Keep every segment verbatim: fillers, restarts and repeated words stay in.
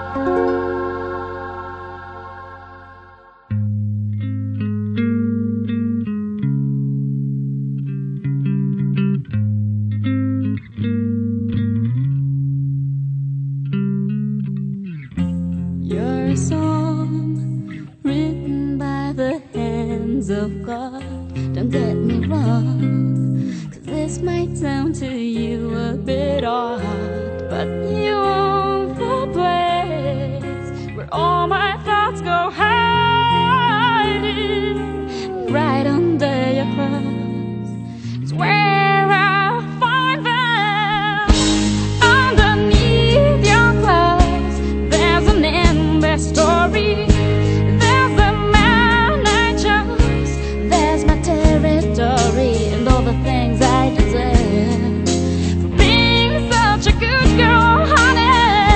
You're a song written by the hands of God. Don't get me wrong, 'cause this might sound to you a bit odd, but you own the place where all my thoughts go hiding. Right under your clothes is where I find them. Underneath your clothes there's an endless story. There's the man I chose, there's my territory, and all the things I deserve for being such a good girl, honey.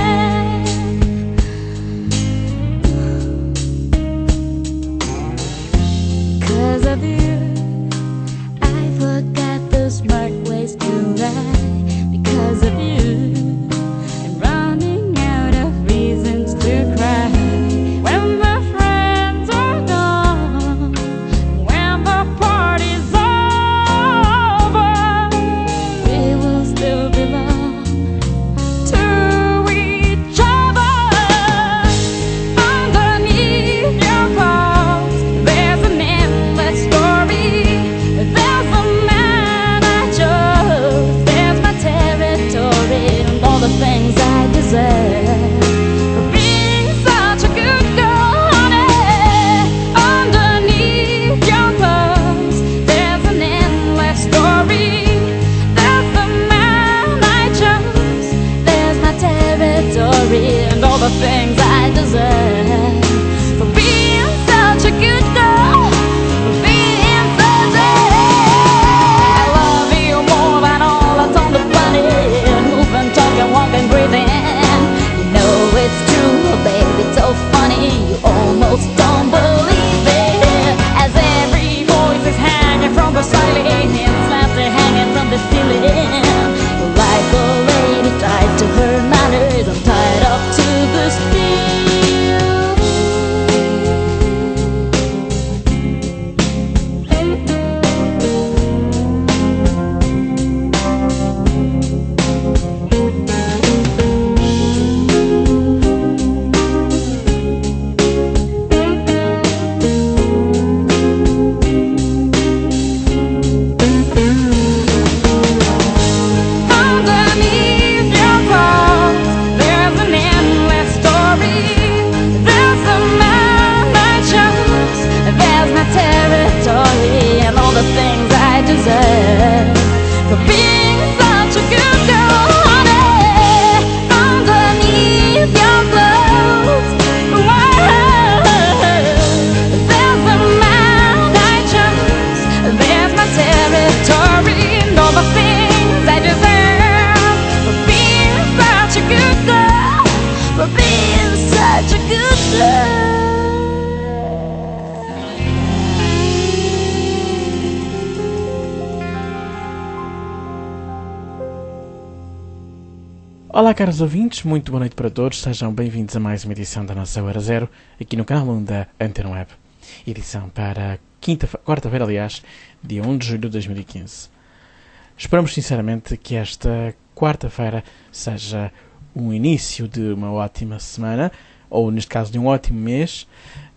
'Cause of you I forgot the smart ways to ride. Because of you I'm running out of reasons to cry. When the friends are gone, when the party's over, we will still belong to each other. Underneath your clothes there's an endless story. There's the man I chose, there's my territory, and all the things I deserve for being such a good girl, honey. Underneath your clothes there's an endless story. There's the man I chose, there's my territory, and all the things I deserve for being such a good girl, for being such a... I love you more than all that's on the planet. Moving, talking, walking, breathing. You know it's true, baby, it's so funny. You almost don't believe it. As every voice is hanging from the ceiling, and slabs are hanging from the ceiling. Like a lady tied to her manners, I'm tied up to the steel. Underneath your clothes there's an endless story. There's the man I chose, there's my territory, and all the things I deserve for being such a good girl, honey. Underneath your clothes, whoa, there's the man I chose, there's my territory, and all the things I deserve for being such a good girl, for being such a good girl. Olá, caros ouvintes, muito boa noite para todos, sejam bem-vindos a mais uma edição da nossa Hora Zero, aqui no canal um da Antena Web. Edição para quinta, quarta-feira, aliás, dia um de julho de dois mil e quinze. Esperamos sinceramente que esta quarta-feira seja um início de uma ótima semana, ou neste caso de um ótimo mês.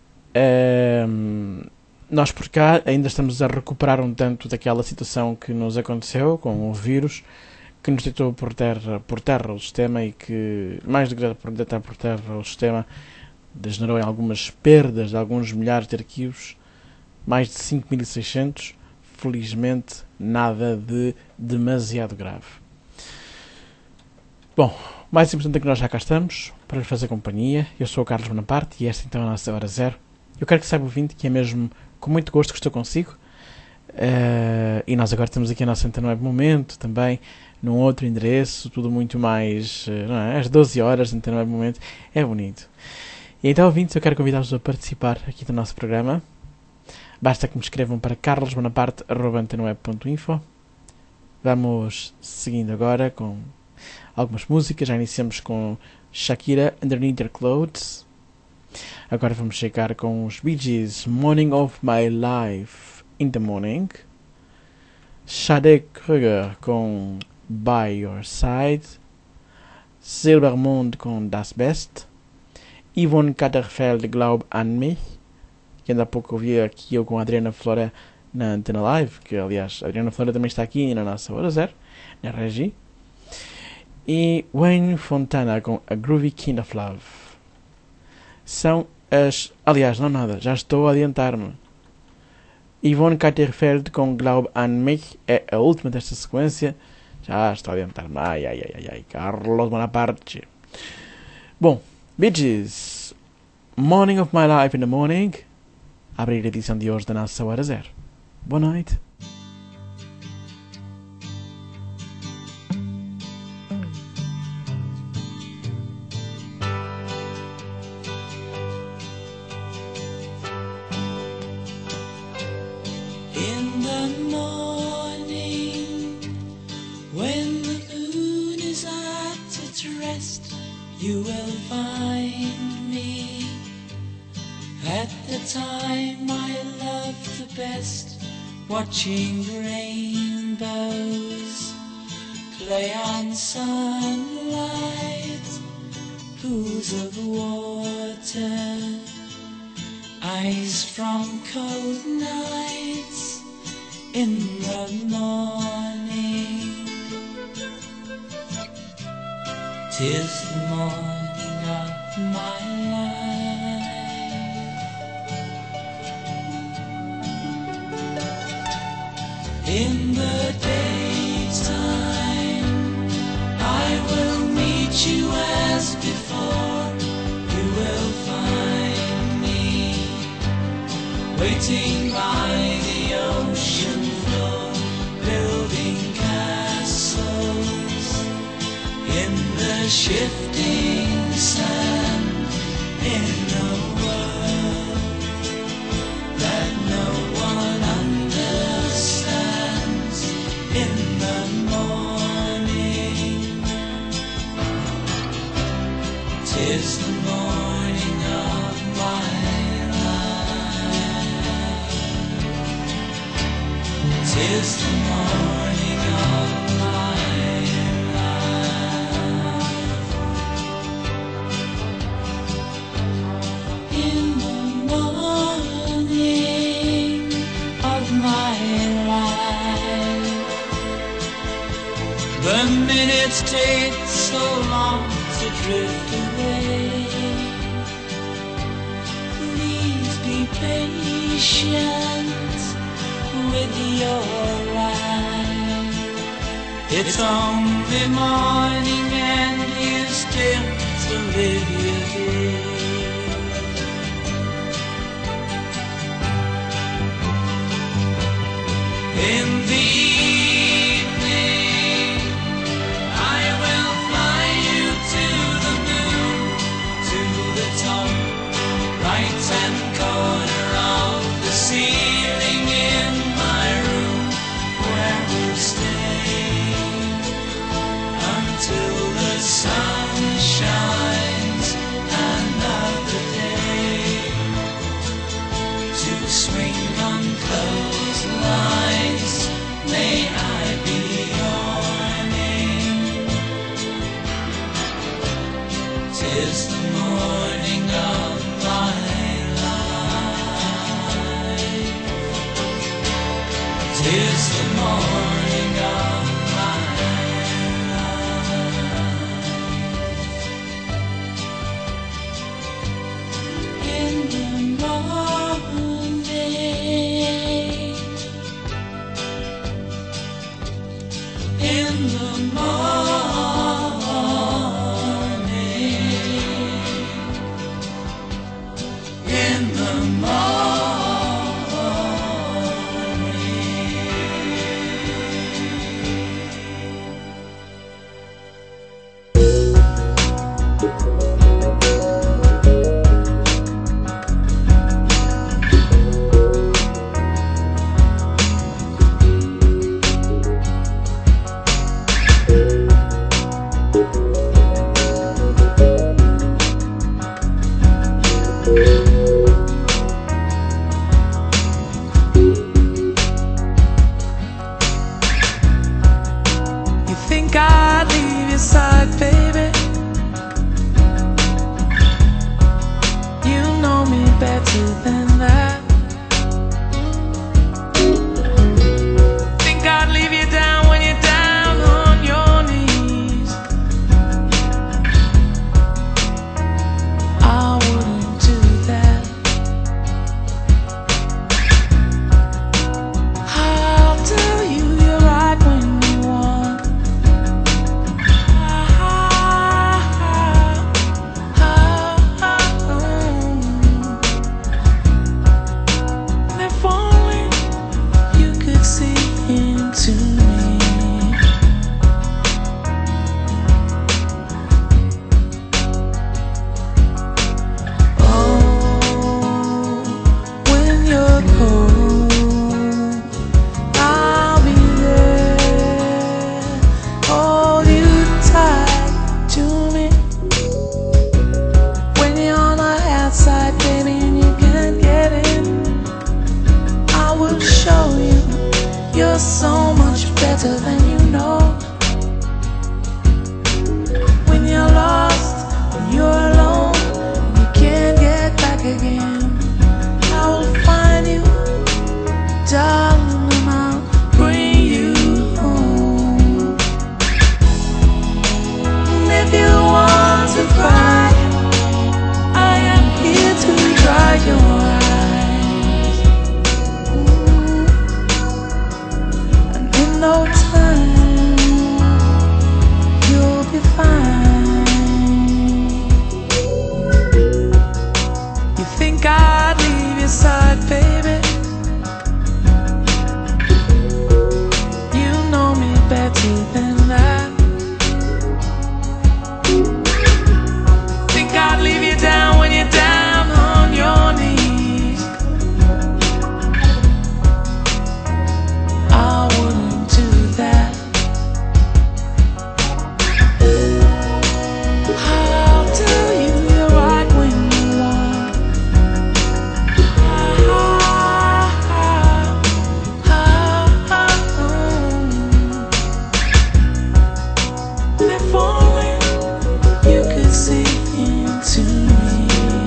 Um, nós por cá ainda estamos a recuperar um tanto daquela situação que nos aconteceu com o vírus, que nos deitou por terra, por terra o sistema e que, mais do que deitar por terra o sistema, degenerou em algumas perdas de alguns milhares de arquivos, mais de cinco mil e seiscentos, felizmente nada de demasiado grave. Bom, o mais importante é que nós já cá estamos, para lhes fazer companhia. Eu sou o Carlos Bonaparte e esta então é a nossa Hora Zero. Eu quero que saiba, ouvinte, que é mesmo com muito gosto que estou consigo. Uh, e nós agora temos aqui a nossa Antena Web Momento também, num outro endereço, tudo muito mais, não é? Às doze horas, Antena Web Momento, é bonito. E então, ouvintes, eu quero convidar-vos a participar aqui do nosso programa. Basta que me escrevam para carlos bonaparte arroba antena web ponto info. Vamos seguindo agora com algumas músicas. Já iniciamos com Shakira, Underneath Your Clothes. Agora vamos chegar com os Bee Gees, Morning of My Life, In the Morning. Sade Kruger com By Your Side. Silbermond com Das Best. Yvonne Katterfeld, Glaub an mich, que ainda há pouco ouvi aqui eu com a Adriana Flora na Antena Live, que aliás a Adriana Flora também está aqui na nossa Hora Zero, na Regi. E Wayne Fontana com A Groovy Kind of Love. São as... Aliás, não nada, já estou a adiantar-me. Yvonne Katterfeld com Glaub an mich é a última desta sequência. Já estou a adiantar-me. Ai, ai, ai, ai, ai. Carlos Bonaparte. Bom, Bee Gees, Morning of My Life in the Morning. A abrir a edição de hoje da nossa Hora Zero. Boa noite. In the morning, when the moon is at its rest, you will find me at the time I love the best, watching rainbows play on sunlight, pools of water, eyes from cold nights in the morning. 'Tis the morning of my life. In the daytime I will meet you as before. You will find me waiting by the ocean floor, building castles in the shifting sand, in a world that no one understands. In the morning, 'tis the morning of my life. 'Tis the morning of my life. In the morning of my life, the minutes take so long to drift away. Please be patient with your life. It's only morning and you still to live your day. In the evening, I will fly you to the moon, to the top, right hand corner of the ceiling in my room, where we'll stay until the sun shines another day, to swing on clotheslines. May I be your name. 'Tis the morning of my life. 'Tis the morning of my life. In the morning, in the morning, in the morning.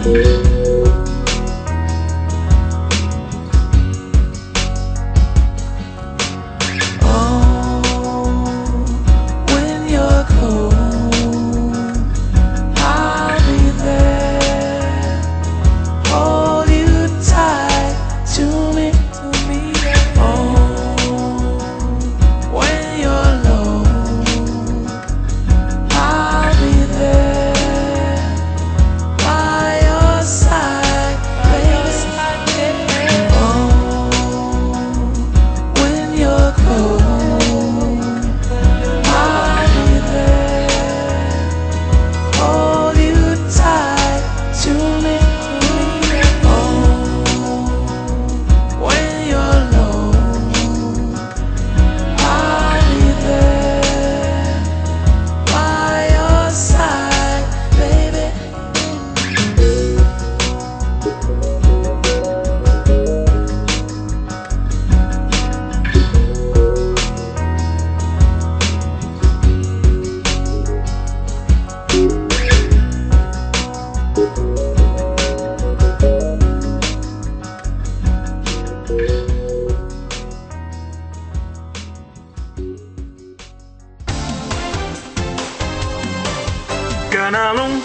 Keine Ahnung.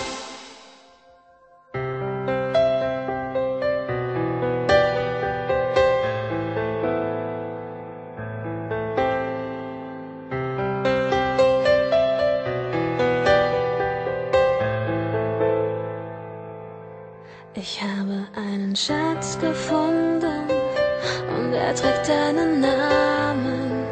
Ich habe einen Schatz gefunden und er trägt deinen Namen.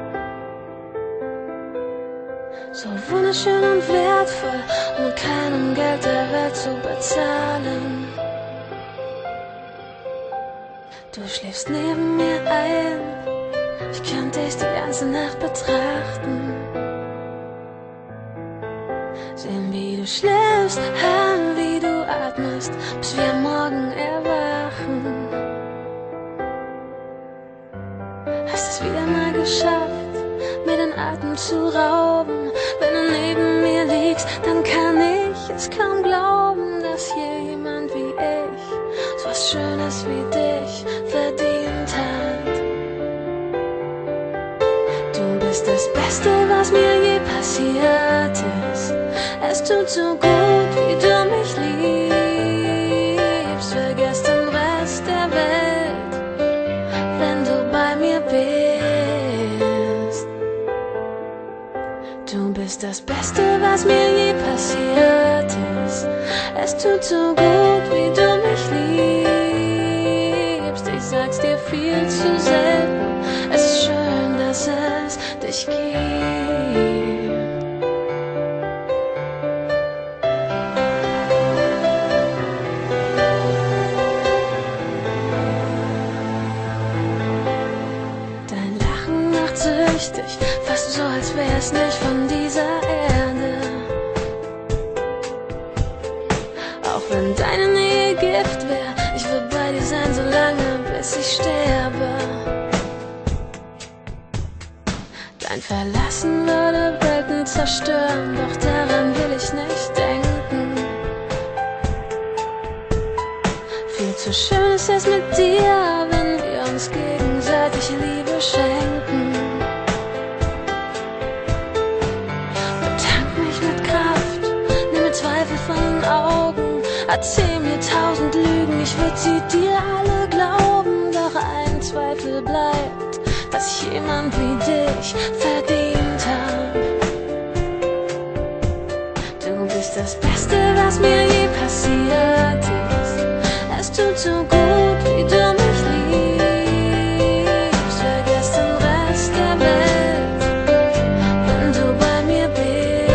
So wunderschön und wertvoll, um mit keinem Geld der Welt zu bezahlen. Du schläfst neben mir ein, ich könnte dich die ganze Nacht betrachten. Sehen, wie du schläfst, hören, wie du atmest, bis wir am Morgen erwachen. Hast es wieder mal geschafft, mir den Atem zu rauben. Wenn du neben mir liegst, dann kann ich es kaum glauben, dass jemand wie ich so was Schönes wie dich verdient hat. Du bist das Beste, was mir je passiert ist. Es tut so gut, wie du mich liebst. Vergiss den Rest der Welt, wenn du bei mir bist. Du bist das Beste, was mir je passiert ist. Es tut so gut, wie du mich liebst. Ich sag's dir viel zu selten. Es ist schön, dass es dich gibt. Süchtig, fast so, als wär's nicht von dieser Erde. Auch wenn deine Nähe Gift wär, ich würd bei dir sein, so lange, bis ich sterbe. Dein Verlassen würde Welten zerstören, doch daran will ich nicht denken. Viel zu schön ist es mit dir, wenn wir uns gegenseitig Liebe schenken. Zweifel von den Augen, erzähl mir tausend Lügen, ich würd sie dir alle glauben, doch ein Zweifel bleibt, dass ich jemand wie dich verdient hab. Du bist das Beste, was mir je passiert ist. Es tut so gut, wie du mich liebst. Vergiss den Rest der Welt, wenn du bei mir bist.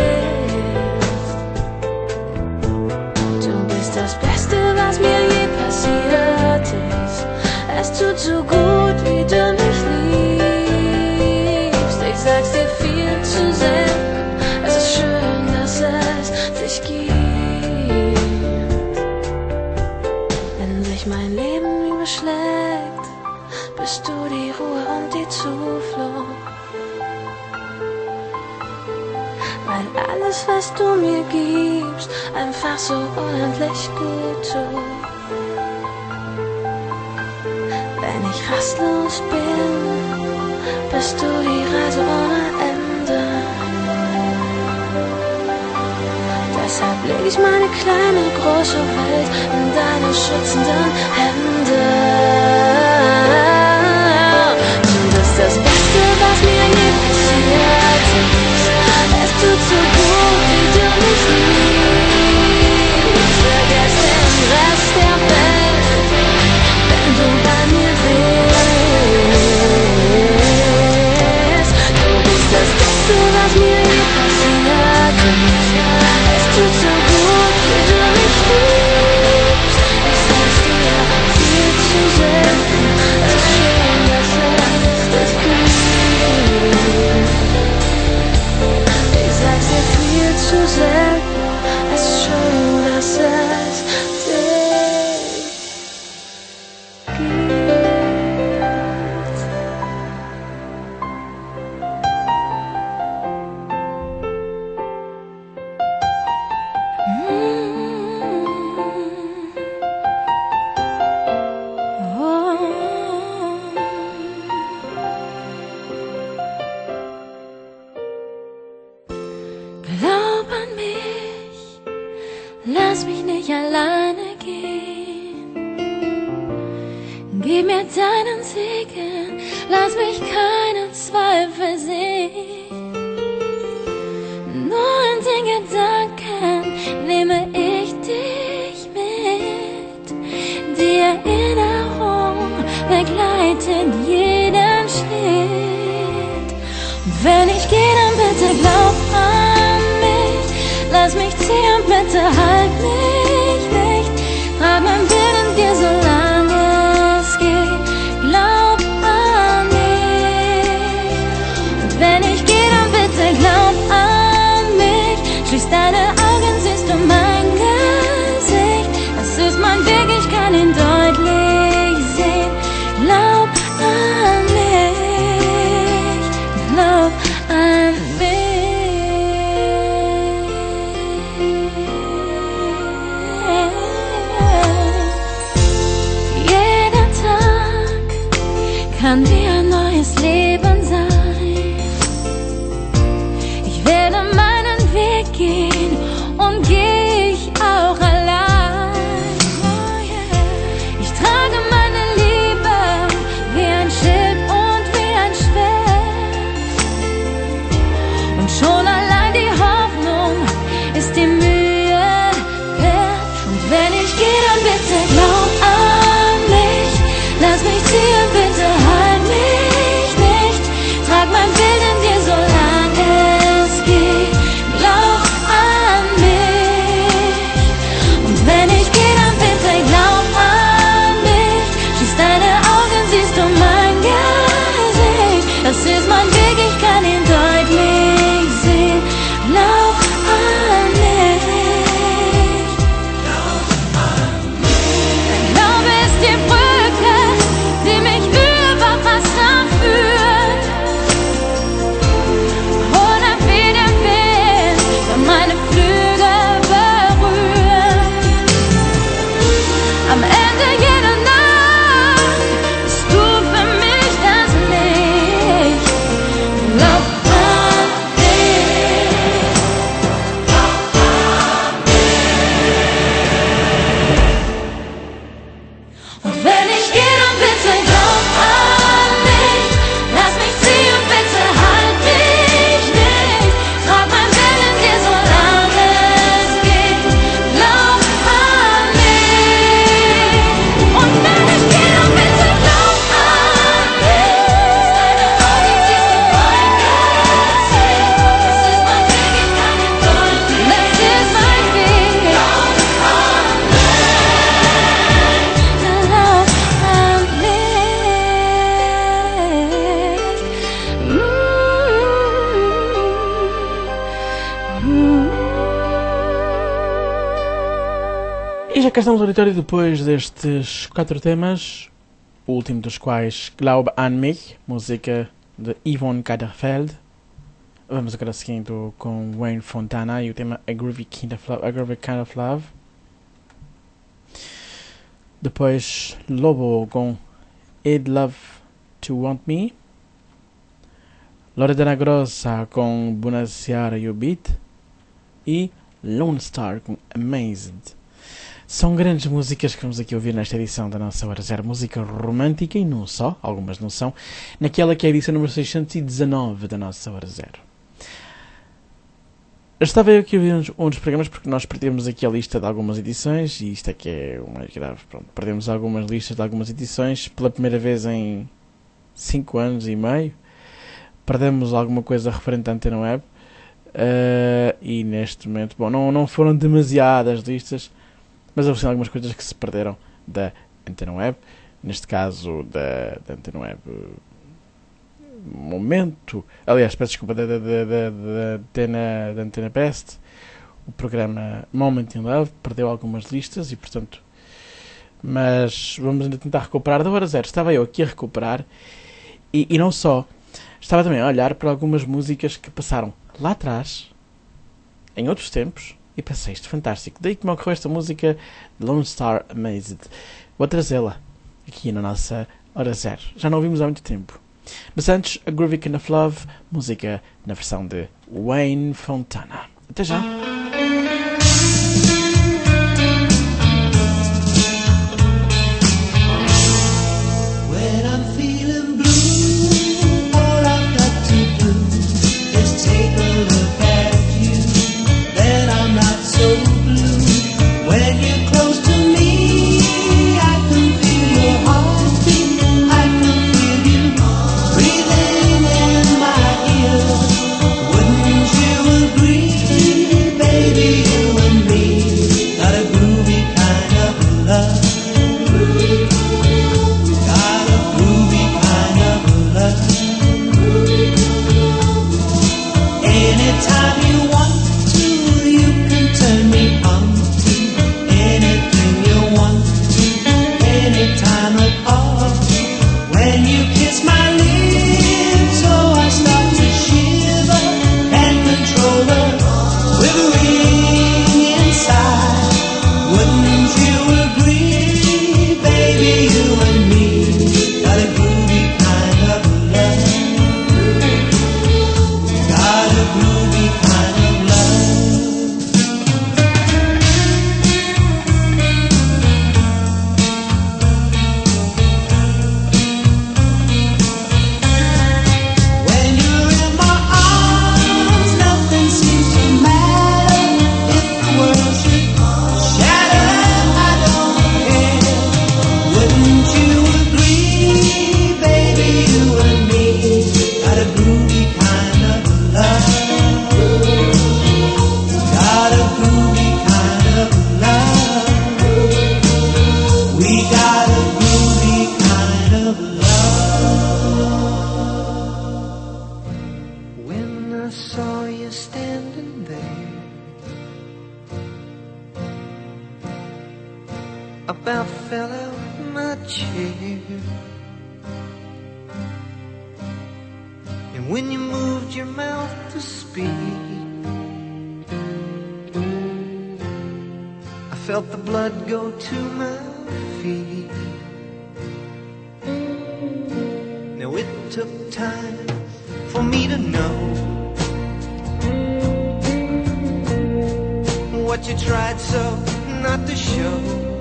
Das Beste, was mir je passiert ist. Es tut so gut, wie du mich liebst. Ich sag's dir viel zu selten. Es ist schön, dass es dich gibt. Wenn sich mein Leben überschlägt, bist du die Ruhe und die Zuflucht. weil alles, was du mir gibst, einfach so unendlich gut tut. Wenn ich rastlos bin, bist du die Reise ohne Ende. Deshalb leg ich meine kleine, große Welt in deine schützenden Hände. Du bist das Beste, was mir je passiert ist. Es tut so gut, wie du mich liebst. Vergiss den Rest der Welt, wenn du bei mir bist. Du bist das Beste, was mir je passiert ist. Es tut so gut, wie du mich liebst. Ich sag's dir viel zu selten. Es ist schön, dass es dich gibt. Ich sag's dir viel zu selten. Es ist schön, dass es dich gibt. Glaub an mich, lass mich nicht alleine gehen. Gib mir deinen Segen, lass mich keinen Zweifel sehen. Nur in den Gedanken nehme ich dich mit. Die Erinnerung begleitet jeden Schritt. Und wenn ich gehe, dann bitte glaub an mich. Lass mich ziehen, bitte halt mich nicht. Trag mein Bild in dir, solange es geht. Glaub an mich. Und wenn ich gehe, dann bitte glaub an mich. Schließ deine Augen, siehst du mein Gesicht. Das ist mein Weg, ich kann ihn deutlich sehen. Glaub an mich. Glaub an mich. Jeder Tag kann wie ein neues Leben sein. Ich werde meinen Weg gehen und geh ich auch allein. Oh yeah. Ich trage meine Liebe wie ein Schild und wie ein Schwert. Und schon allein die Hoffnung ist die Mühe wert. Und wenn ich gehe, dann bitte glaub an mich. Lass mich ziehen, bitte halt mich nicht. Trag mein Bild in dir, solange es geht. Glaub an mich. Und wenn ich gehe, dann bitte glaub an mich. Schließ deine Augen, siehst du mein Gesicht. Das ist mein Weg, ich kann ihn deutlich sehen. Glaub an mich. Dein Glaube ist die Brücke, die mich über Wasser führt. Oder wie der Wind, der meine Flügel berührt. Am Ende jeder Nacht bist du für mich das Licht. Glaub an mich. Und wenn ich gehe, dann bitte glaub an mich. Lass mich ziehen, bitte halt mich nicht. Trag mein Bild in dir, solange es geht. Glaub an mich. Und wenn ich gehe, dann bitte glaub an mich. Deine Augen siehst du mein Gesicht. Das ist mein Weg, ich kann ihn deutlich. Das ist mein Weg. Glaub an mich. Glaub an E já cá estamos ao auditório depois destes quatro temas, o último dos quais Glaub an mich, música de Yvonne Katterfeld. Vamos agora seguindo com Wayne Fontana e o tema A Groovy Kind of Love. A Groovy Kind of Love. Depois Lobo com I'd Love to Want Me. Loredana Grossa com Buonasera You Beat. E Lone Star com Amazed. São grandes músicas que vamos aqui ouvir nesta edição da nossa Hora Zero. Música romântica e não só, algumas não são, naquela que é a edição número seiscentos e dezanove da nossa Hora Zero. Eu estava eu aqui a ouvir um dos programas porque nós perdemos aqui a lista de algumas edições e isto é que é o mais grave. Pronto, perdemos algumas listas de algumas edições pela primeira vez em cinco anos e meio. Perdemos alguma coisa referente à Antena Web uh, e neste momento, bom, não, não foram demasiadas listas, mas houve sim algumas coisas que se perderam da Antena Web, neste caso da, da Antena Web Momento, aliás, peço desculpa, da, da, da, da, da, Antena, da Antena Best, o programa Moment in Love, perdeu algumas listas e, portanto, mas vamos ainda tentar recuperar da Hora Zero. Estava eu aqui a recuperar e, e não só, estava também a olhar para algumas músicas que passaram lá atrás, em outros tempos, e pensei, isto fantástico. Daí que me ocorreu esta música Lone Star Amazed. Vou trazê-la aqui na nossa Hora Zero. Já não ouvimos há muito tempo. Mas antes, A Groovy Kind of Love, música na versão de Wayne Fontana. Até já! When I'm feeling blue, all I've got to do is take a look at you. Then I'm not so blue. When you're close to me, I can feel your heartbeat. I can feel you breathing in my ear. Wouldn't you agree, baby? You and me got a groovy kind of love. Got a groovy kind of love. Anytime you want to, you can turn me on to anything you want to, anytime at all. When you kiss my lips, oh, I start to shiver and control the quivering inside. Wouldn't you agree, baby? You and me got a groovy kind of love. Got a groovy kind of love. When you're in my arms, nothing seems to matter. If the world should shatter, I don't care. Wouldn't you agree, baby? You and me got a groovy kind of love. Got a groovy kind of love. We got a groovy kind of love. When I saw you standing there, I about fell out my chair. And when you moved your mouth to speak, I felt the blood go to my feet. Now it took time for me to know what you tried so not to show.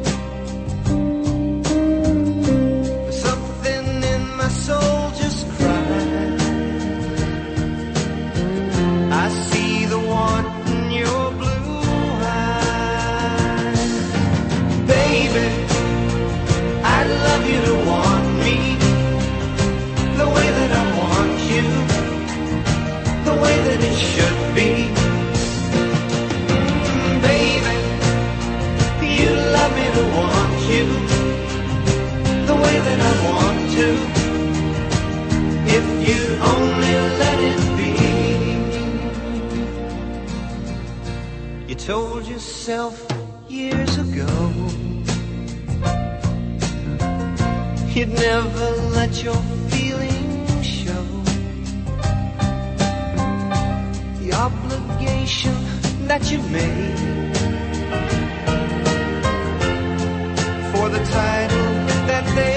But something in my soul just cried. I see the want in your blue eyes. Baby, I'd love you to want me the way that I want you, the way that it should be. Mm, baby, you love me to want you the way that I want to, if you'd only let it be. You told yourself years ago you'd never let your feelings show. invitation that you made for the title that they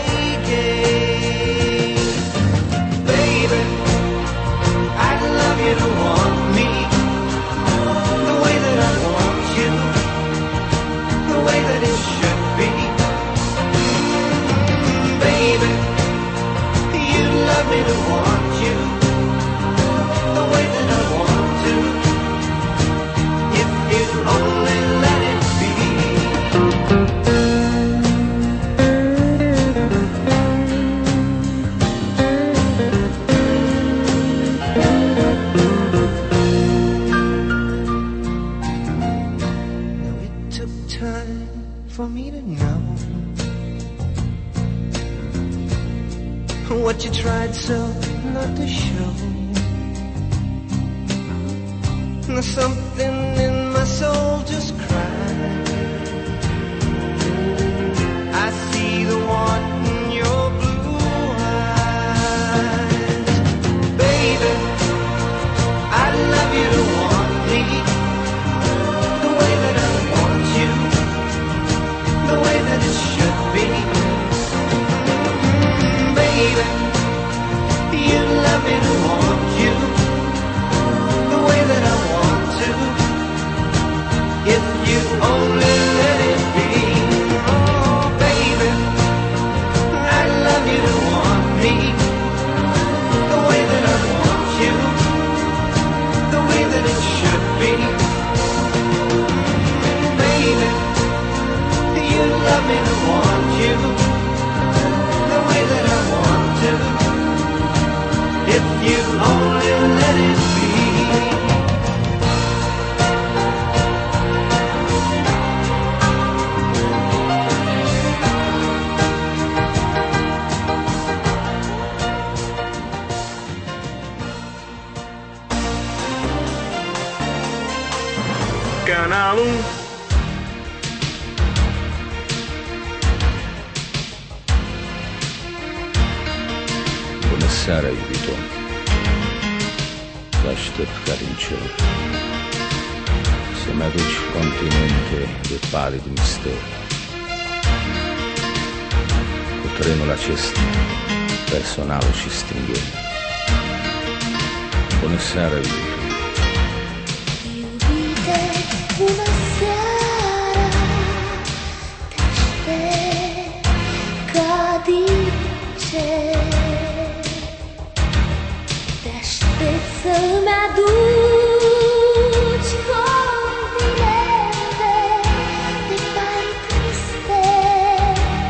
gave. Baby, I'd love you to want me the way that I want you, the way that it should be. Mm, baby, you'd love me to want you the way that I want to, if you'd only let it be. Now it took time for me to know what you tried so not to show. Something in my soul just cried. I see the want in your blue eyes. Baby, I'd love you to want me the way that I want you, the way that it should be. Mm, baby, you'd love me to want you the way that I want to, if you only let it be. Oh, baby, I'd love you to want me the way that I want you, the way that it should be. Baby, you'd love me to want you the way that I want to, if you only let it be. Canalul Bună seara, iubito. Te aștept ca din cer să-mi aduci continente de palid mister. Cu trenul acesta personal și stingher. Bună seara, iubito. Iubite, bună seara, te aștept ca din cer. Te aștept să-mi aduci continente de palid mister.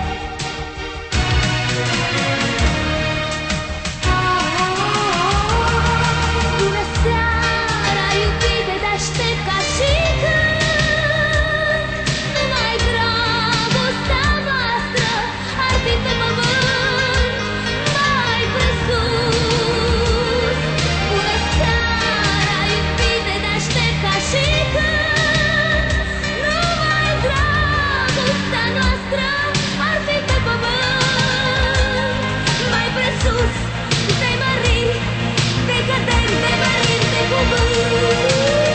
Bună seara, iubite, te aștept ca și când numai dragostea noastră ar fi pe pământ mai presus. Bună seara, iubite, te aștept ca și când numai dragostea noastră ar fi pe pământ mai presus. Te-ai mărit, te cădem, te mărim, te cuvânt.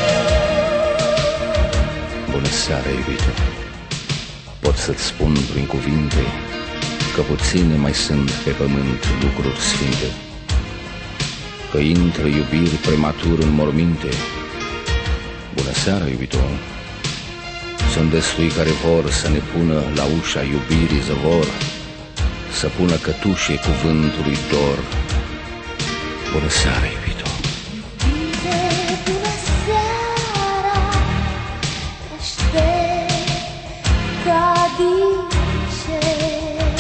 Bună seara, iubito. Pot să-ți spun prin cuvinte că puține mai sunt pe pământ lucruri sfinte, că intră iubiri prematur în morminte. Bună seara, iubito. Sunt destui care vor să ne pună la ușa iubirii zăvor, să pună cătușe cuvântului dor. Bună seara, iubito. Iubite, bună seara, te aștept ca din cer.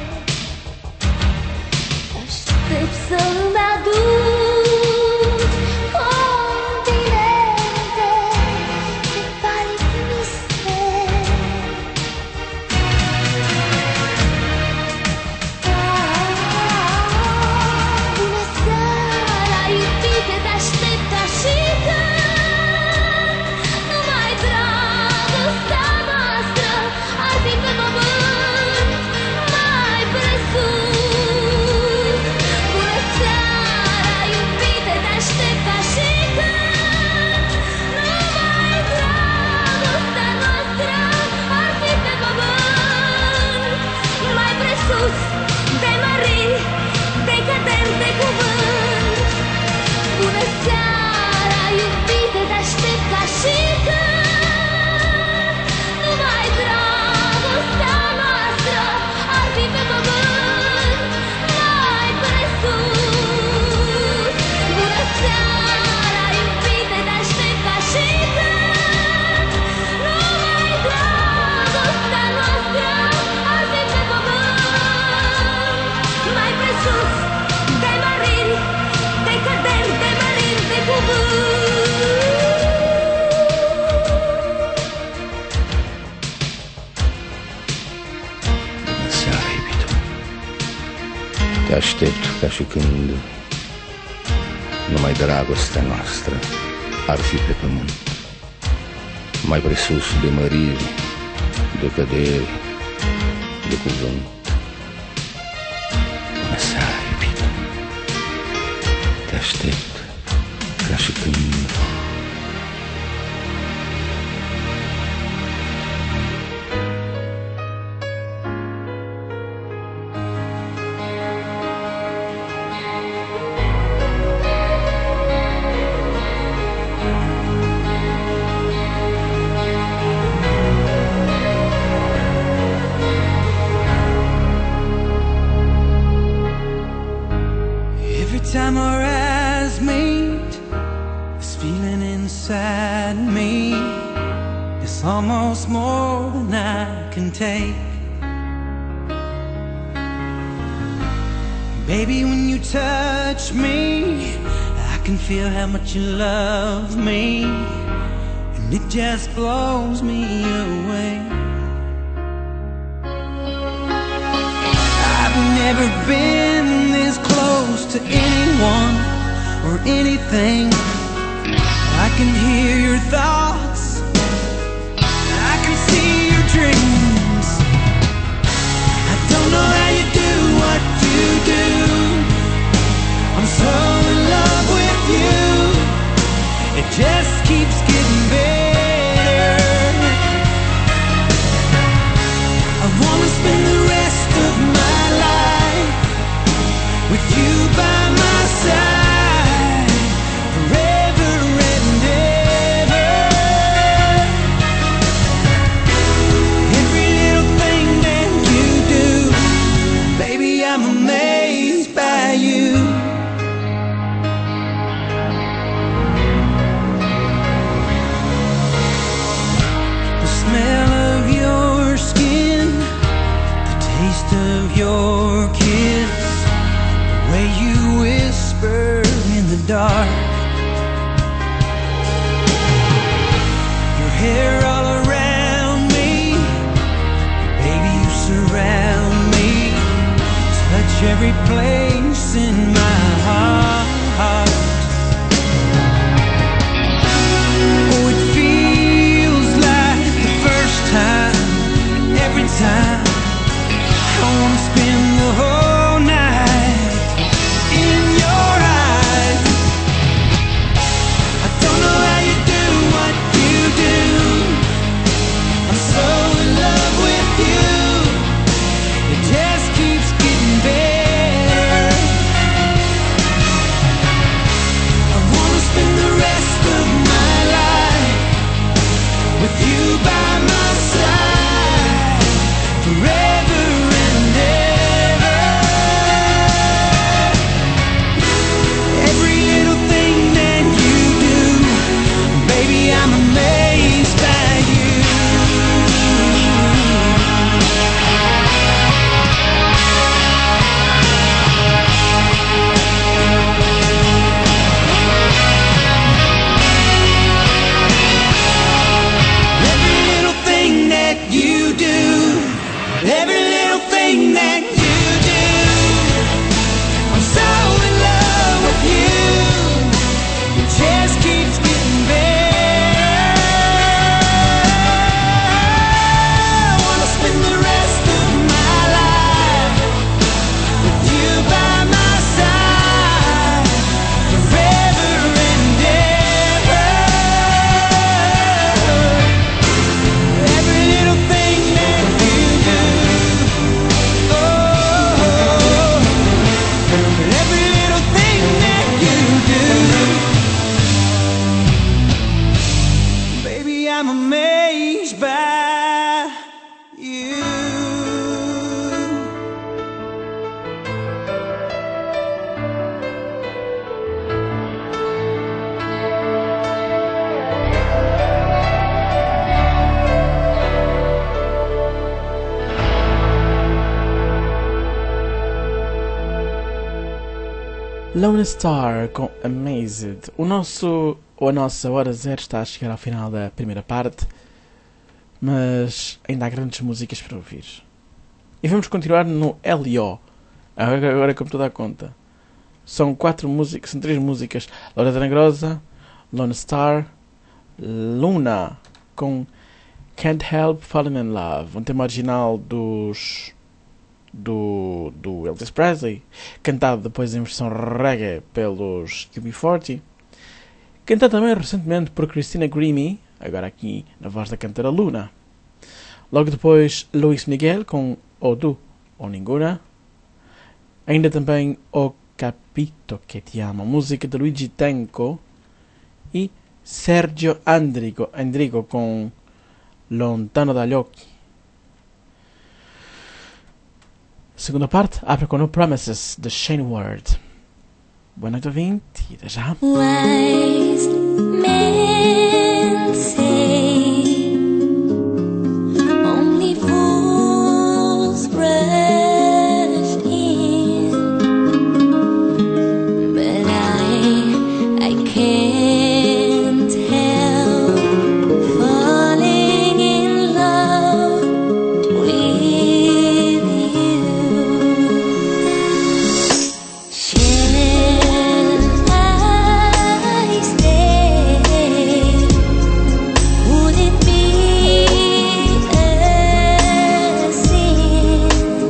Te aștept să-mi aduci continente de palid mister. Bună seara, Te aștept ca și când numai dragostea noastră ar fi pe pământ, mai presus de măriri, de căderi, de cuvânt. Bună seara, iubito, te aștept ca și când. Time our eyes meet, this feeling inside me is almost more than I can take. Baby, when you touch me, I can feel how much you love me, and it just blows me away. I've never been this close to anyone or anything. I can hear your thoughts, I can see your dreams. I don't know how you do what you do. I'm so in love with you, it just keeps getting better. I wanna spend the rest of my life with you by my side, forever and ever. Every little thing that you do, baby, I'm amazed by you. The smell of your skin, the taste of your kiss, way you whisper in the dark, your hair all around me, baby, you surround me, touch every place in my heart. Oh, it feels like the first time, every time. I wanna spend the whole night in your eyes. I don't know how you do what you do. I'm so in love with you, it just keeps getting better. I wanna spend the rest of my life with you by my side, forever and ever. Every little thing that you do, baby, I'm amazed by you. Every little thing that you do, every little thing that you do, I'm so in love with you, it just keeps getting better. I wanna spend the rest of my life with you by my side, forever and ever. Every little thing that you do, oh, every little thing that you do, baby, I'm amazed by you. Lone Star com Amazed. O nosso, ou a nossa hora zero está a chegar ao final da primeira parte, mas ainda há grandes músicas para ouvir. E vamos continuar no L O, Agora, agora como tu dá conta. São quatro músicas, são três músicas. Laura Negrosa, Lone Star, Luna, com Can't Help Falling in Love, um tema original dos do, do Elvis Presley, cantado depois em versão reggae pelos U B quarenta, cantado também recentemente por Christina Grimmie, agora aqui na voz da cantora Luna. Logo depois Luis Miguel com Odu ou Ninguna, ainda também O Capito Que Te Amo, música de Luigi Tenco, e Sergio Endrigo, Endrigo com Lontano dagli Occhi. Segunda parte abre com No Promises de Shane Ward. Boa noite, ouvinte, e até já. Wise men say only fools rush in, but I, I can't help falling in love with you. Shall I stay? Would it be a sin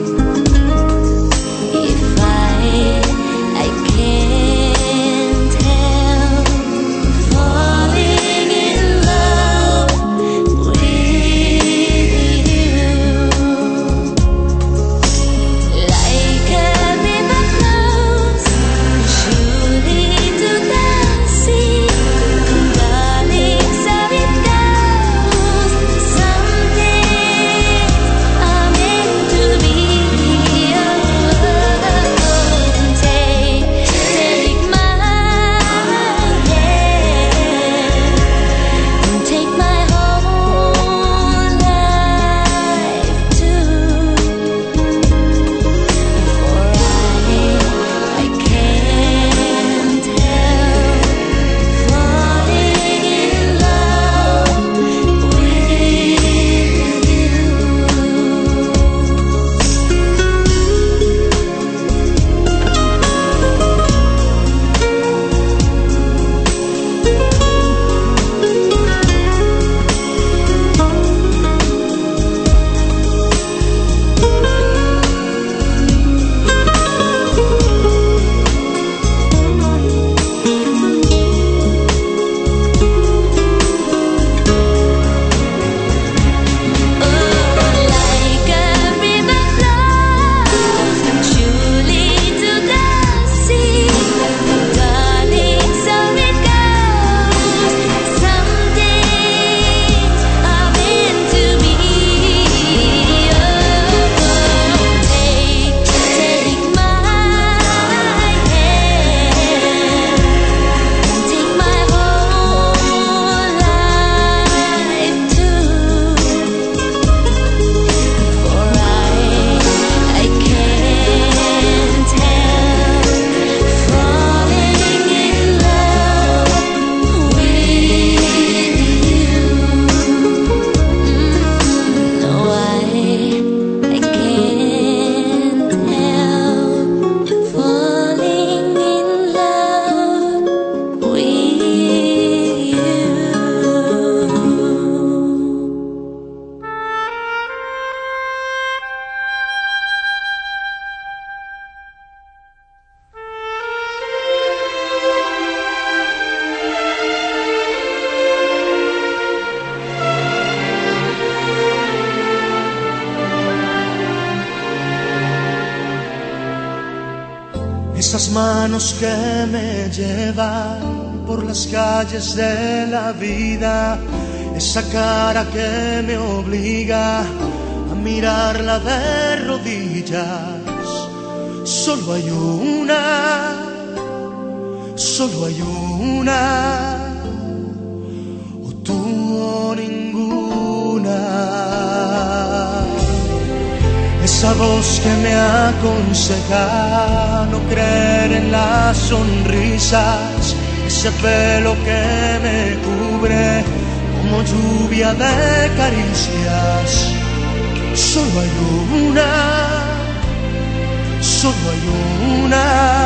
if I, I can't help falling in love with you? Like a river flows surely to the sea, darling, so it goes. Some things are meant to be. Oh, take, take my hand and take my whole life too. For I, I can't help falling in love like a river flows surely to the sea, darling, so it goes. Some things are meant to be. Oh, take, take my hand and take my whole life too. For I, I can't help falling in love with you. No, I, I can't help falling in love with you. Esas manos que me llevan por las calles de la vida, esa cara que me obliga a mirarla de rodillas. Solo hay una, solo hay una, o tú o ninguna. Esa voz que me aconseja no creer en las sonrisas, ese pelo que me cubre como lluvia de caricias. Solo hay una, solo hay una,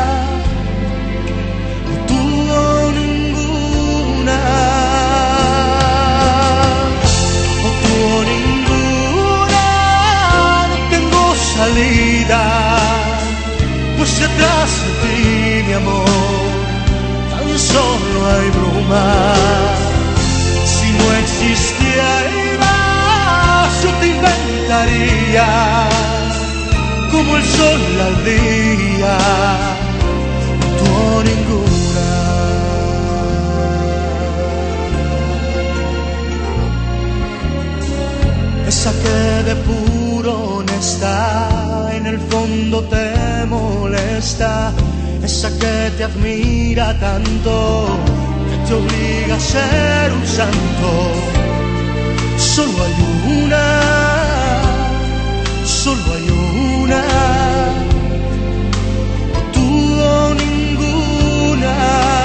o tú o ninguna, o tú o ninguna, no tengo salida, pues detrás de ti, mi amor, tan solo hay bruma. Si no existieras, yo te inventaría como el sol al día, tú o ninguna. Esa que de puro honesta en el fondo te molesta, esa que te admira tanto que te obliga a ser un santo. Solo hay una, solo hay una, o tú o ninguna.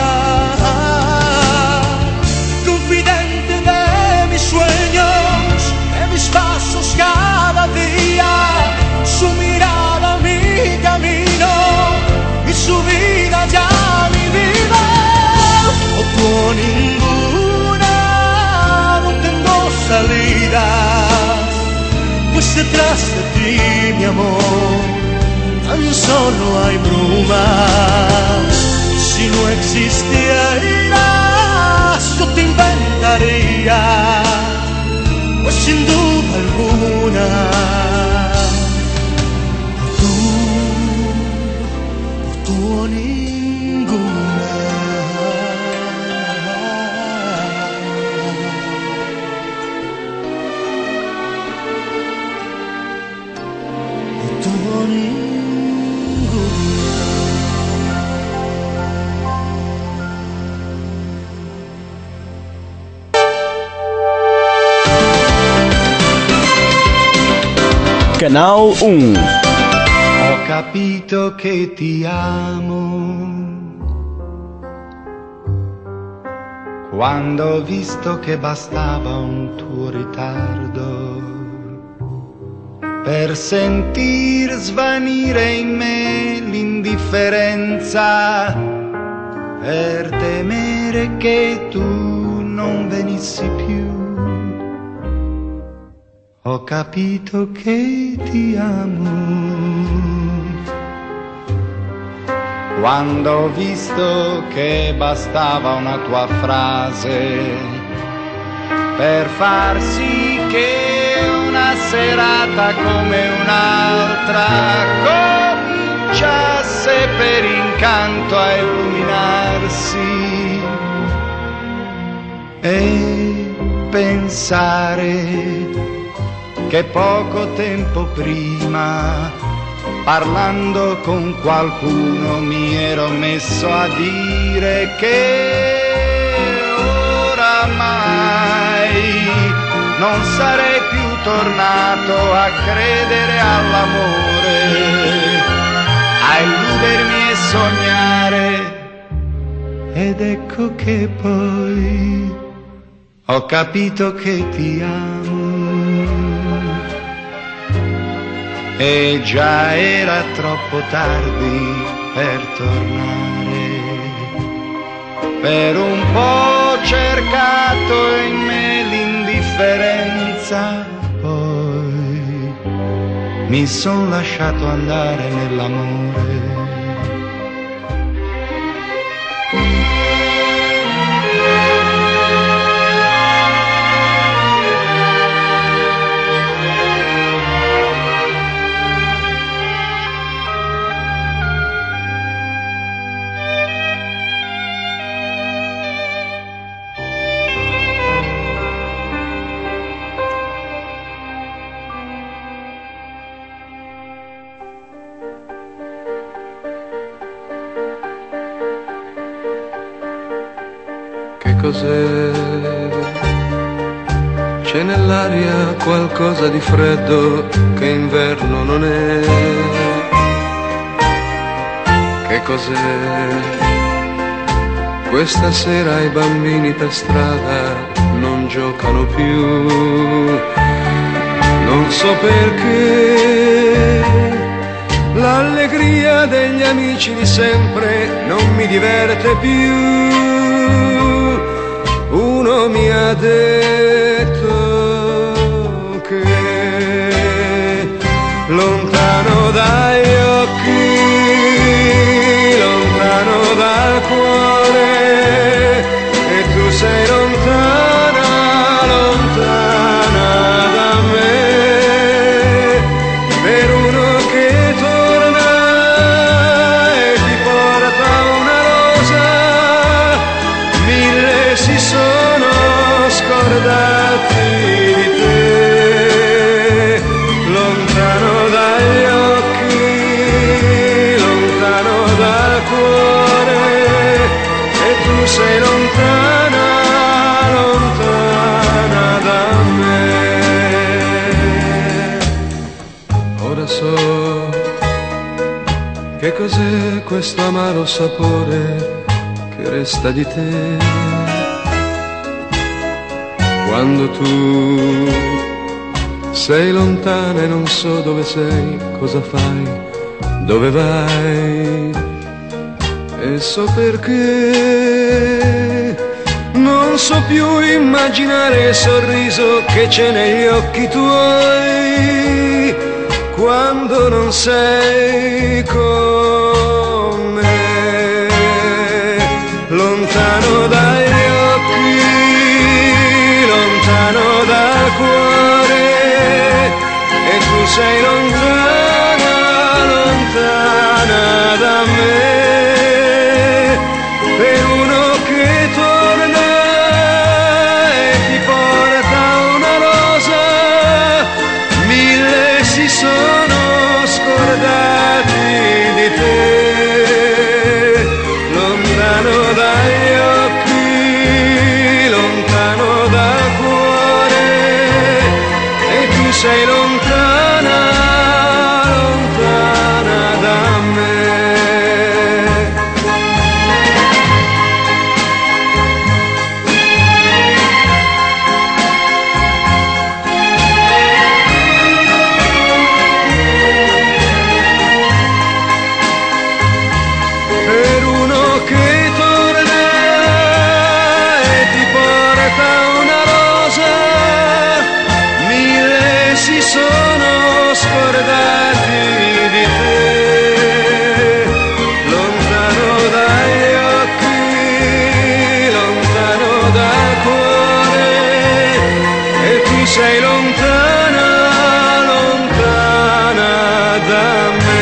Confidente de mis sueños, de mis pasos cada día, su mirada mi camino y su vida ya mi vida. O tú o ninguna, no tengo salida, pues detrás de ti, mi amor, tan solo hay bruma. Si no existieras, yo te inventaría, pues sin duda alguna, o tú, o tú o ninguna. Tú o ninguna. Canal uno. Ho capito che ti amo quando ho visto che bastava un tuo ritardo per sentir svanire in me l'indifferenza, per temere che tu non venissi più. Ho capito che ti amo quando ho visto che bastava una tua frase per far sì che una serata come un'altra cominciasse per incanto a illuminarsi e pensare che poco tempo prima, parlando con qualcuno, mi ero messo a dire che oramai non sarei più tornato a credere all'amore, a illudermi e sognare. Ed ecco che poi ho capito che ti amo. E già era troppo tardi per tornare. Per un po' ho cercato in me l'indifferenza, poi mi son lasciato andare nell'amore. Cos'è? C'è nell'aria qualcosa di freddo che inverno non è. Che cos'è? Questa sera i bambini per strada non giocano più. Non so perché l'allegria amici di sempre non mi diverte più. Uno mi ha detto che lontano dagli occhi, lontano dal cuore, e tu sei lontana, lontana da me. Per uno che torna e ti porta una rosa, mille si sono scordati di te. Lontano dagli occhi, lontano dal cuore, e tu sei lontana, lontana da me. Ora so che cos'è questo amaro sapore che resta di te. Quando tu sei lontana e non so dove sei, cosa fai, dove vai, e so perché non so più immaginare il sorriso che c'è negli occhi tuoi quando non sei con me. Lontano dagli occhi, lontano dal cuore, e tu sei lontana, lontana da me. Per uno che torna e ti porta una rosa, mille si sono scordati di te. Lontano dagli occhi, lontano dal cuore, e tu sei lontana, lontana da me. Per uno che torna e ti porta una rosa, mille si sono scordati di te. Lontano dagli occhi, lontano dal cuore, e tu sei lontana, lontana da me.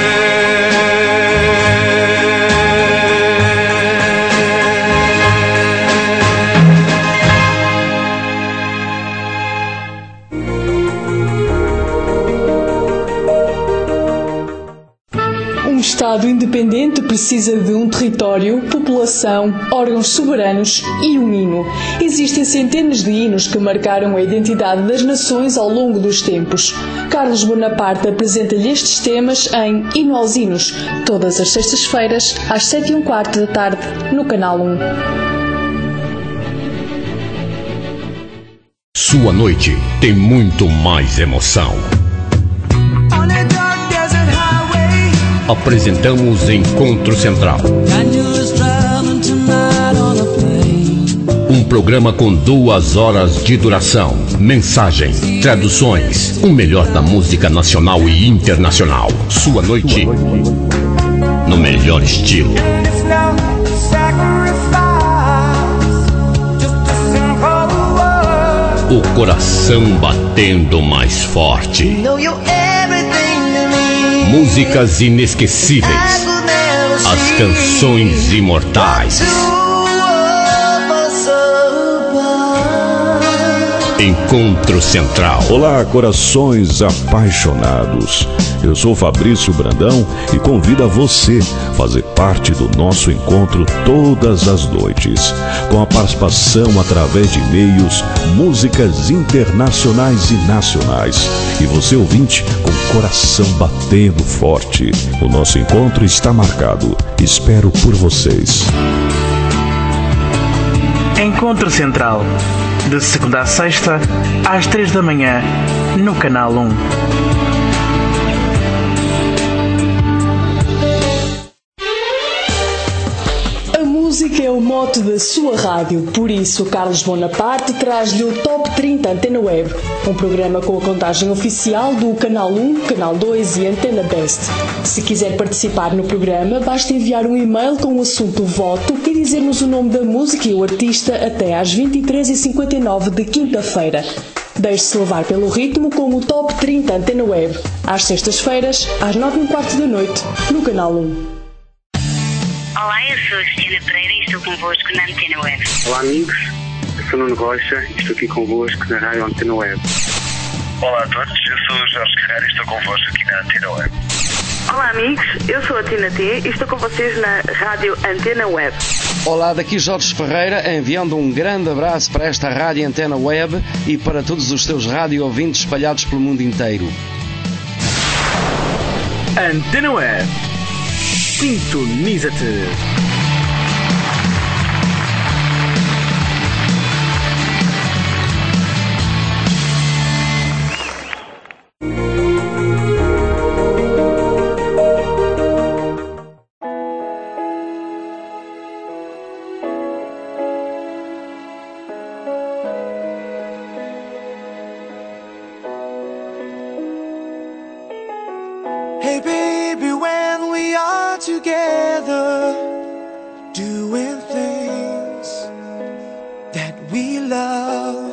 Um Estado independente precisa de um território, população, órgãos soberanos e um hino. Existem centenas de hinos que marcaram a identidade das nações ao longo dos tempos. Carlos Bonaparte apresenta-lhe estes temas em Hino aos Hinos, todas as sextas-feiras, às sete e um quarto da tarde, no Canal um. Sua noite tem muito mais emoção. Apresentamos Encontro Central. Um programa com duas horas de duração, mensagens, traduções, o melhor da música nacional e internacional. Sua noite no melhor estilo. O coração batendo mais forte. Músicas inesquecíveis. As canções imortais. Encontro Central. Olá, corações apaixonados. Eu sou Fabrício Brandão e convido a você a fazer parte do nosso encontro todas as noites, com a participação através de e-mails, músicas internacionais e nacionais. E você, ouvinte, com o coração batendo forte. O nosso encontro está marcado. Espero por vocês. Encontro Central, de segunda a sexta, às três da manhã, no Canal um. mote da sua rádio. Por isso, Carlos Bonaparte traz-lhe o Top trinta Antena Web, um programa com a contagem oficial do Canal um, Canal dois e Antena Best. Se quiser participar no programa, basta enviar um e-mail com o assunto voto e dizer-nos o nome da música e o artista até às vinte e três e cinquenta e nove de quinta-feira. Deixe-se levar pelo ritmo com o Top trinta Antena Web, às sextas-feiras, às nove e um quarto da noite, no Canal um. Olá, eu sou a Cristina Pereira e estou convosco na Antena Web. Olá, amigos. Eu sou Nuno Rocha e estou aqui convosco na Rádio Antena Web. Olá a todos, eu sou o Jorge Carreira e estou convosco aqui na Antena Web. Olá, amigos. Eu sou a Tina T e estou com vocês na Rádio Antena Web. Olá, daqui Jorge Ferreira, enviando um grande abraço para esta Rádio Antena Web e para todos os teus rádio ouvintes espalhados pelo mundo inteiro. Antena Web. Sintoniza-te. Hey baby, when we are together, doing things that we love,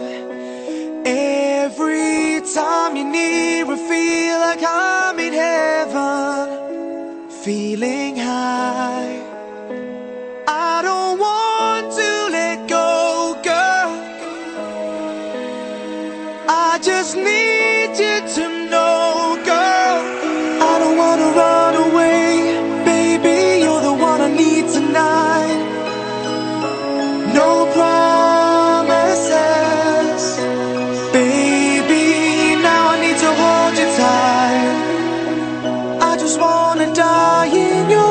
every time you're near I feel like I'm in heaven, feeling high. I don't want to let go, girl, I just need you to know, girl, I don't wanna run away, baby, you're the one I need tonight. No promises, baby, now I need to hold you tight. I just wanna die in your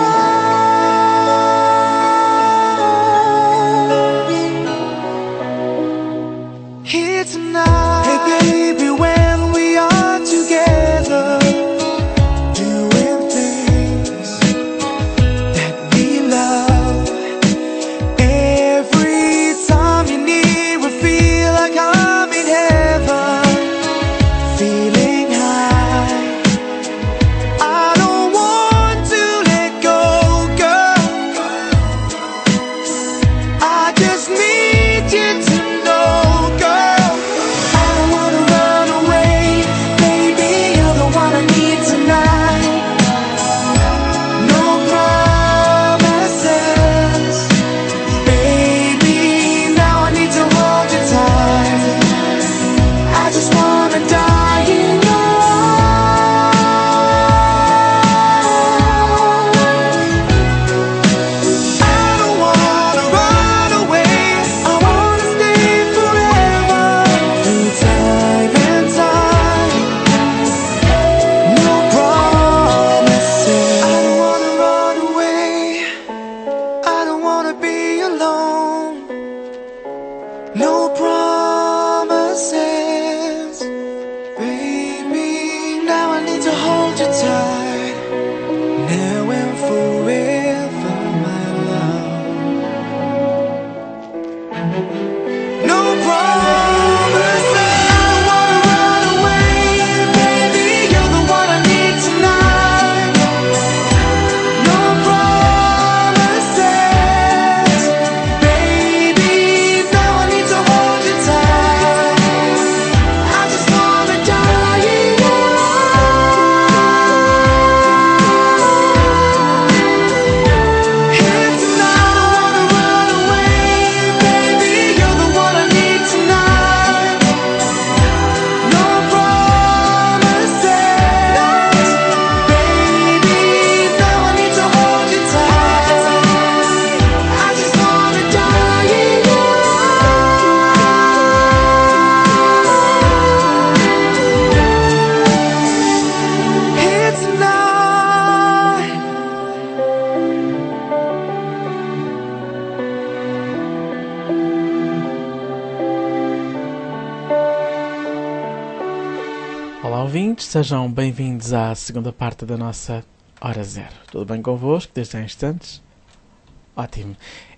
arms here tonight. Hey baby, when we are together, ouvintes, sejam bem-vindos à segunda parte da nossa Hora Zero. Tudo bem convosco desde há instantes? Ótimo. É,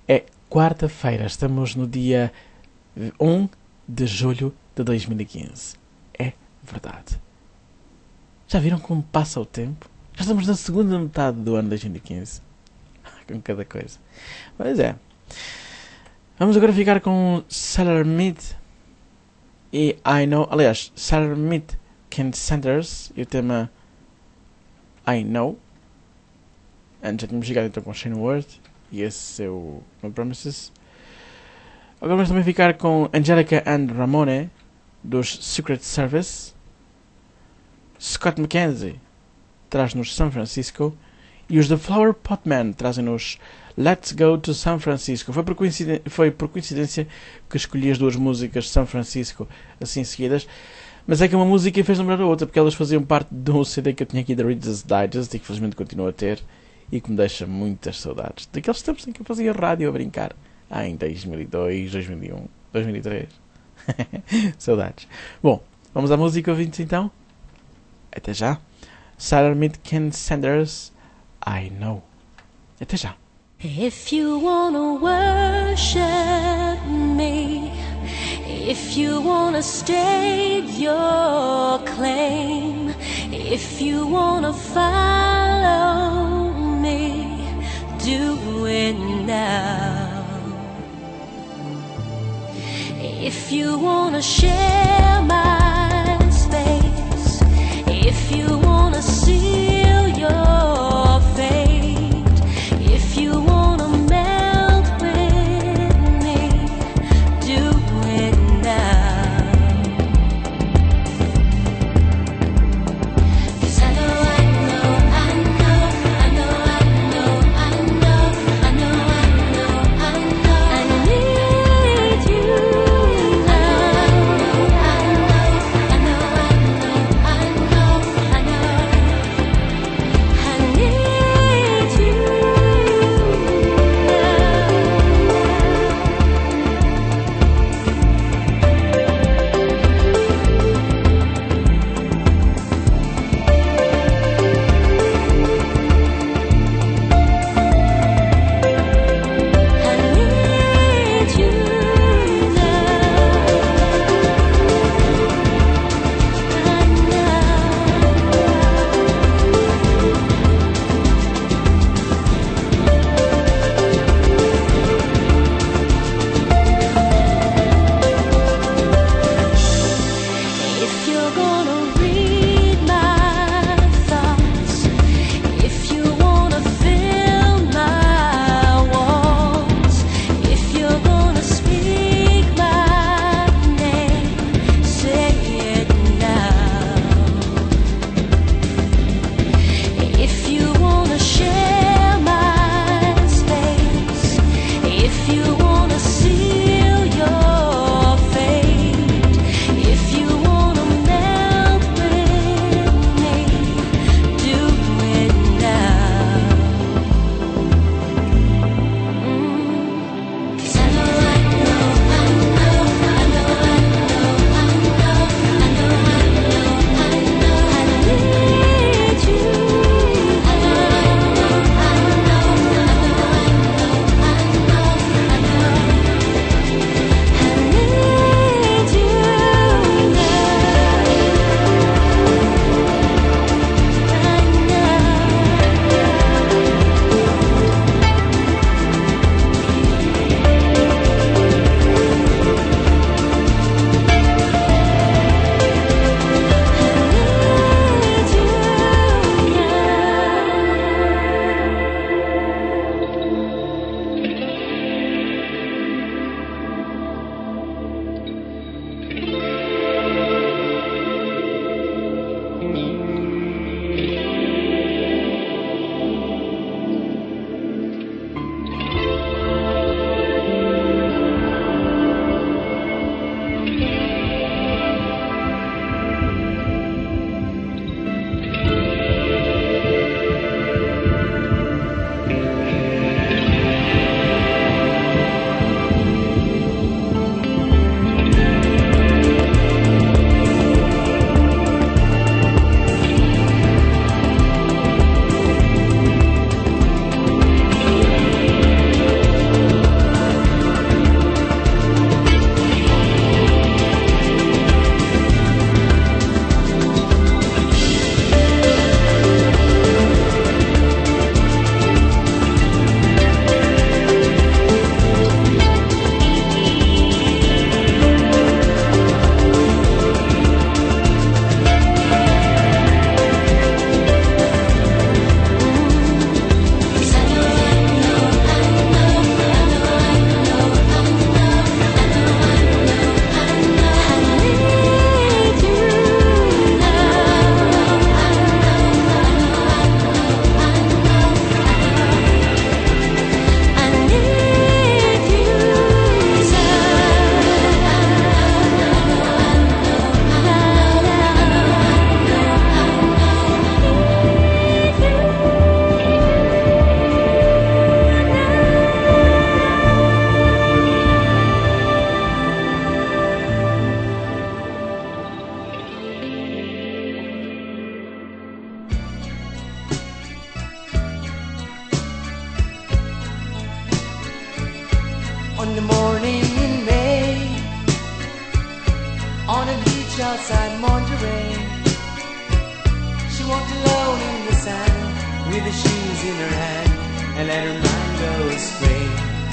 quarta-feira. Estamos no dia um de julho de dois mil e quinze. É verdade. Já viram como passa o tempo? Já estamos na segunda metade do ano de dois mil e quinze. Com cada coisa. Mas é. Vamos agora ficar com Sailor Mead e I Know. Aliás, Sailor Mead, Ken Sanders e o tema I Know. Antes já tínhamos chegado então com Shane Ward e esse é o No Promises. Agora vamos também ficar com Angelica and Ramone dos Secret Service. Scott McKenzie traz-nos San Francisco e os The Flower Pot Man trazem-nos Let's Go to San Francisco. Foi por, coincidência, foi por coincidência que escolhi as duas músicas de San Francisco assim seguidas, mas é que uma música fez lembrar a outra, porque elas faziam parte de um C D que eu tinha aqui da Reader's Digest e que felizmente continuo a ter e que me deixa muitas saudades daqueles tempos em que eu fazia rádio a brincar. Ah, em dois mil e dois, dois mil e um, dois mil e três. Saudades. Bom, vamos à música, ouvintes, então. Até já. Sailor Mead, Ken Sanders, I Know. Até já. If you wanna worship me, if you wanna state your claim, if you wanna follow me, do it now. If you wanna share my space, if you wanna seal your fate, if you wanna melt with me, do it now. 'Cause I know, I know, I know, I know, I know, I know, I know, I know, I know, I need you. I know, I know. the morning in May, on a beach outside Monterey, she walked alone in the sand with the shoes in her hand and let her mind go astray.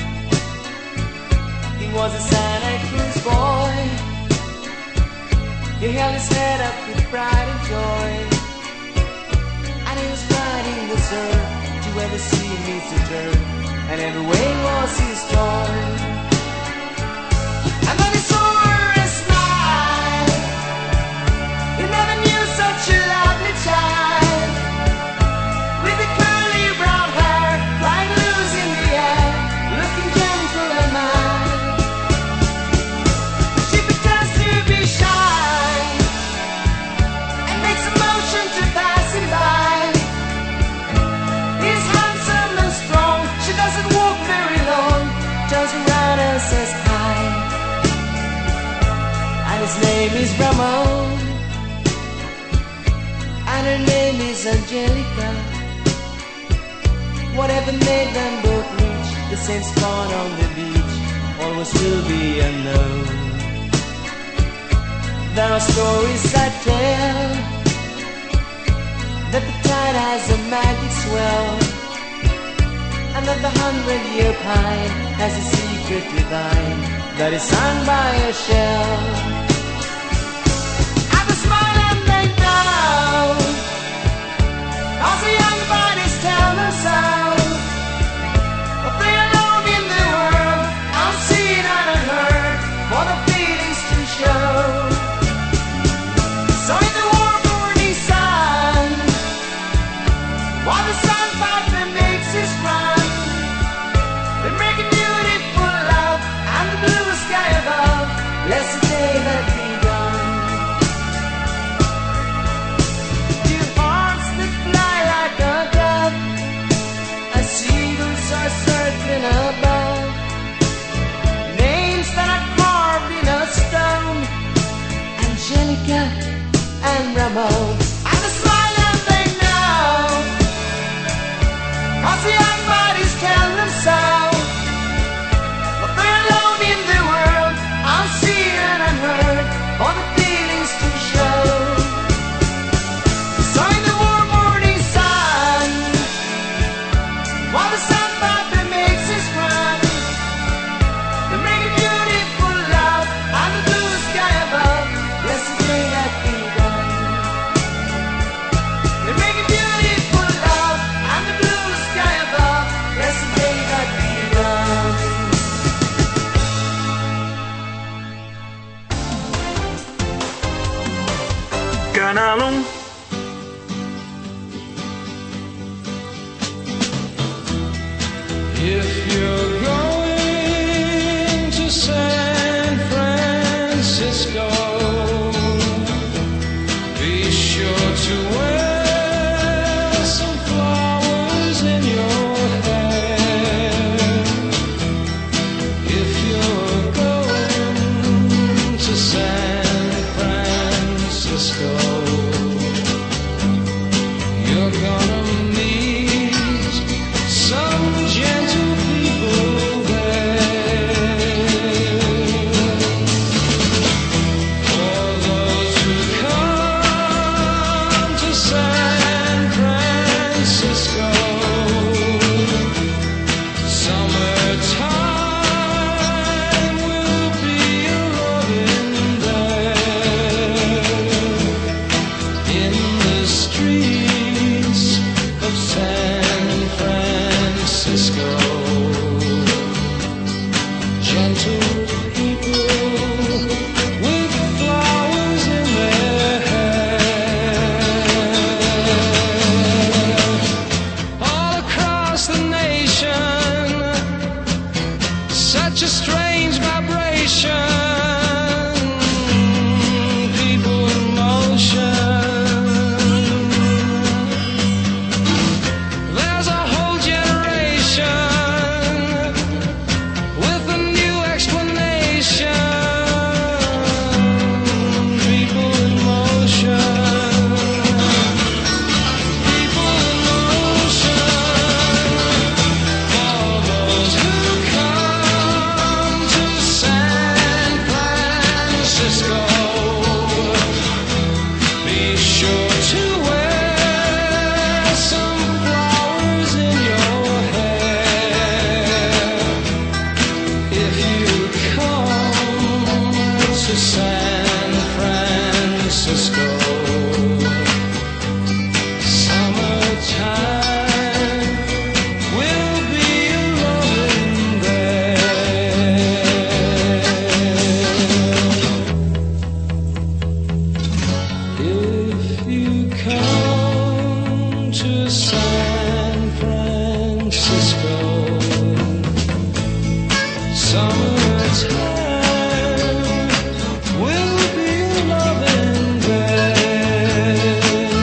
He was a Santa Cruz boy, he held his head up with pride and joy, and he was riding the surf to where the sea meets the turf, and every wave was his joy. And then he saw her a smile, he never knew such a lovely child, with the curly brown hair flying loose in the air, looking gentle and mild. She pretends to be shy and makes a motion to pass him by. He's handsome and strong, she doesn't walk very long, turns around and says hi. And his name is Ramon, and her name is Angelica. Whatever made them both reach the same spot on the beach, all will still be unknown. There are stories I tell that the tide has a magic swell, and that the hundred-year pine has a secret divine that is sung by a shell. And the smile and they know, 'cause the young bodies tell them so. But they alone in the world, unseen and unheard, for the feelings to show. So in the warm morning sun, while the sun fighter makes his run, they're making beautiful love, and the blue sky above, bless the day that begun. Two hearts that fly like a dove, as seagulls are circling above, names that are carved in a stone, Angelica and Ramon. And the smile and they know, 'cause the young bodies tell them so. But they're alone in the world, unseen and unheard, for the feelings to show. So in the warm morning sun, while the sun father makes his run, they're making beautiful love, and the blue sky above, bless the day that begun. They're making beautiful love, and the blue sky above, bless the day that begun. Canal um. If you're going to San Francisco, be sure to wear some flowers in your hair. If you're going to San Francisco, you're gonna meet some gentle people. San Francisco. Summertime will be loving there.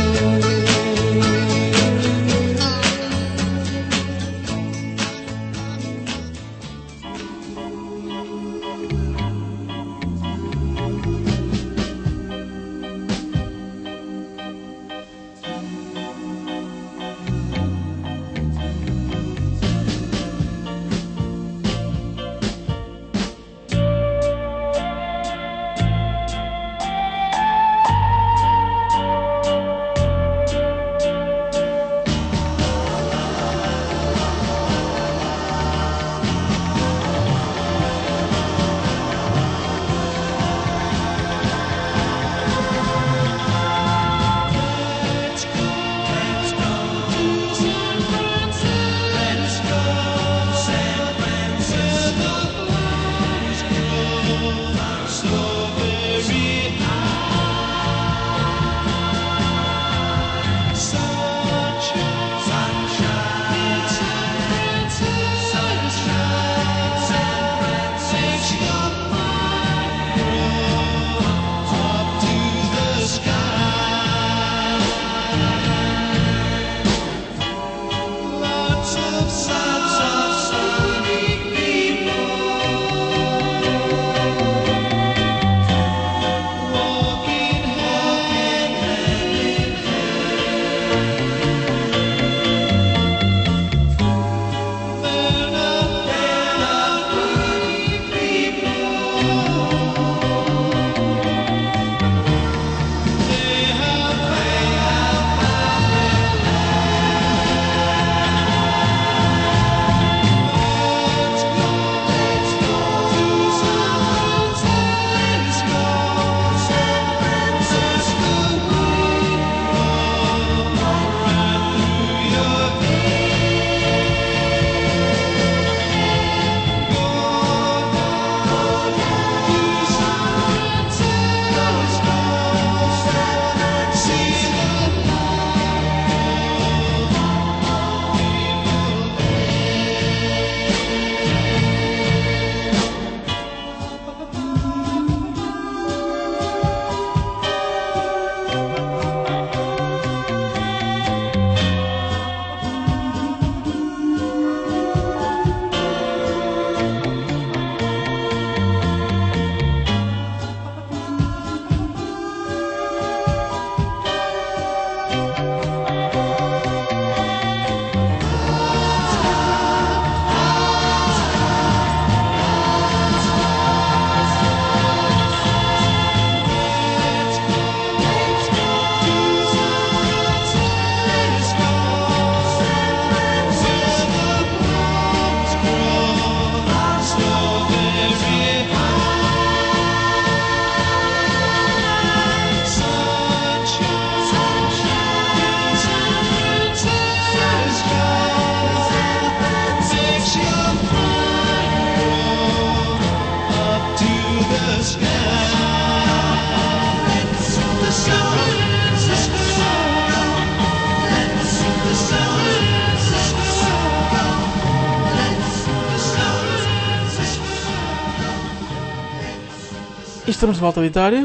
E estamos de volta ao auditório,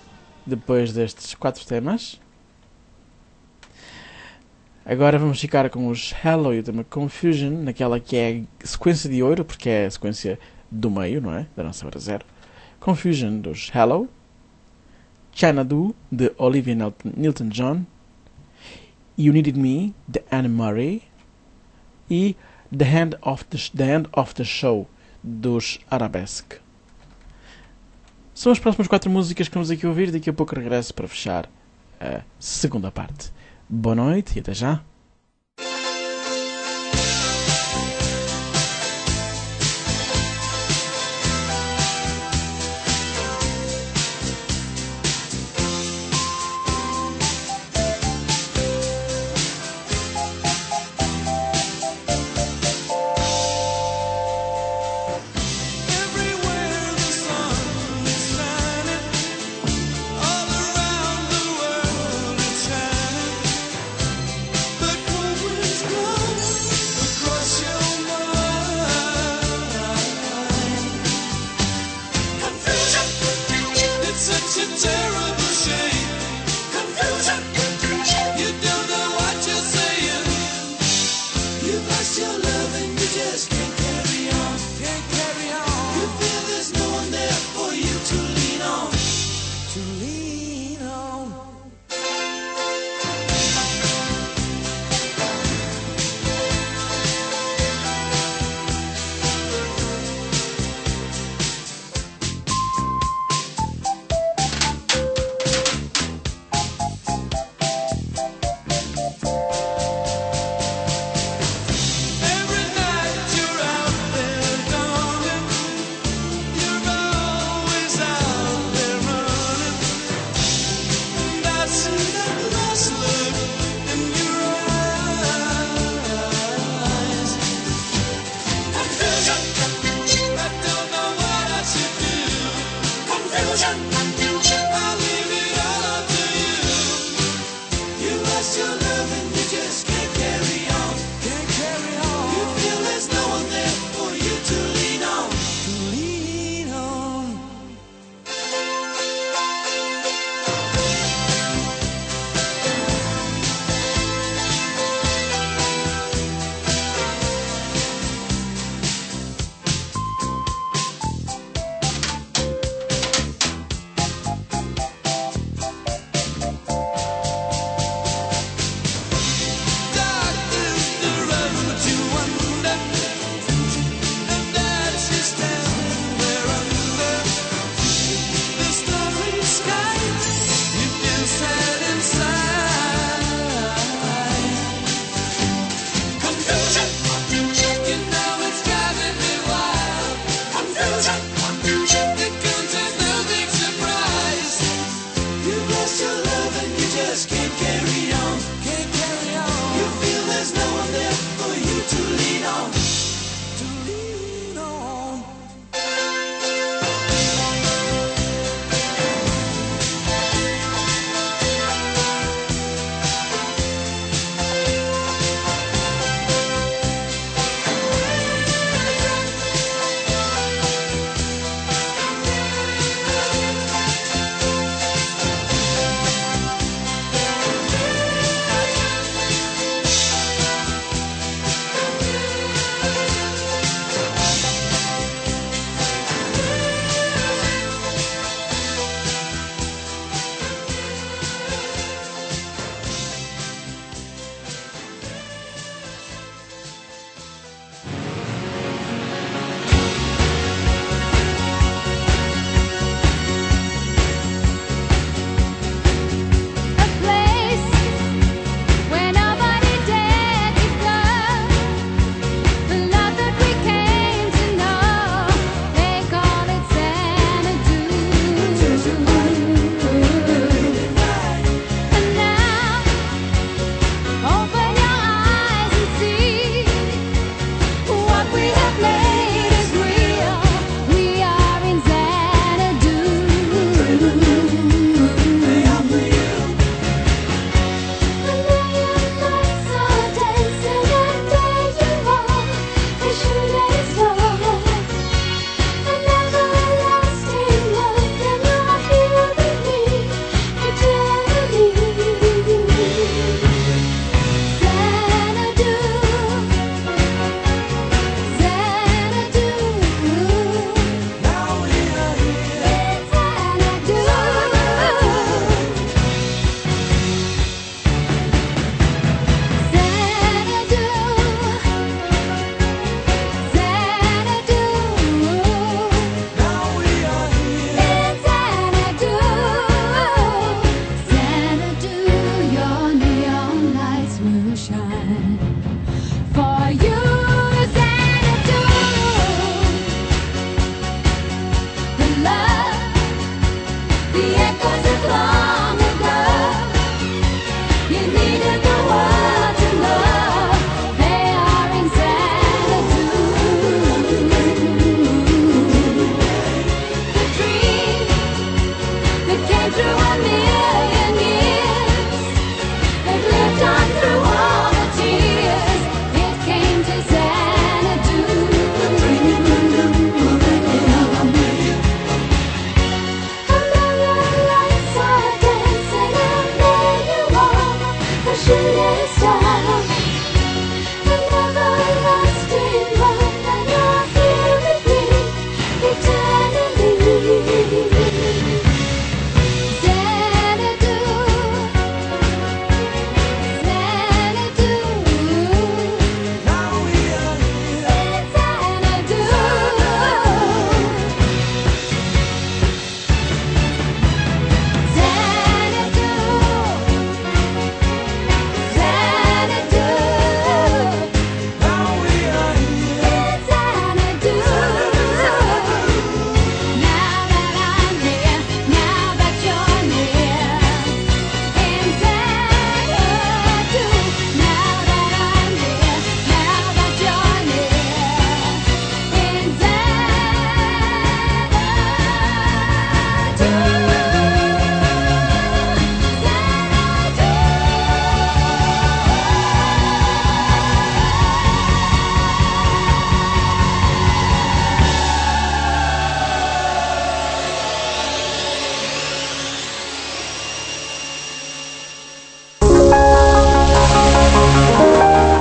depois destes quatro temas. Agora vamos ficar com os Hello e o tema Confusion, naquela que é a sequência de ouro, porque é a sequência do meio, não é? Da nossa hora zero. Confusion dos Hello, Xanadu, de Olivia Newton-John, You Needed Me, de Anne Murray, e The End of the, the, End of the Show, dos Arabesque. São as próximas quatro músicas que vamos aqui ouvir. Daqui a pouco regresso para fechar a segunda parte. Boa noite e até já. But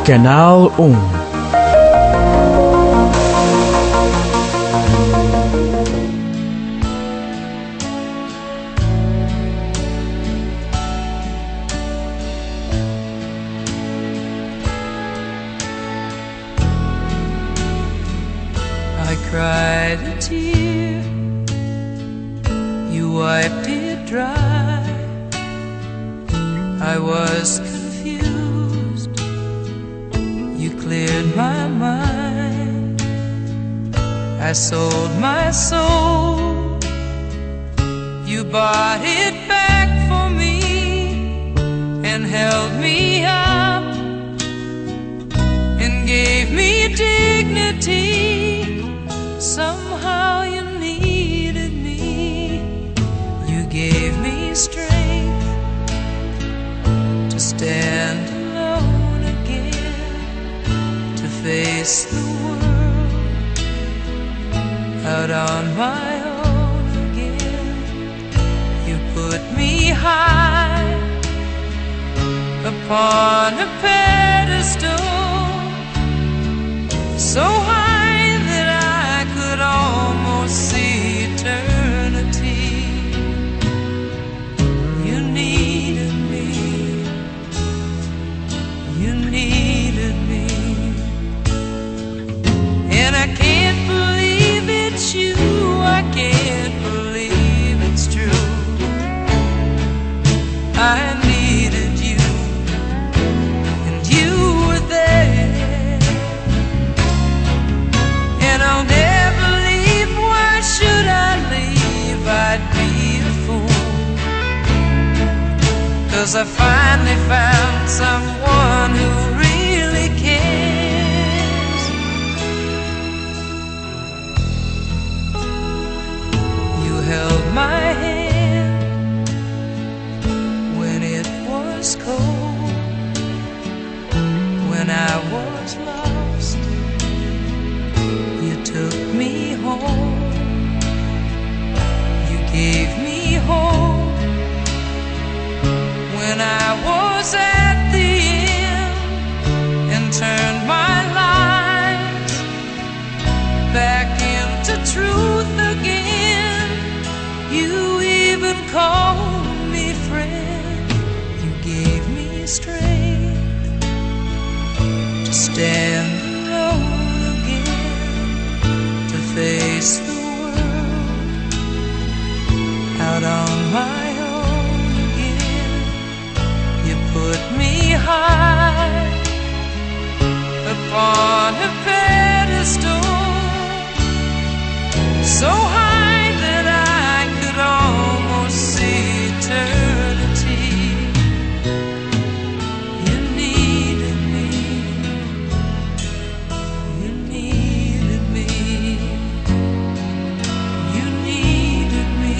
Canal um. I cried a tear, you wiped it dry. I was confused, you cleared my mind. I sold my soul, you bought it back for me and held me up and gave me dignity. Somehow you needed me, you gave me strength to stand alone again, to face the world out on my own again. You put me high upon a pedestal, so high almost see eternity. You needed me, you needed me, and I can't believe it's you, I can't believe it's true. I needed you, and you were there, and I'll never should I leave, I'd be a fool, 'cause I finally found someone who really cares. You held my hand when it was cold, when I was lost, you took me home, gave me hope when I was at the end, and turned my life back into truth again. You even called me friend, you gave me strength to stand alone again, to face the out on my own again. You put me high upon a pedestal, so high that I could almost see eternity. You needed me, you needed me, you needed me.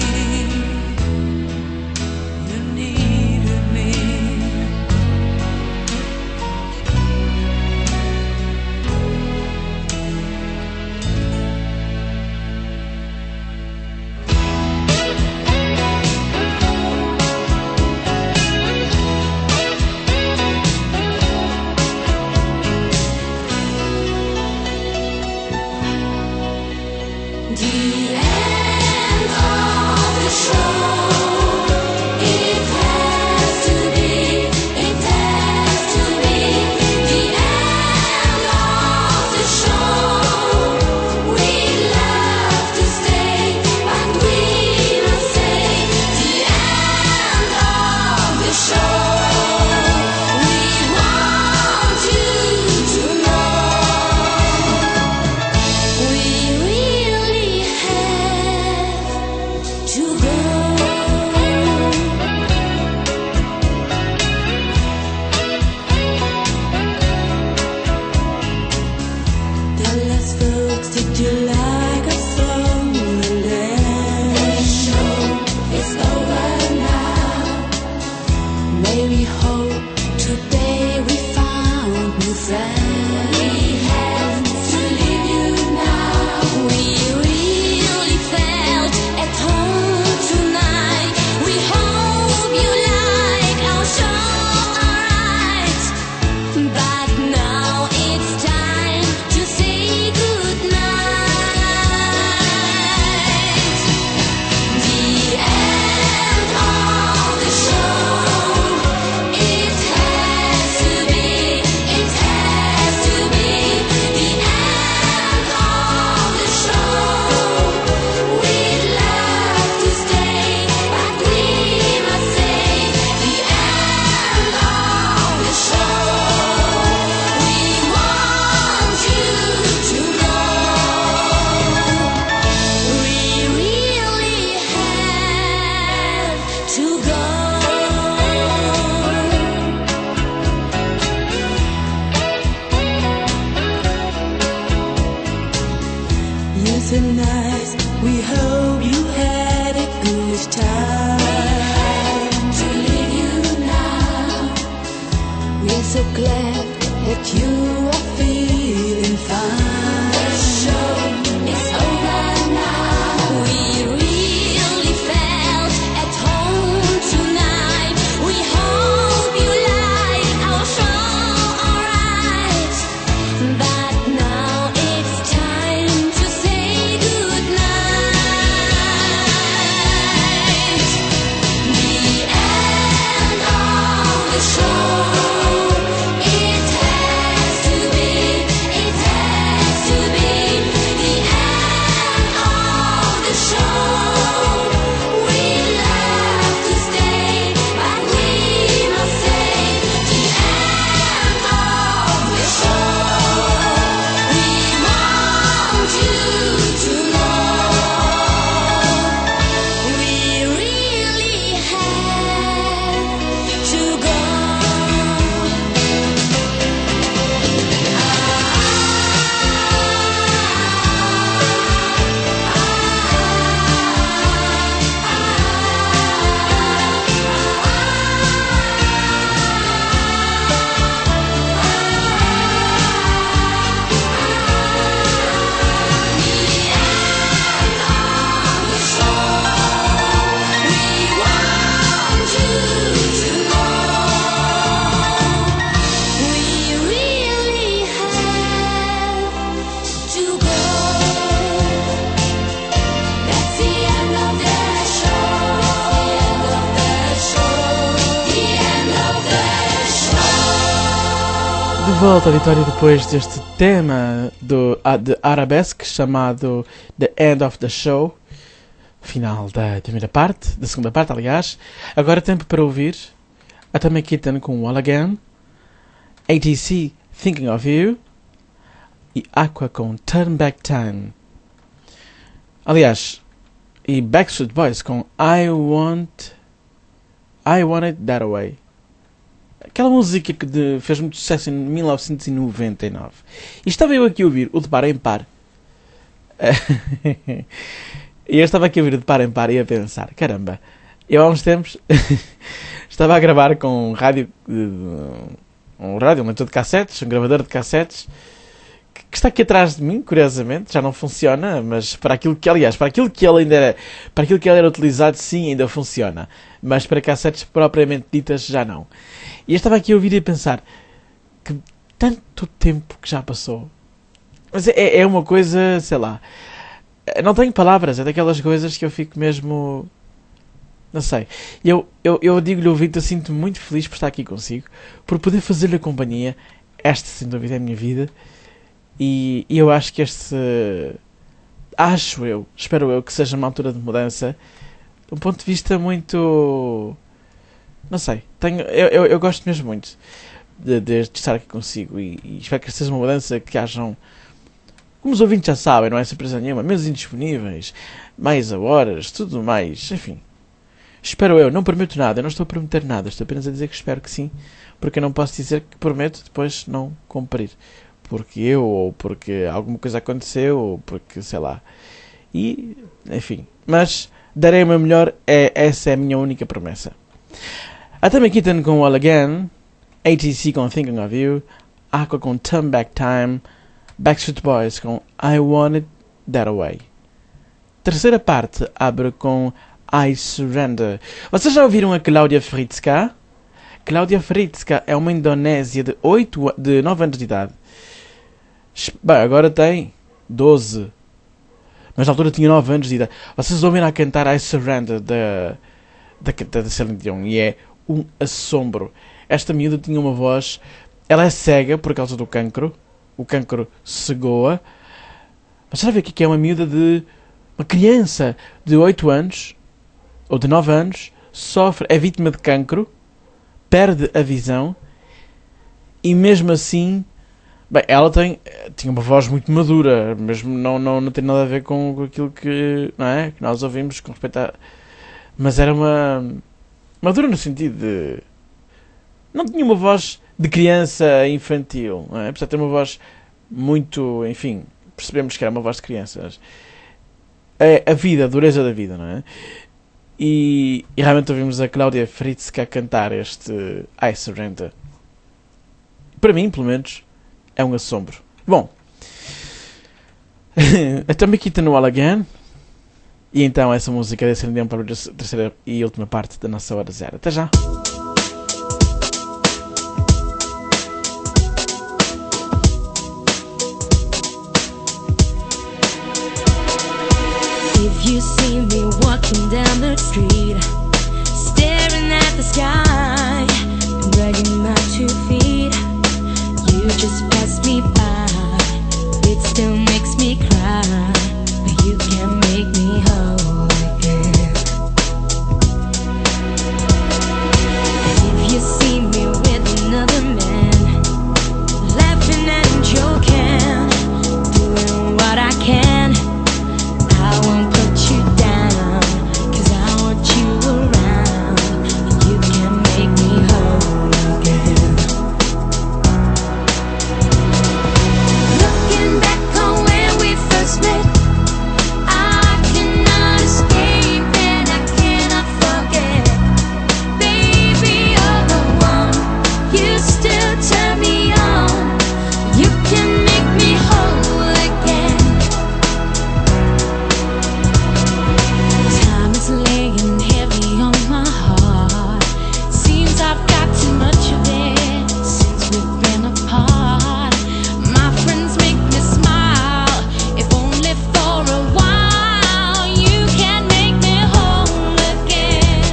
But now so nice. We hope you had a good time. To leave you now, we're so glad that you are feeling fine. The show is over now. We really felt at home tonight. We hope you like our show, alright. But now it's time to say goodnight. The end of the show. It has to be, it has to be the end of the show. We love to stay, but we must say the end of the show. We want you to know we really have to go. De volta, Vitória, depois deste tema do, ah, de Arabesque chamado The End of the Show, final da primeira parte, da segunda parte, aliás. Agora tempo para ouvir a Tammy Kitten com All Again, A T C Thinking of You e Aqua com Turn Back Time. Aliás, e Backstreet Boys com I Want I Want It That Way. Aquela música que de, fez muito sucesso em mil novecentos e noventa e nove. E estava eu aqui a ouvir o De Par em Par. E eu estava aqui a ouvir o De Par em Par e a pensar, caramba, eu há uns tempos estava a gravar com um rádio, um rádio, um leitor de cassetes, um gravador de cassetes, que está aqui atrás de mim, curiosamente, já não funciona, mas para aquilo que, aliás, para aquilo que ele ainda era, para aquilo que ele era utilizado, sim, ainda funciona. Mas para cassetes propriamente ditas, já não. E eu estava aqui a ouvir e a pensar que tanto tempo que já passou. Mas é, é uma coisa, sei lá, não tenho palavras, é daquelas coisas que eu fico mesmo, não sei. Eu, eu, eu digo-lhe, ouvinte, eu sinto-me muito feliz por estar aqui consigo, por poder fazer-lhe a companhia. Esta, sem dúvida, é a minha vida. E, e eu acho que este, acho eu, espero eu, que seja uma altura de mudança, de um ponto de vista muito, não sei, tenho, eu, eu, eu gosto mesmo muito de, de estar aqui consigo e, e espero que seja uma mudança, que hajam, como os ouvintes já sabem, não é surpresa nenhuma, menos indisponíveis, mais a horas, tudo mais, enfim. Espero eu, não prometo nada, eu não estou a prometer nada, estou apenas a dizer que espero que sim, porque eu não posso dizer que prometo depois não cumprir. Porque eu, ou porque alguma coisa aconteceu, ou porque, sei lá. E, enfim. Mas darei o meu melhor, é, essa é a minha única promessa. A Tammy Kitten com All Again, A T C com Thinking of You, Aqua com Turn Back Time, Backstreet Boys com I Want It That Way. Terceira parte abre com I Surrender. Vocês já ouviram a Cláudia Fritska? Cláudia Fritska é uma indonésia de, oito, de nove anos de idade. Bem, agora tem doze. Mas na altura tinha nove anos de idade. Vocês ouviram a cantar I Surrender da, da, da Celine Dion. E é um assombro. Esta miúda tinha uma voz... Ela é cega por causa do cancro. O cancro cegou-a. Mas sabe o que é uma miúda de... Uma criança de oito anos. Ou de nove anos. Sofre, é vítima de cancro. Perde a visão. E mesmo assim... Bem, ela tem, tinha uma voz muito madura, mesmo não, não, não tem nada a ver com, com aquilo que, não é, que nós ouvimos com respeito a... Mas era uma... Madura no sentido de... Não tinha uma voz de criança infantil, não é? Apesar de ter uma voz muito... Enfim, percebemos que era uma voz de criança. é a vida, a dureza da vida, não é? E, e realmente ouvimos a Cláudia Fritzka a cantar este I Surrender. Para mim, pelo menos, é um assombro. Bom, até me quita no All Again. E então essa música descendeu para a terceira e última parte da nossa hora zero. Até já! If you see me walking down the street, staring at the sky, dragging my two feet, you just pass me by. It still makes me cry, but you can't make me whole again. If you see me with another man, laughing and joking, doing what I can, I won't put you down, 'cause I want you around, and you can make me whole again. Looking back on when we first met, I cannot escape and I cannot forget. Baby, you're the one, you still turn me on, you can make me whole again. Time is laying heavy on my heart. Seems I've got too much of it since we've been apart. My friends make me smile, if only for a while. You can make me whole again.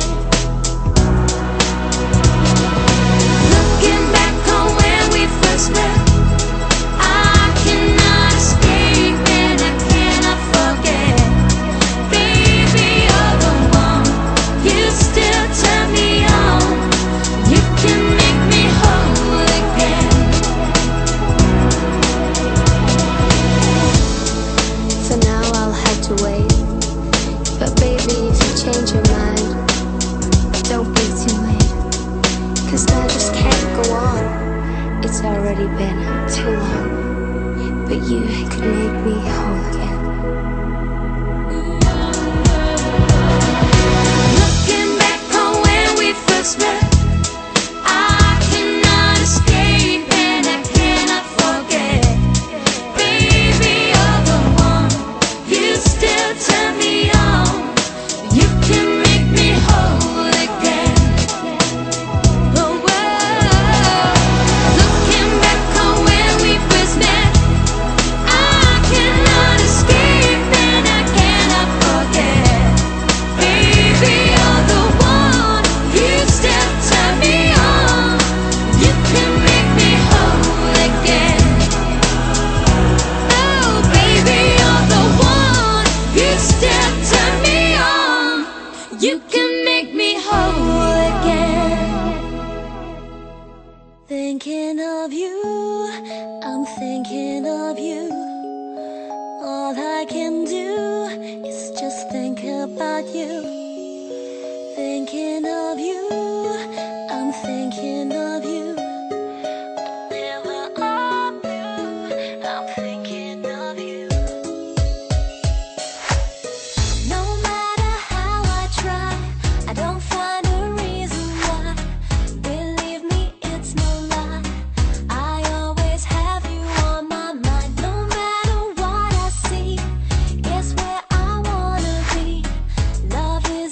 Looking back on when we first met, I cannot escape and I cannot forget. Baby, you're the one, you still turn me on, you can make me whole again. For now I'll have to wait, but baby, if you change your mind, don't be too late, 'cause I just can't go on. It's already been too long, but you could make me whole again. Looking back on when we first met, I cannot escape and I cannot forget. Baby, you're the one, you still turn me on, you can make me whole again. Oh, whoa. Looking back on when we first met, I cannot escape and I cannot forget. Baby, you're the one, you still turn me on, you can make me whole again. Oh, baby, you're the one, you still turn me on, you can make me whole again. Thinking of you, I'm thinking of you. All I can do is just think about you. Thinking of you, I'm thinking of you. Never of you, I'm thinking of you. No matter how I try, I don't find a reason why. Believe me, it's no lie, I always have you on my mind. No matter what I see, guess where I wanna be. Love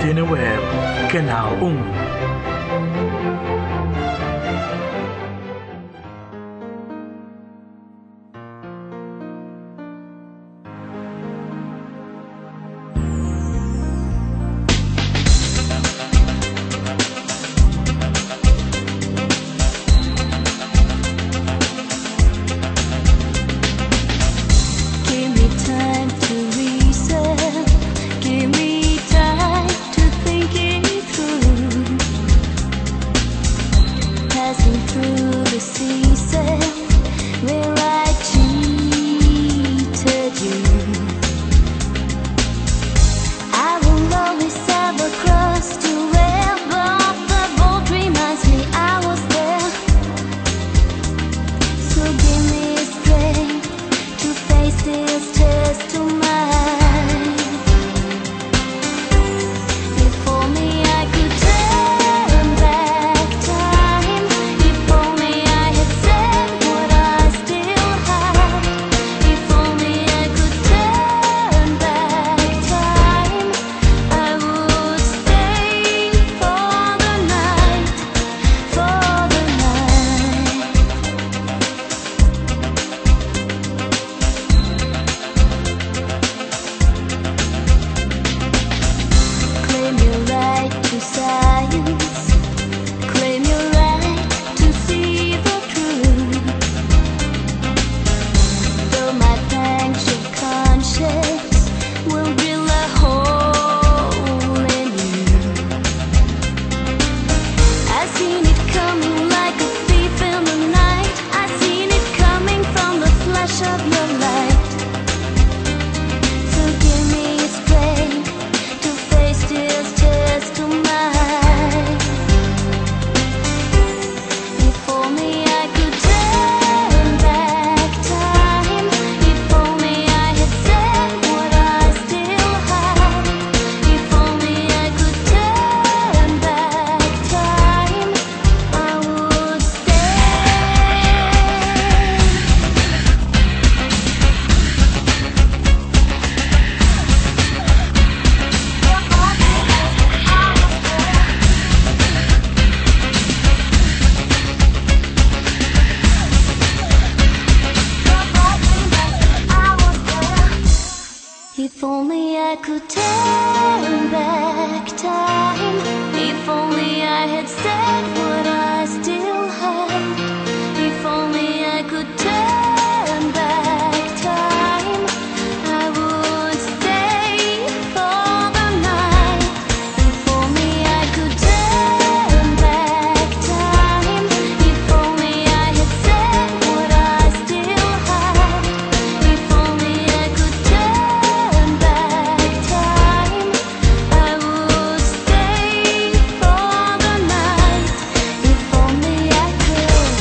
Antena Web, Canal um. Give me time to reset. Give me time to think it through. Passing through the season where I cheated you. I will always have a crust to wear, but the boat reminds me I was there. So give me strength to face this test to mine. If only I could turn back time. If only I had said what I still have. If only I could turn back time, I would stay for the night, for the night. Claim your right to science. Claim your right to see the truth. Though my pangs of conscience will drill a hole in you. I seen it coming like a thief in the night. I seen it coming from the flash of your light. So give me strength to face this test to mine. If only I could turn back time. If only I had said what I still have. If only I could turn back time, I would stay. If only I could turn back time. If only I had said what I still had. If only I could turn back time, I would stay for the night. If only I could turn back time. If only I had said what I still had. If only I could turn back time, I would stay for the night. If only I could.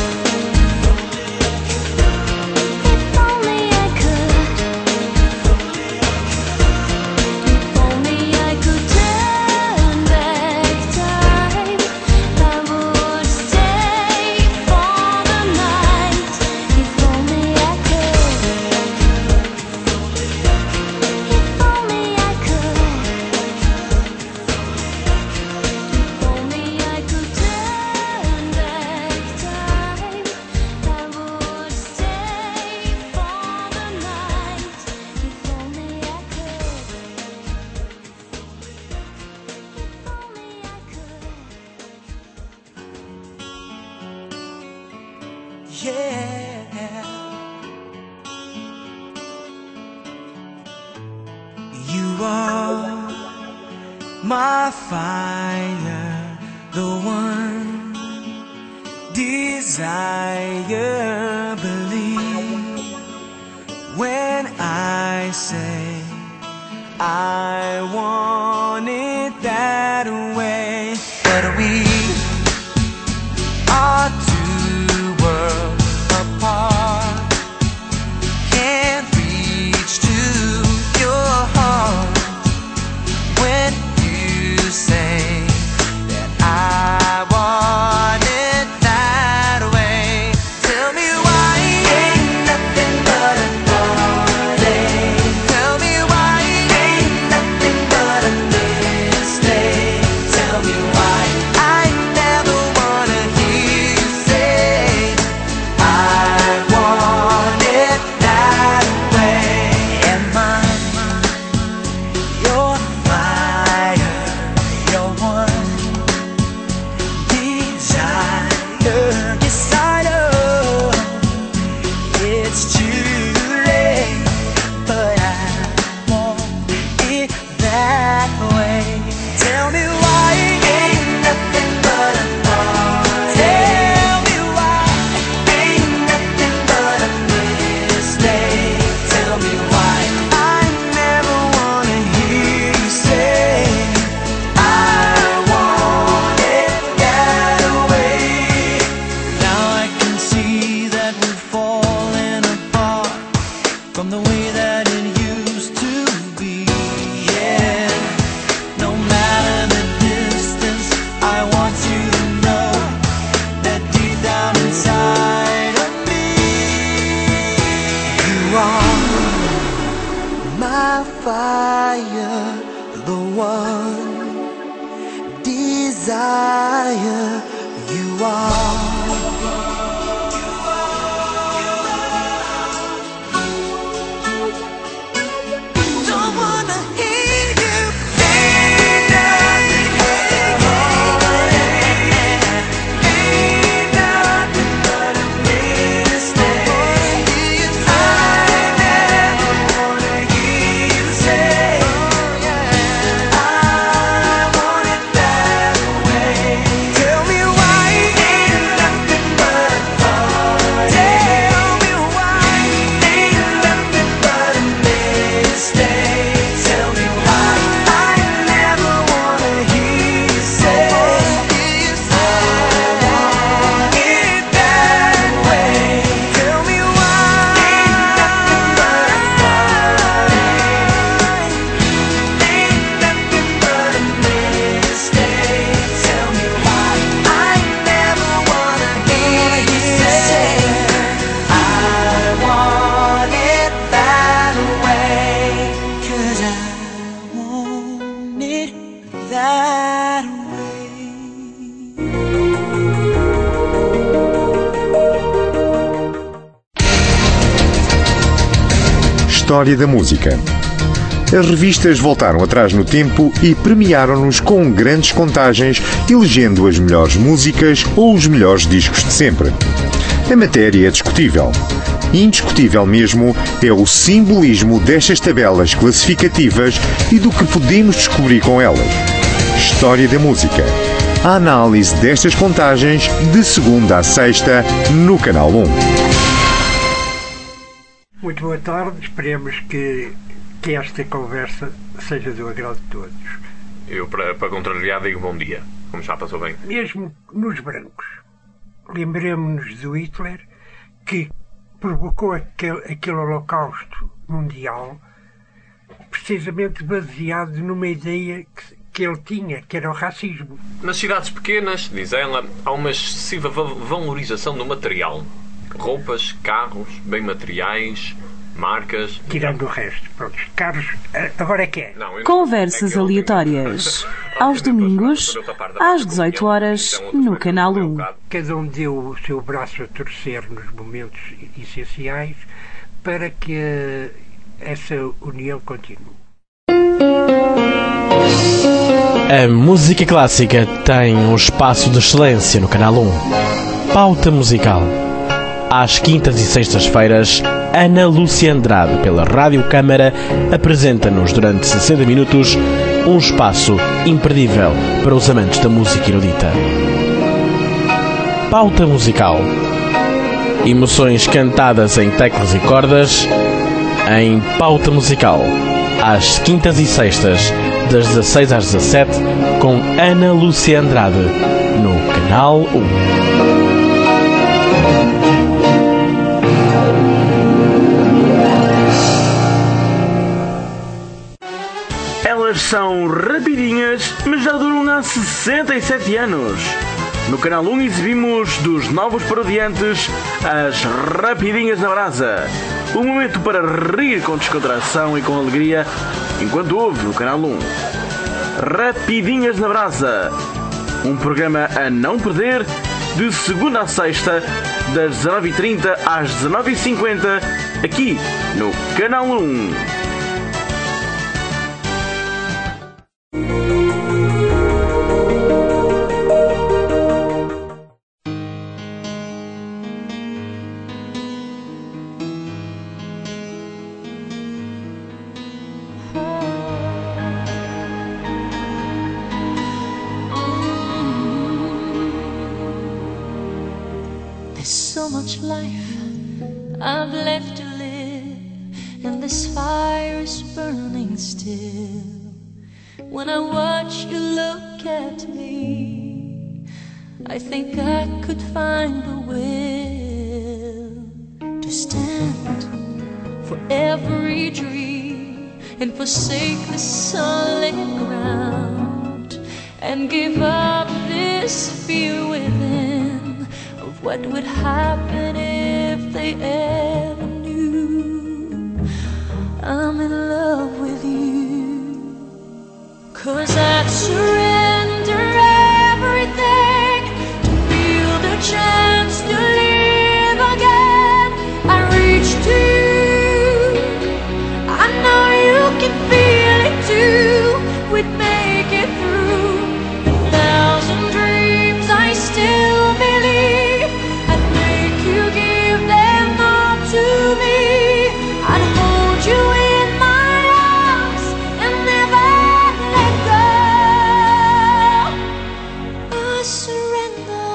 If only I could. If only I could turn back time, I would stay for the night. If only I could. If only I could. If only I could turn back time, I would stay for the night. If only I could. If only I could. Yeah. You are my fire, the one desire. Believe when I say I want it that way. But we are two worlds apart. Can't reach to your heart when you say that I want it that way. Till desire. Yes, I know it's too late, but I want it that way. Tell me why ain't nothing but a thought. Tell me why ain't nothing but a mistake. Tell me why I never wanna hear you say I want it that way. Now I can see that we're falling apart from the way that it used to be. Yeah, no matter the distance, I want you to know that deep down inside of me, you are my fire, the one desire. You are. Don't wanna hear you say nothing. Ain't nothing but a mistake. I never wanna hear you say I want it that way. Tell me why ain't nothing but a thought. Tell me why ain't nothing but a mistake. Tell me why I never wanna hear you say I want it that way. Tell me why ain't nothing but a thought. Ain't nothing but a mistake. Tell me why I never wanna hear you say I want it that way. 'Cause I want it that way. História da música. As revistas voltaram atrás no tempo e premiaram-nos com grandes contagens, elegendo as melhores músicas ou os melhores discos de sempre. A matéria é discutível. Indiscutível mesmo é o simbolismo destas tabelas classificativas e do que podemos descobrir com elas. História da música. A análise destas contagens de segunda a sexta no Canal um. Muito boa tarde, esperemos que, que esta conversa seja do agrado de todos. Eu, para, para contrariar, digo bom dia. Como já passou bem? Mesmo nos brancos, lembremos-nos do Hitler, que provocou aquele, aquele holocausto mundial precisamente baseado numa ideia que, que ele tinha, que era o racismo. Nas cidades pequenas, diz ela, há uma excessiva va- valorização do material. Roupas, carros, bem materiais, marcas... Tirando o resto, pronto, carros, eh, agora é que é. Não, eu não- Conversas aleatórias. Aos domingos, às dezoito horas, no Canal um. Cada um deu o seu braço a torcer nos momentos essenciais para que eh, essa união continue. A música clássica tem um espaço de excelência no Canal um. Pauta musical. Às quintas e sextas-feiras, Ana Lúcia Andrade, pela Rádio Câmara, apresenta-nos durante sessenta minutos um espaço imperdível para os amantes da música erudita. Pauta musical. Emoções cantadas em teclas e cordas em Pauta Musical. Às quintas e sextas, das dezasseis às dezassete, com Ana Lúcia Andrade, no Canal um. Elas são rapidinhas, mas já duram há sessenta e sete anos. No Canal um exibimos dos novos parodiantes as Rapidinhas na Brasa. Um momento para rir com descontração e com alegria enquanto ouve no Canal um. Rapidinhas na Brasa. Um programa a não perder de segunda a sexta, das dezanove e trinta às dezanove e cinquenta, aqui no Canal um. so much life I've left to live, and this fire is burning still. When I watch you look at me, I think I could find the will to stand for every dream and forsake the solid ground, and give up this fear within of what would happen if they ever knew I'm in love with you. 'Cause I'd surrender everything to feel the chance to live again. I reach to you, I know you can feel it too. We'd make it through a thousand dreams. I still believe I'd make you give them all to me. I'd hold you in my arms and never let go. I surrender.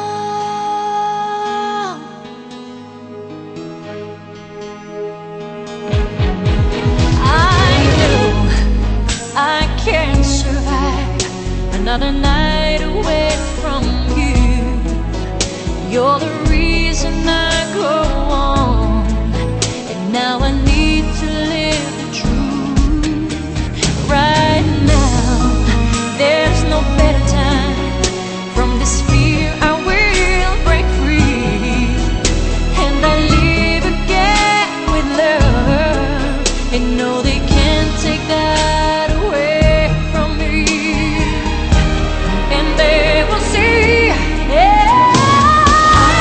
I know I can't survive another night away from you. You're the reason I go on, and now I need to live the truth. Right now, there's no better time. From this fear I will break free, and I live again with love, and no, they can't take that away from me. And they will see, yeah, I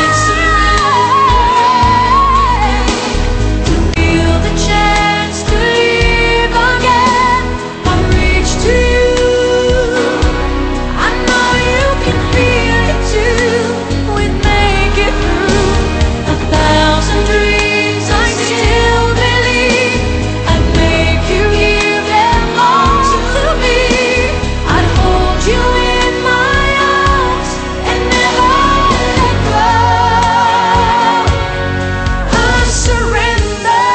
surrender to feel the chance to live again. I reach to you, I know you can feel it too. We'd make it through a thousand dreams. I still believe I'd make you give them all to me. I'd hold you in my arms and never let go. I surrender.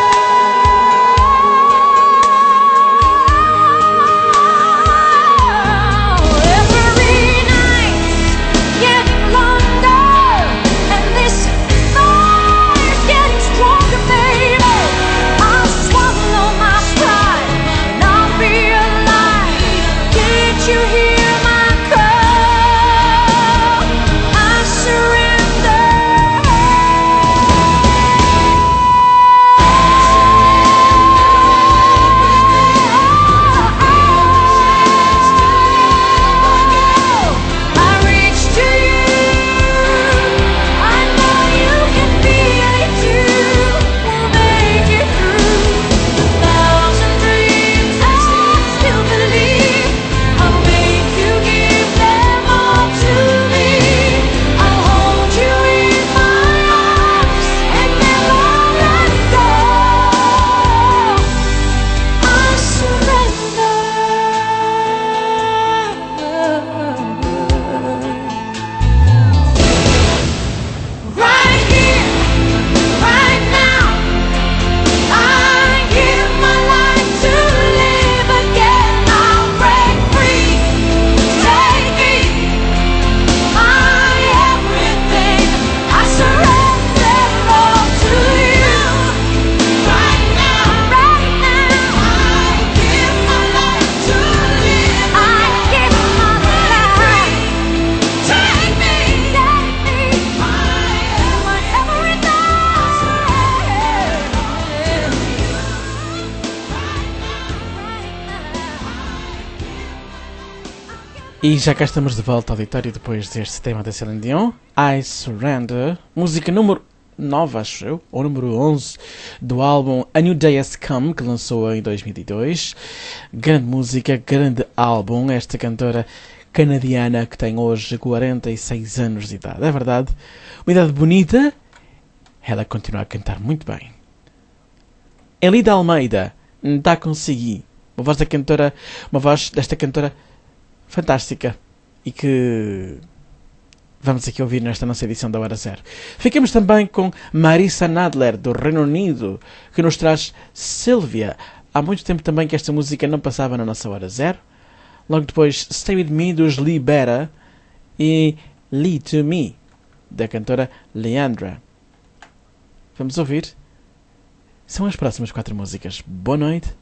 Every night getting longer, and this fire's getting stronger, baby. I'll swallow my pride and I'll be alive. Can't you hear my call? I surrender. I reach to you, I know you can feel it too. We'll make it through a thousand dreams. I still believe I'll make you give them all to me. I'll hold you in my arms and never let go. I surrender. Right here, right now, I give my life to live again. I'll break free. Take me, my everything. I surrender all to you. Right now, right now, I give my life to live. I give my life. Take me, take me, my everything. E já cá estamos de volta ao auditório depois deste tema da Celine Dion, I Surrender, música número nove, acho eu, ou número onze, do álbum A New Day Has Come, que lançou em dois mil e dois. Grande música, grande álbum, esta cantora canadiana que tem hoje quarenta e seis anos de idade. É verdade, uma idade bonita, ela continua a cantar muito bem. Elida Almeida, Tá Consegui, uma voz da cantora, uma voz desta cantora fantástica e que vamos aqui ouvir nesta nossa edição da Hora Zero. Ficamos também com Marissa Nadler, do Reino Unido, que nos traz Sylvia. Há muito tempo também que esta música não passava na nossa Hora Zero. Logo depois, Stay With Me, dos Libera, e Lee To Me, da cantora Leandra. Vamos ouvir. São as próximas quatro músicas. Boa noite.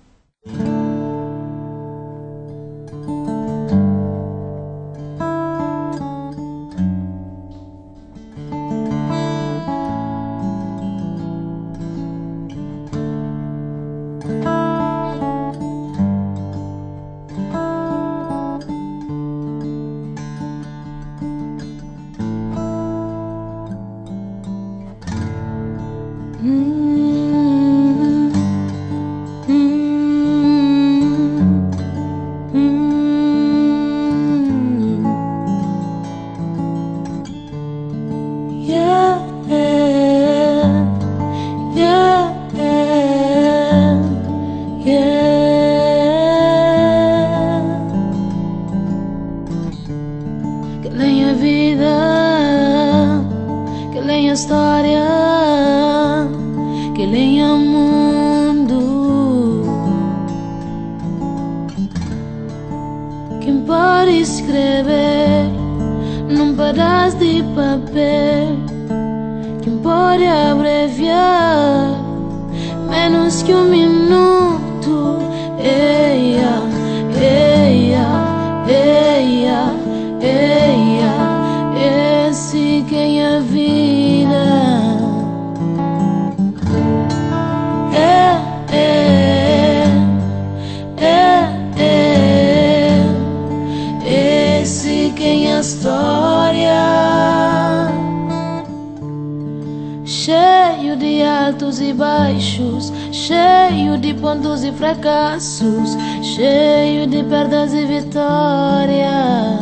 Cheio de perdas e vitórias,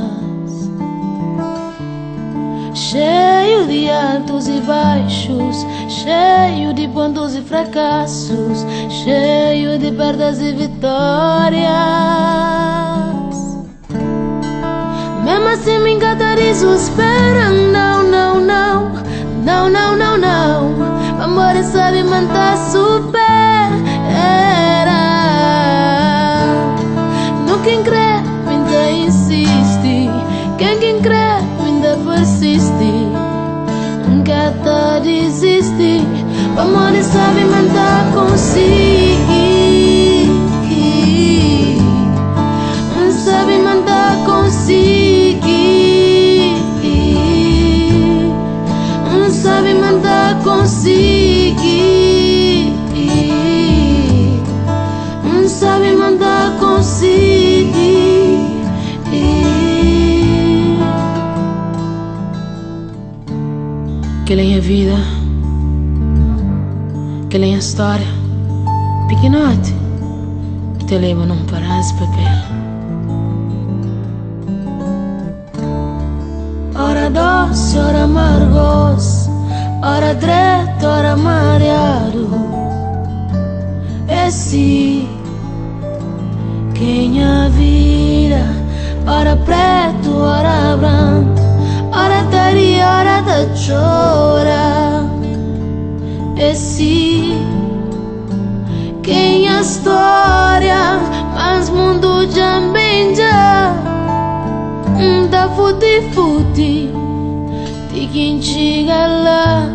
cheio de altos e baixos, cheio de pontos e fracassos, cheio de perdas e vitórias. Mesmo assim me encantarizo, espera, não, não, não, não, não, não, não. Amor sabe manter super. Quem crê ainda insiste, quem quem crê ainda persiste, nunca tá desiste. O amor sabe mandar consigo, sabe mandar consigo, sabe mandar consigo, sabe mandar consigo. Que lenha vida, que lenha história, pequenote, que te leva num pedaço de papel. Ora doce, ora amargos, ora direto, ora mareado. Esse quem a vida, ora preto, ora branco, ora tari, ora da chora. Esse quem a história, mas mundo já bem já da futi futi de quem chega lá.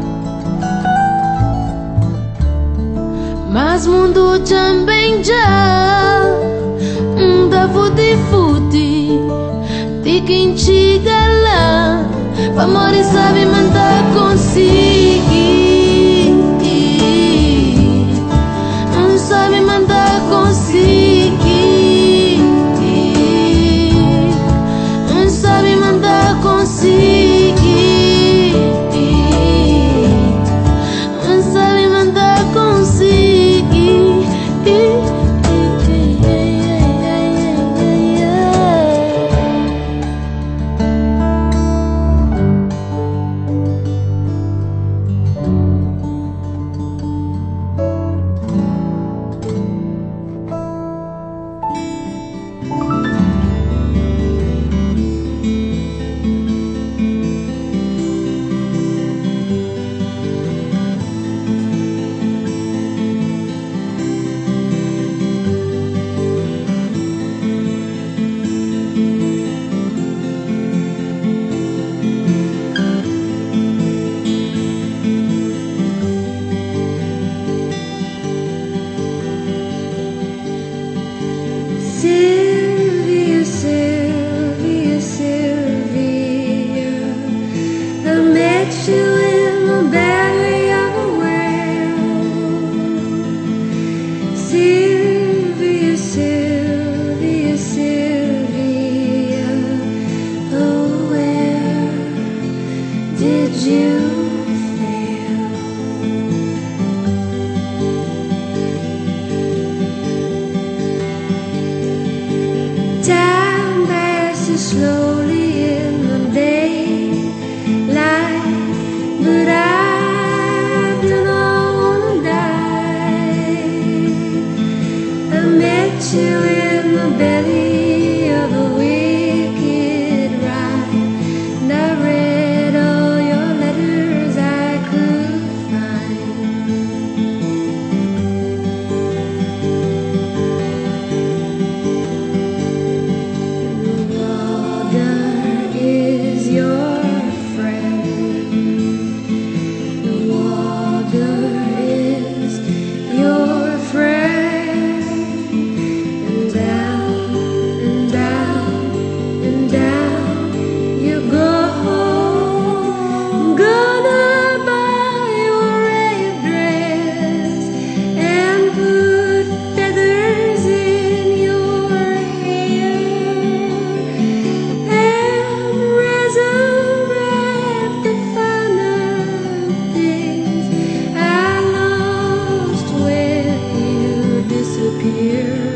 Mas mundo já bem já da futi futi de quem chega lá. O amor sabe mandar consigo, sabe mandar consigo, sabe mandar consigo, sabe mandar consigo. did you feel? Time passes slowly in the daylight, but I do not wanna die. I met you in the belly of a wicked ride, and I read all your letters I could find. The water is your friend. The water is your friend. And down and down and down you go. I'm gonna buy your red dress and put feathers in your hair and resurrect the finer things I lost when you disappeared.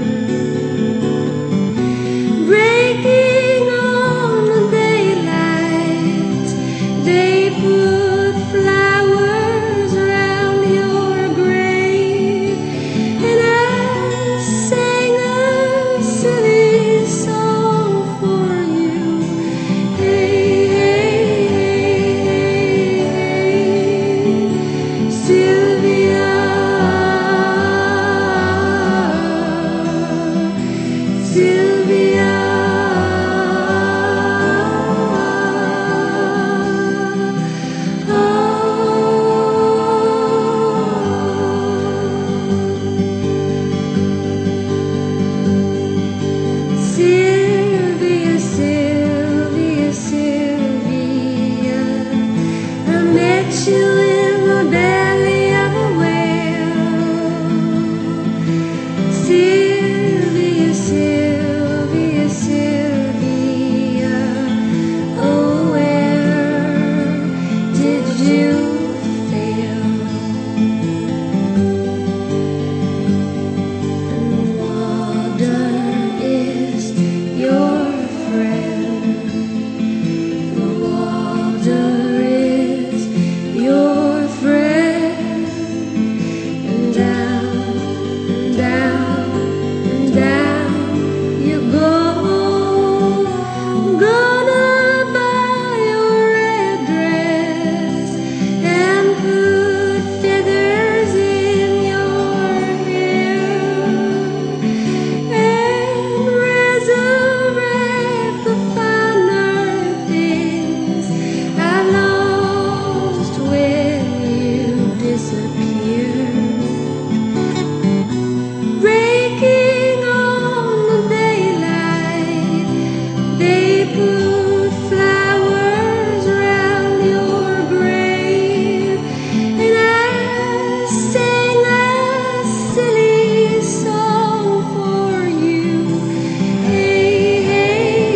Breaking on the daylight, they put flowers around your grave, and I sang a silly song for you. Hey, hey, hey, Sylvia, Sylvia. Sylvia, Sylvia, Sylvia, I met you in the belly of a whale. Sylvia, Sylvia, Sylvia, oh, where did you fail? And the water is your friend. The water is your friend. And down and down and down you go. I'm gonna buy your red dress and put feathers in your hair and resurrect the finer things I lost when you disappeared. Breaking on the daylight, they put flowers around your grave, and I sang a silly song for you. Hey, hey,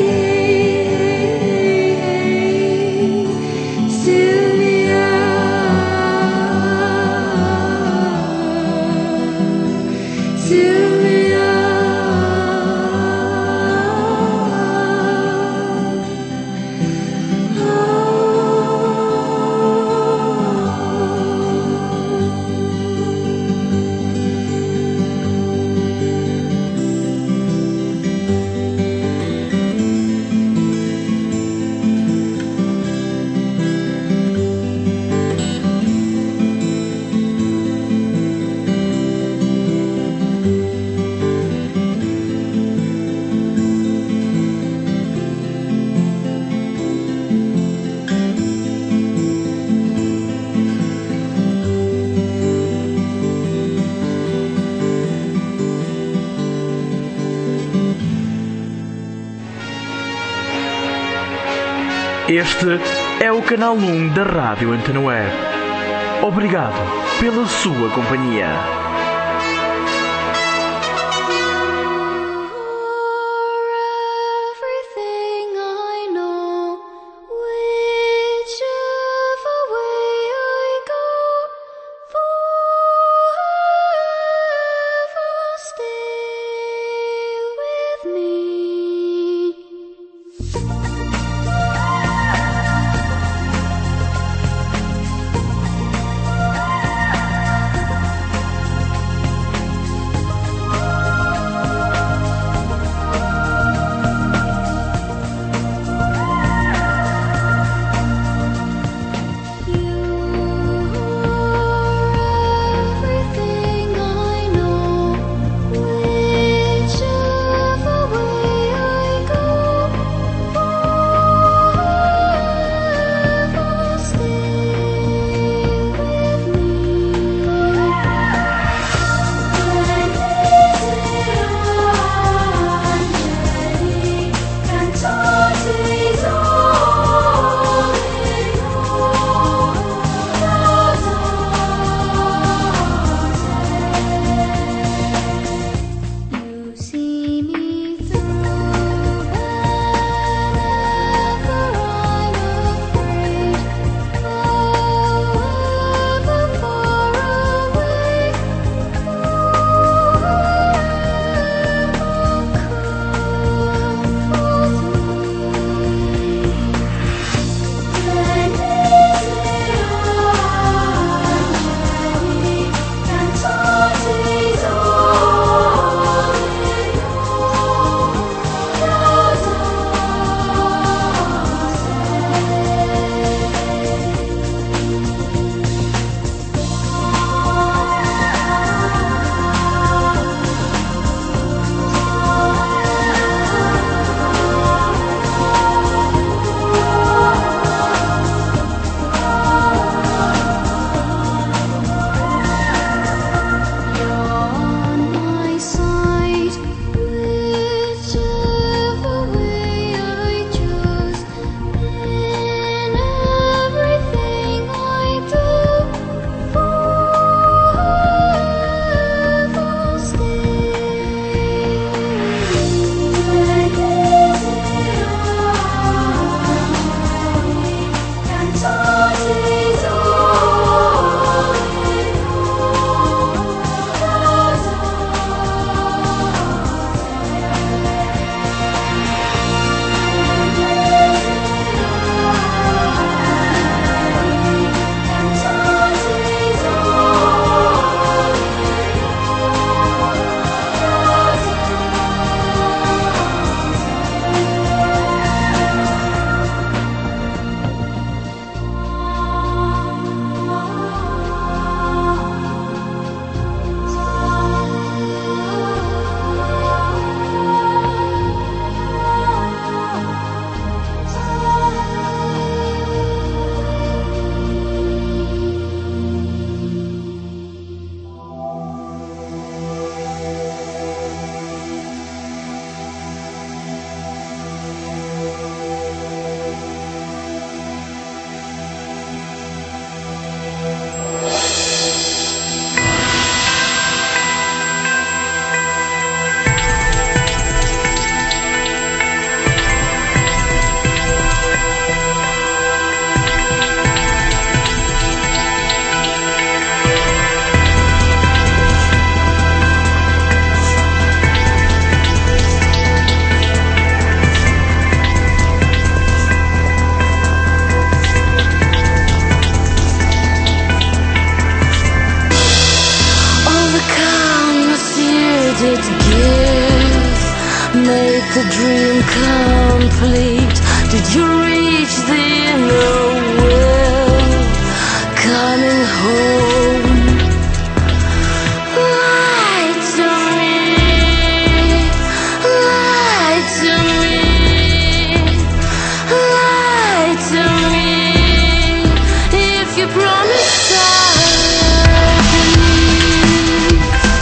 hey, Sylvia, Sylvia. Este é o canal um da Rádio Antena Web. Obrigado pela sua companhia. Everything I know, which did give made the dream complete. Did you reach the inner well coming home? Lie to me, lie to me, lie to me. If you promise I'll believe.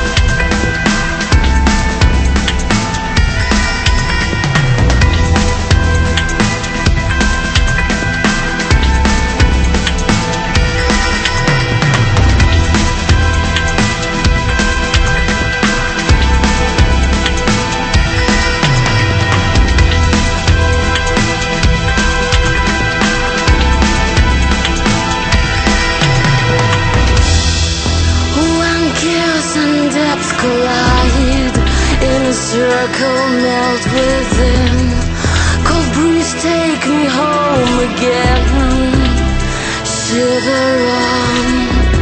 Collide in a circle, melt within. Cold breeze, take me home again. Shiver on.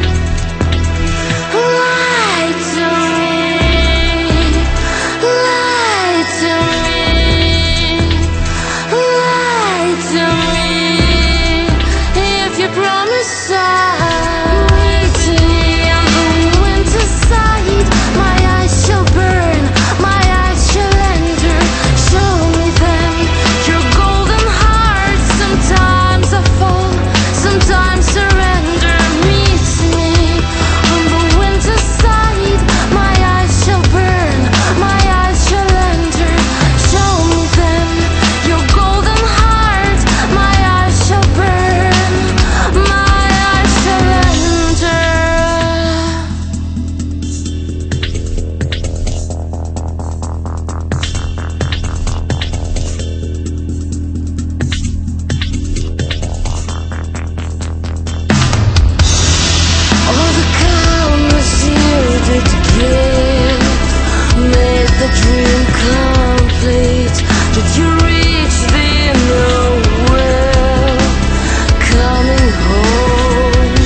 Lie to me, lie to me, lie to me. If you promise I'll meet me on the winter side. My eyes shall burn, my eyes shall enter. Show me them, your golden heart. Sometimes I fall, sometimes surrender. Meet me on the winter side. My eyes shall burn, my eyes shall enter. Show me them, your golden heart. My eyes shall burn, my eyes shall enter. All the calmness you did give made the dream complete. Did you reach the inner well coming home?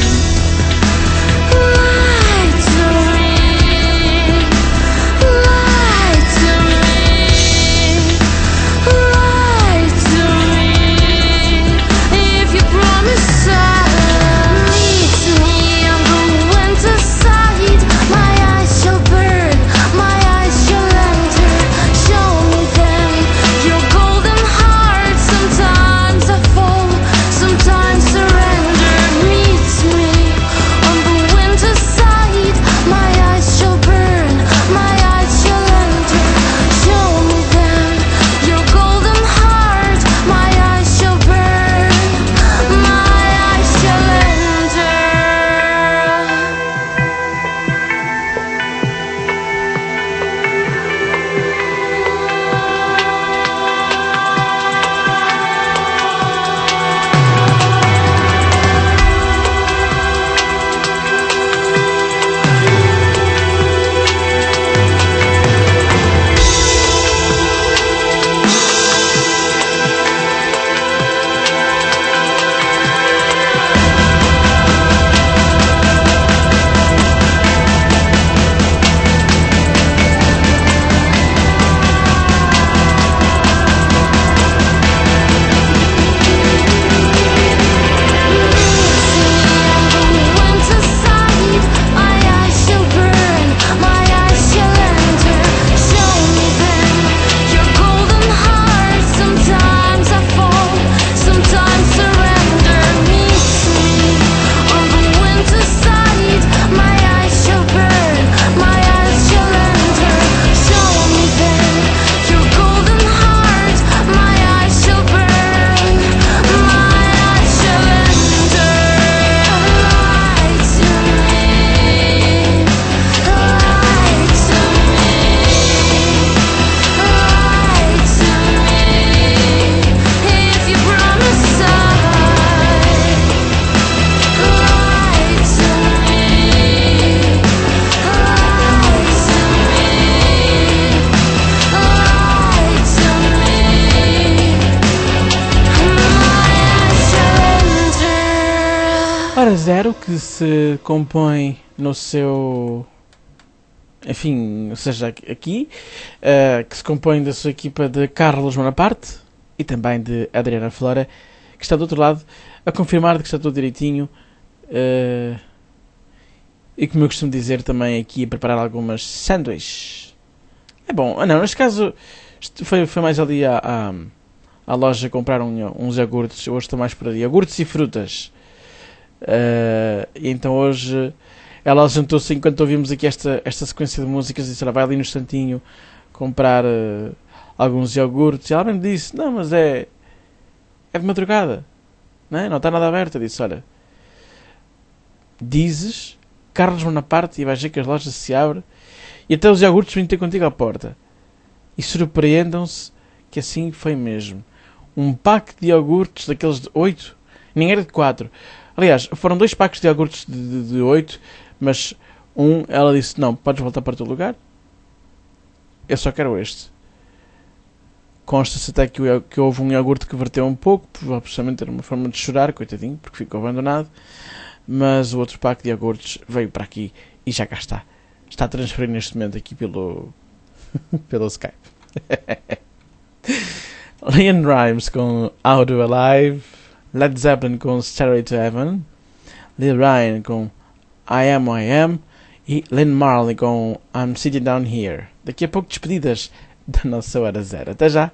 Lie to me, lie to me, lie to me. If you promise I'll meet me on the winter side. My eyes shall burn, my eyes shall enter. Show me them, your golden heart. Sometimes I fall, sometimes surrender. Meet me on the winter side. My eyes shall burn, my eyes shall enter. Show me them, your golden heart. My eyes shall burn, my eyes shall enter. Winter side, my eyes shall burn, my eyes shall enter. Show me them, your golden heart. Sometimes I fall, sometimes surrender. Meet me on the winter side. My eyes shall burn, my eyes shall enter. Show me them, your golden heart. My eyes shall burn, my eyes shall enter. Lie to me, lie to me, lie to me. If you promise I'll lie to me, lie to me, lie to me. My eyes shall enter. Ora, Zero, que se compõe no seu enfim, ou seja, aqui, uh, que se compõe da sua equipa de Carlos Bonaparte e também de Adriana Flora, que está do outro lado a confirmar que está tudo direitinho, uh, e como eu costumo dizer também aqui a preparar algumas sanduíches. É bom, ah, não, neste caso foi, foi mais ali à, à, à loja comprar um, uns iogurtes. Hoje estou mais por ali, iogurtes e frutas. Uh, e então hoje ela juntou-se enquanto ouvimos aqui esta, esta sequência de músicas e disse: ela vai ali no instantinho comprar uh, alguns iogurtes. E ela me disse: não, mas é é de madrugada, não é? Não está nada aberto. Eu disse: olha, dizes Carlos Bonaparte e vais ver que as lojas se abrem e até os iogurtes vêm ter contigo à porta. E surpreendam-se que assim foi mesmo. Um pack de iogurtes daqueles de oito, nem era de quatro. Aliás, foram dois packs de iogurtes de oito, mas um, ela disse: não, podes voltar para o teu lugar, eu só quero este. Consta-se até que, o, que houve um iogurte que verteu um pouco, provavelmente era uma forma de chorar, coitadinho, porque ficou abandonado, mas o outro pack de iogurtes veio para aqui e já cá está. Está a transferir neste momento aqui pelo, pelo Skype. Leon Rimes com How Do Alive, Led Zeppelin com Stairway to Heaven, Lil Ryan com I Am I Am e Lynn Marley com I'm Sitting Down Here. Daqui a pouco despedidas da nossa hora zero. Até já!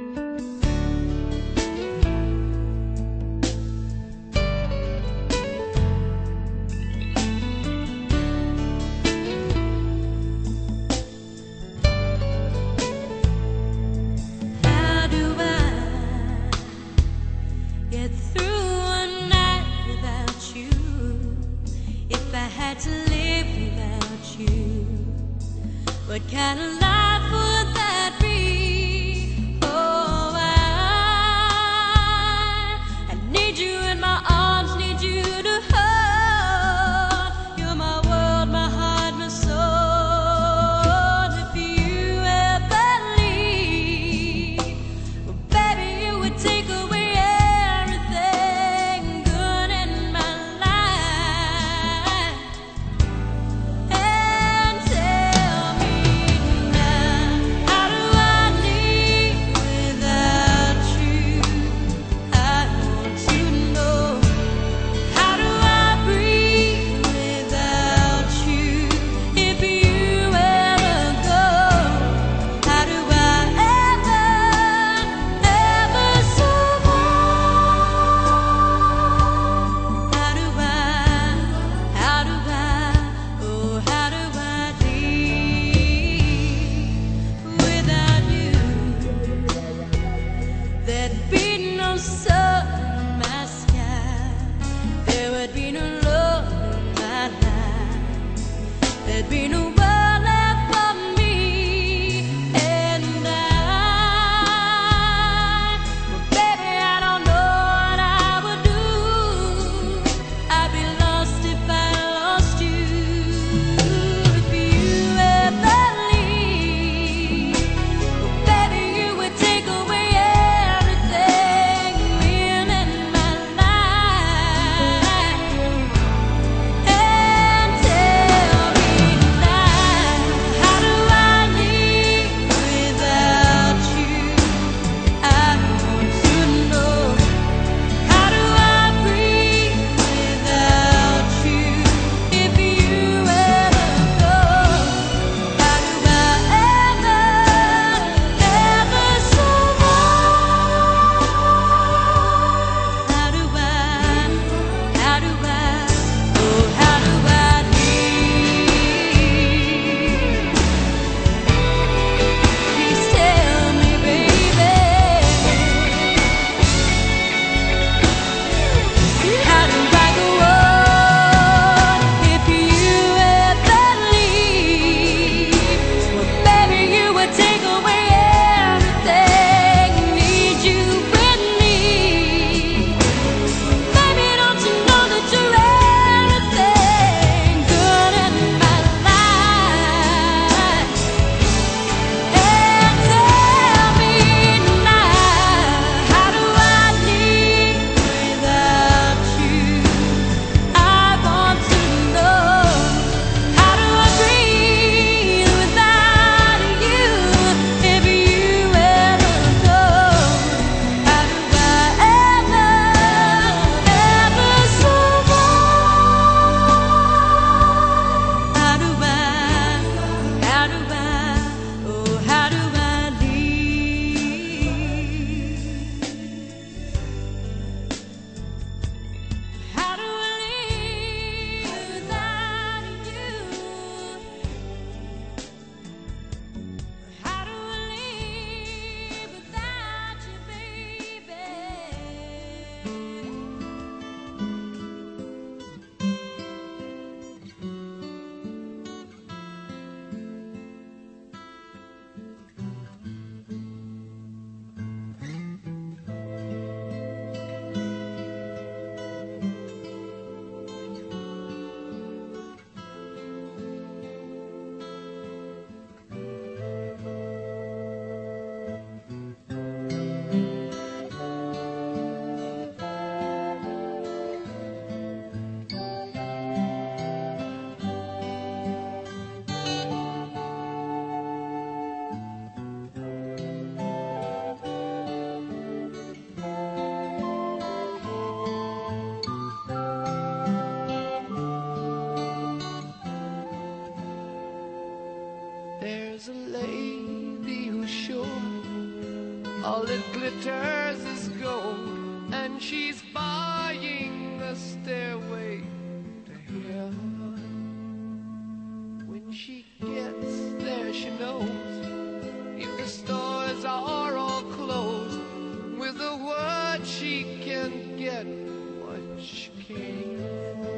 What kind of life would that be? Oh, I, I need you in my arms, need you to hold. You're my world, my heart, my soul. If you ever leave, well, baby, you would take away everything good in my life. And tell me now. All that glitters is gold, and she's buying a stairway to heaven. When she gets there, she knows if the stores are all closed, with a word she can get what she came for.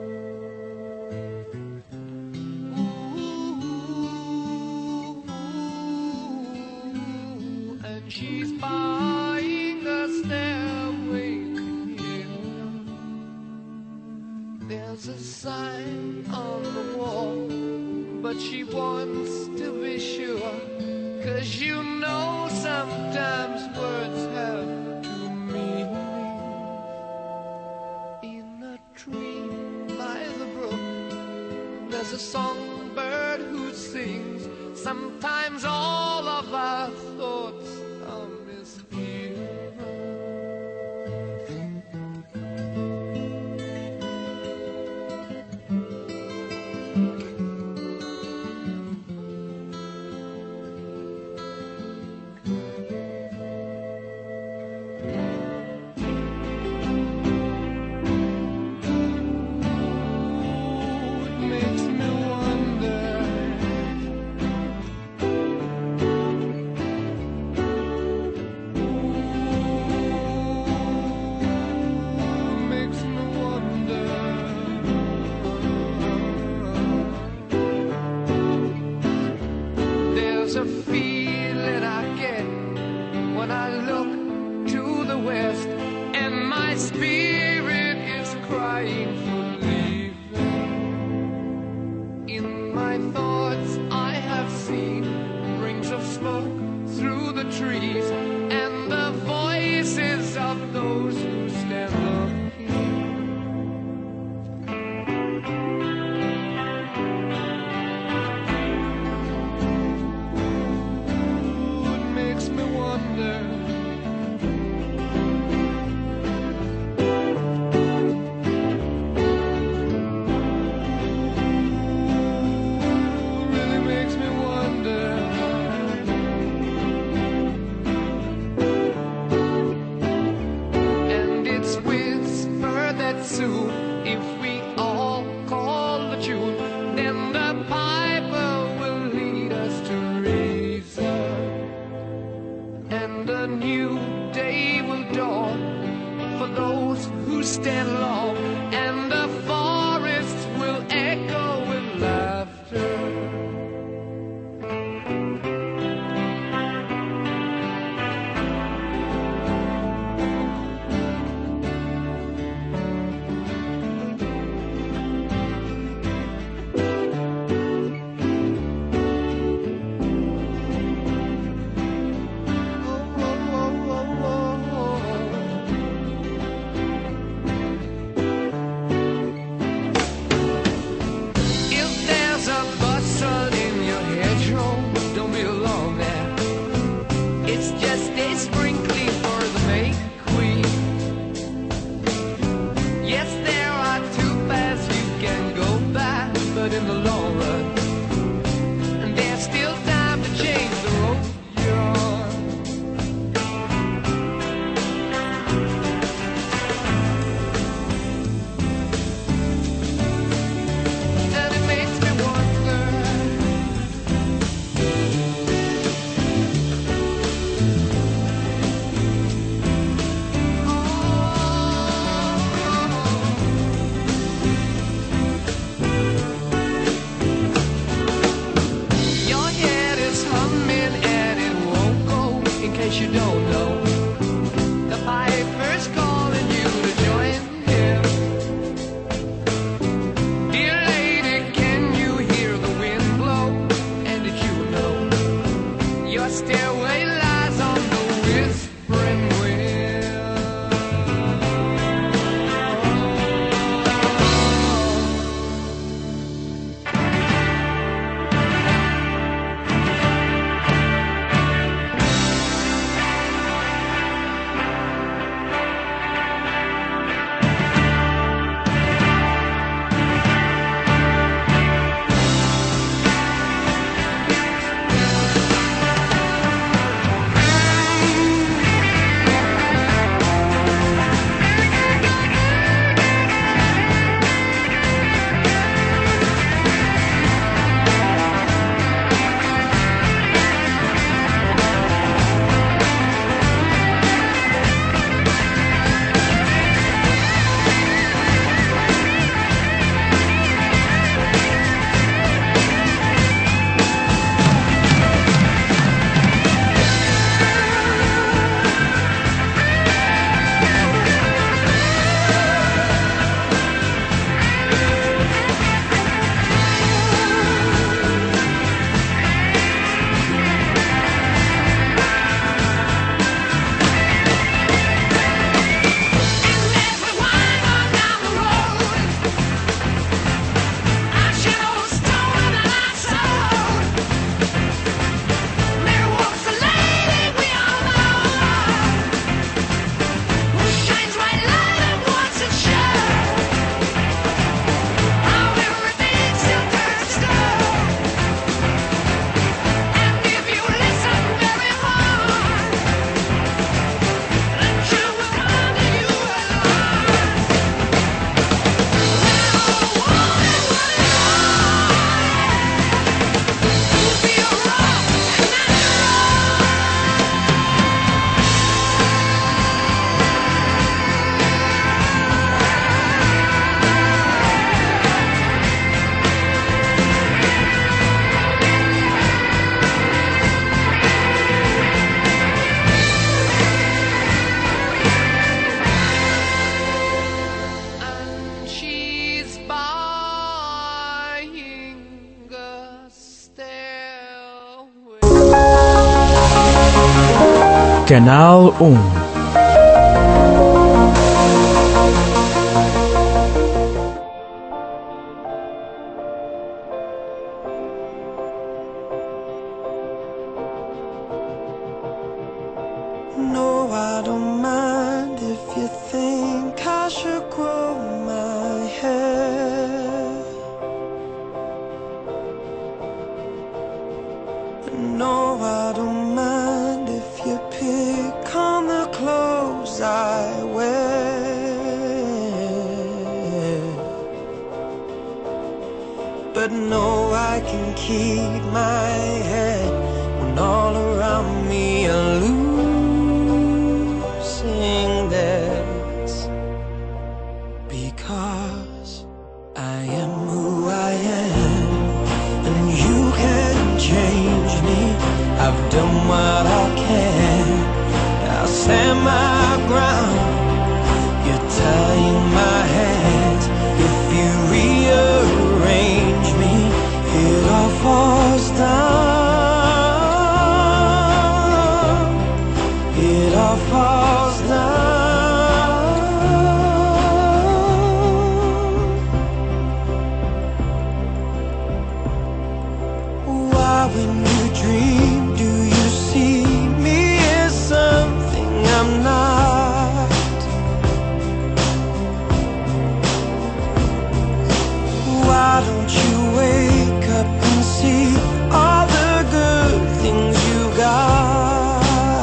She's buying a stairway to heaven. There's a sign on the wall, but she wants to be sure, 'cause you know sometimes words have two meanings. In a tree by the brook, there's a songbird who sings. Sometimes all of our thoughts are misgiven. There's a feeling I get when I look to the west, and my spirit is crying for leaving. In my thoughts I have seen rings of smoke through the trees, and the voices of those who stand up here. Canal um. No, I don't mind if you think I should grow my hair. No, I don't mind if you pick on the clothes I wear. But no, I can keep my head when all around me are losing theirs. Because I am who I am, and you can't change me. I've done what I can, I'll stand my ground. You're tying my hands. If you rearrange me, it all falls down. It all falls down. Why, when you dream, do you see me as something I'm not? Why don't you wake up and see all the good things you got?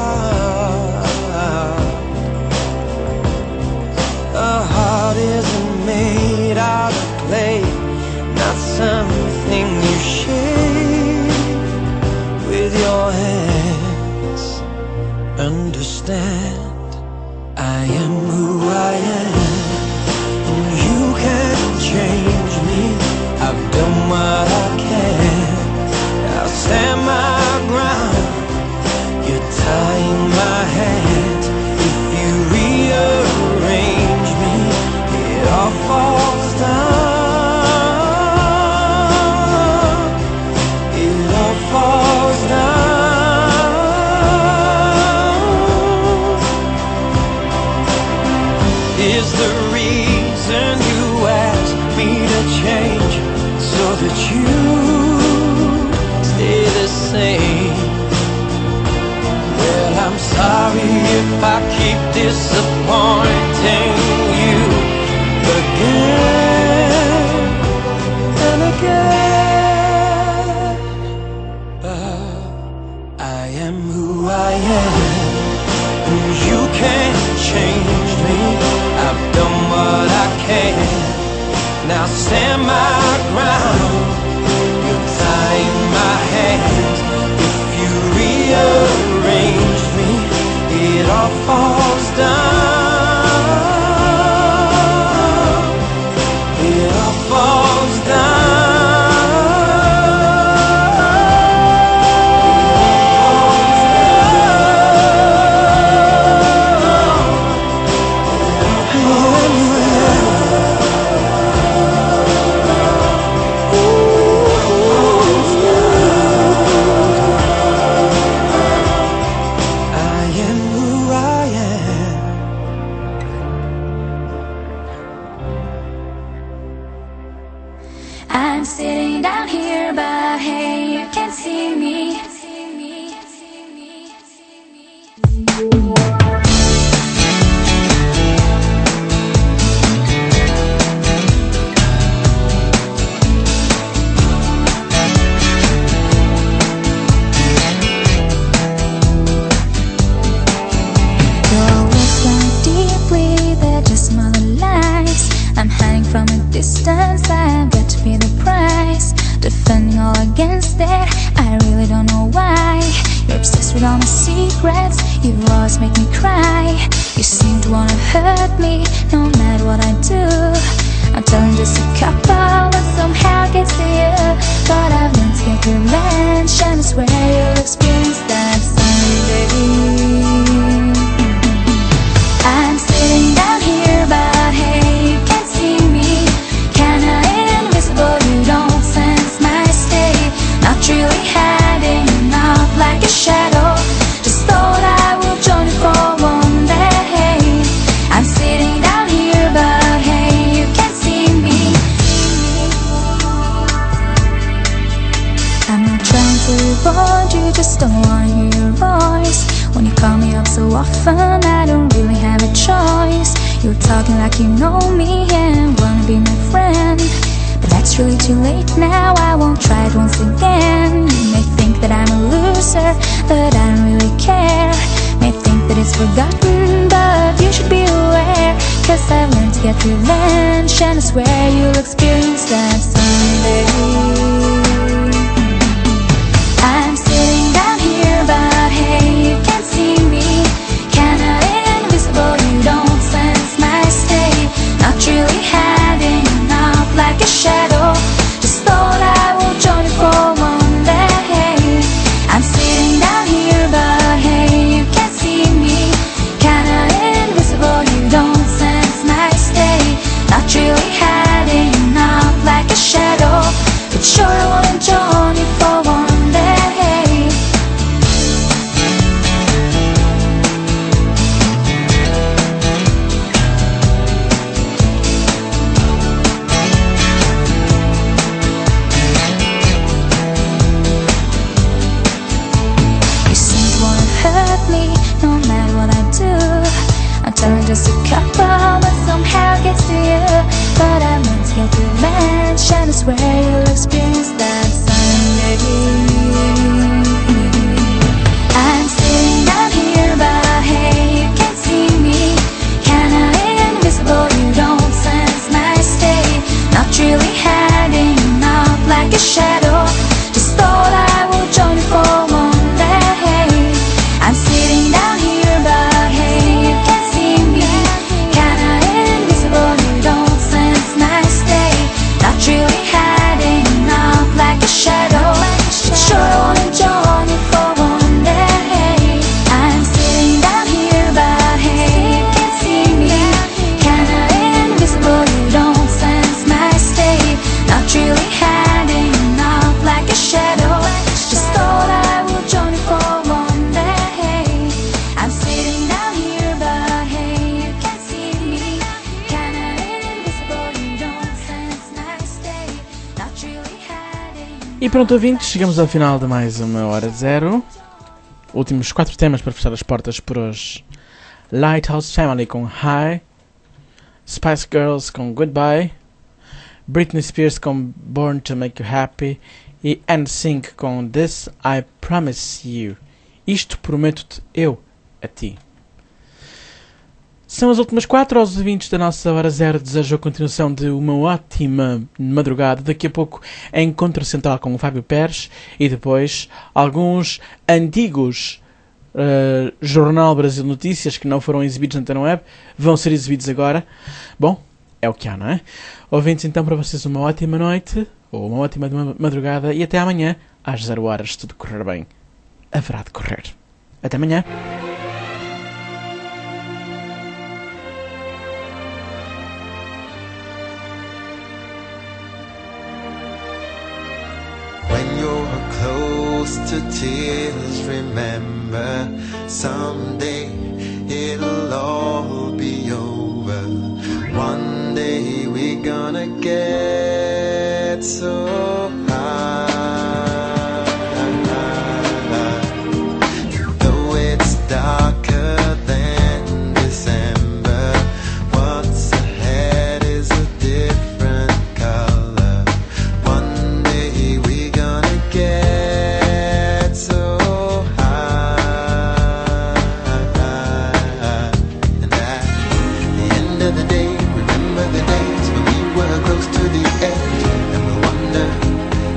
A heart isn't made out of clay, not something you shape with your hands. Understand, I am who I am, and you can't change me. I've done what I can, I'll stand my ground. You're tying my hands. If you rearrange me, it all falls down. It all falls down. Is the reason you ask me to change so that you stay the same? Well, I'm sorry if I keep disappointing you again and again. But I am who I am, and you can't change me. I've done what I can, now stand my ground. You're tying my hands. If you rearrange me, it all falls down. It all falls down. I'm sitting down here, but hey, you can't see me. Your words lie deeply, they're just mother lies. I'm hiding from a distance, I've got to pay the price. Defending all against it, I really don't know why. You're obsessed with all my secrets, you always make me cry. You seem to wanna hurt me, no matter what I do. I'm telling just a couple, but somehow gets to you. But I've learned to get revenge, and I swear you'll experience that someday. I'm sitting down here, but hey, you can't see me. Kinda invisible, you don't sense my state. Not really hiding, not like a shadow. Just thought I would join respond, you just don't wanna hear your voice. When you call me up so often, I don't really have a choice. You're talking like you know me and wanna be my friend, but that's really too late now, I won't try it once again. You may think that I'm a loser, but I don't really care. May think that it's forgotten, but you should be aware, cause I've learned to get revenge, and I swear you'll experience that someday. I'm sitting down here, but hey, you can't see me. Kinda invisible, you don't sense my state. Not really hiding out like a shadow. Just thought I will join you for one day. I'm sitting down here, but hey, you can't see me. Kinda invisible, you don't sense my state. Not really hiding out like a shadow, but sure I wanna join you for one day. Telling just a couple, but somehow it gets to you. But I'm meant to get revenge, and I swear you'll experience that someday. I'm sitting down here, but hey, you can't see me. Kinda invisible, you don't sense my state. Not really hiding out like a shadow. Just thought I would join you for one day. I'm sitting down here, but hey, you can't see me. Kinda invisible, you don't sense my state. Not really hiding out like a shadow. But sure I wanna join you for one day. I'm sitting down here, but hey, you can't see me. Kinda invisible, you don't sense my state. Not really hiding out like a shadow. Just thought I would join you for one day. I'm sitting down here, but hey, you can't see me. Kinda invisible, you don't sense my state. Not really hiding. E pronto, ouvintes, chegamos ao final de mais uma hora zero. Últimos quatro temas para fechar as portas por hoje. Lighthouse Family com High, Spice Girls com Goodbye, Britney Spears com Born to Make You Happy e N Sync com This I Promise You. Isto prometo-te eu a ti. São as últimas quatro. Aos ouvintes da nossa Hora Zero desejo a continuação de uma ótima madrugada. Daqui a pouco Encontro Central com o Fábio Pérez e depois alguns antigos uh, Jornal Brasil Notícias que não foram exibidos na Antena Web vão ser exibidos agora. Bom, é o que há, não é? Ouvintes, então, para vocês uma ótima noite ou uma ótima madrugada e até amanhã às zero horas, se tudo correr bem. Haverá de correr. Até amanhã. When you're close to tears, remember someday it'll all be over. One day we're gonna get so high. Though it's darker than December, what's ahead is a different color. One day we're gonna get so high. And at the end of the day, remember the days when we were close to the edge, and we wonder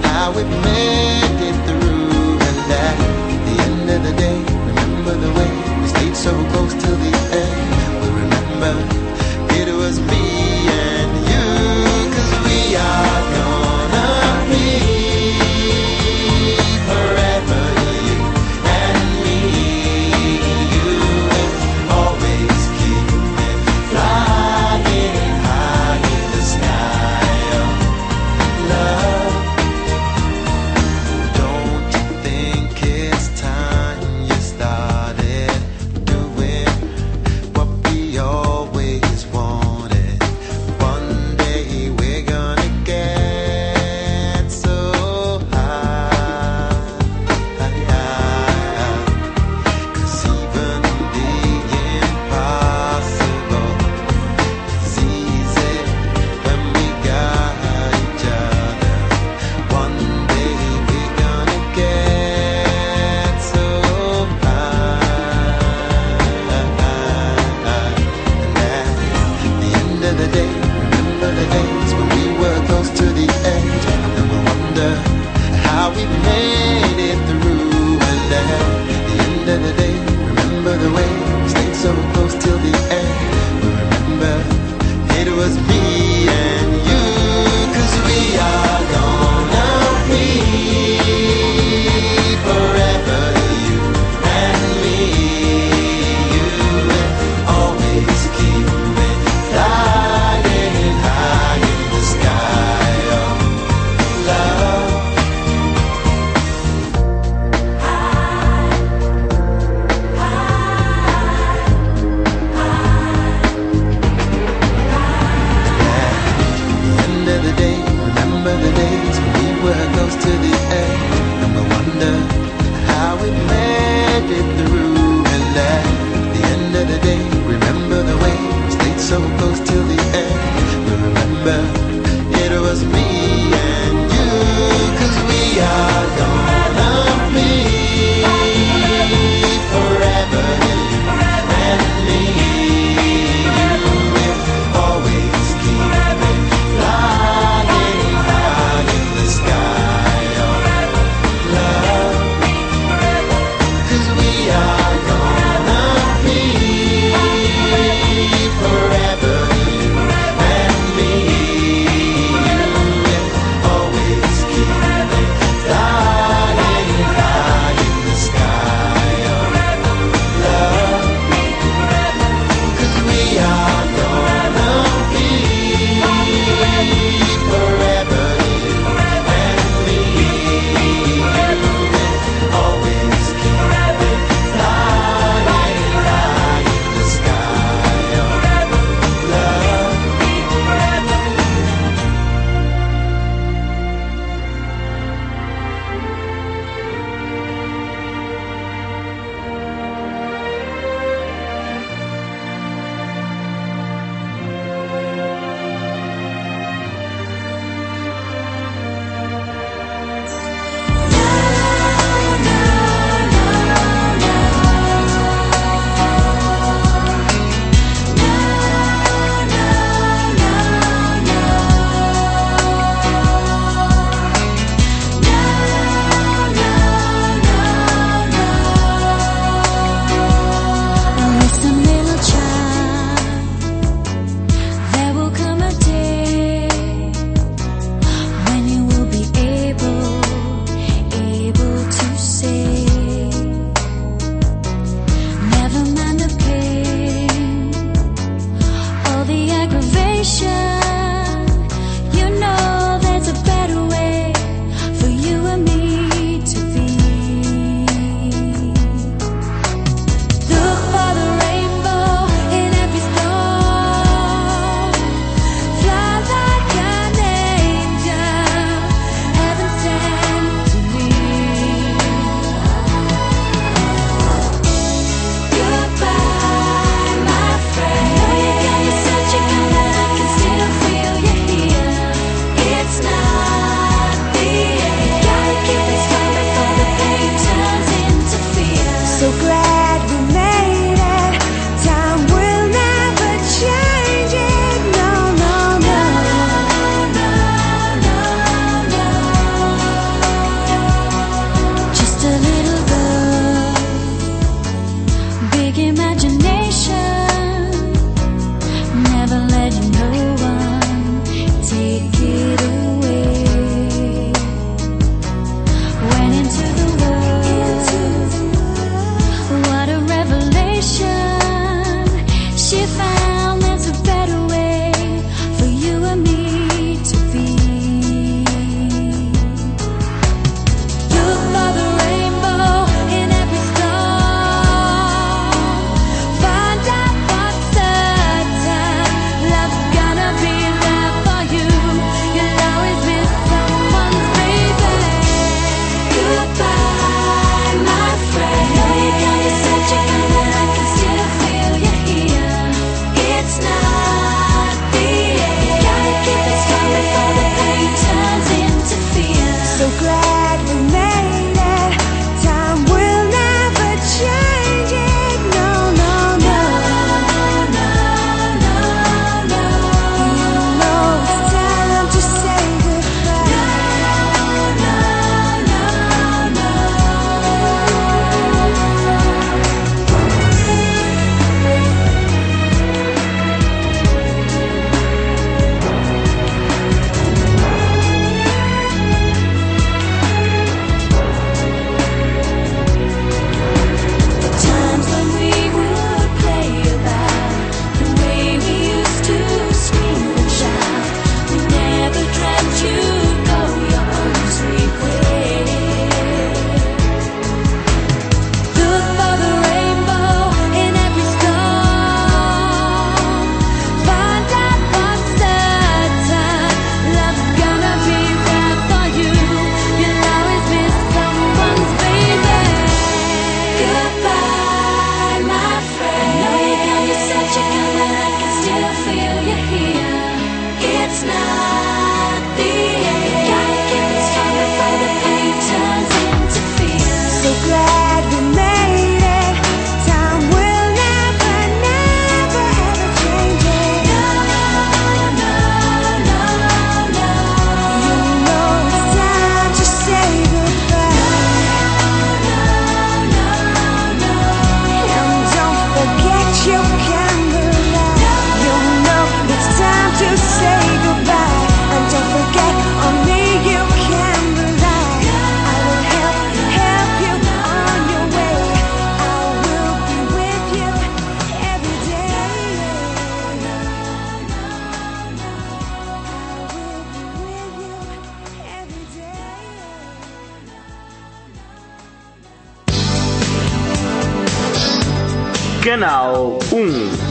Canal um.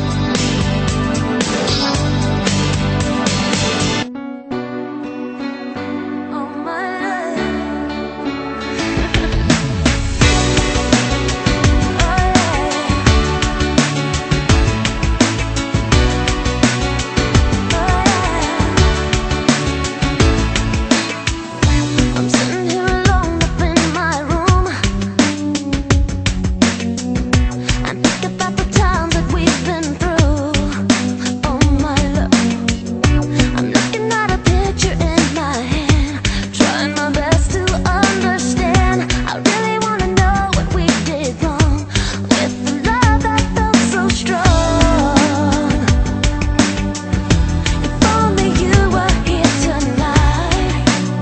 I'm sitting here alone up in my room and think about the times that we've been through. Oh my love, I'm looking at a picture in my hand, trying my best to understand. I really wanna know what we did wrong with the love that felt so strong. If only you were here tonight,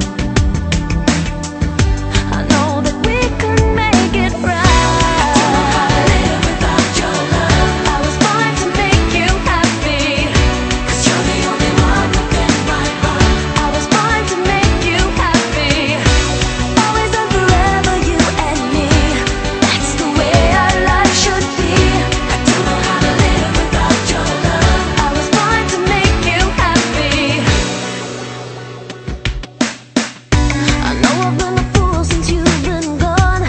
I know that we could make it right. I don't know how to live without your love. I was born to make you happy, 'cause you're the only one within my heart. I was born to make you happy, always and forever, you and me. That's the way our life should be. I don't know how to live without your love. I was born to make you happy. I know I've been a fool since you've been gone.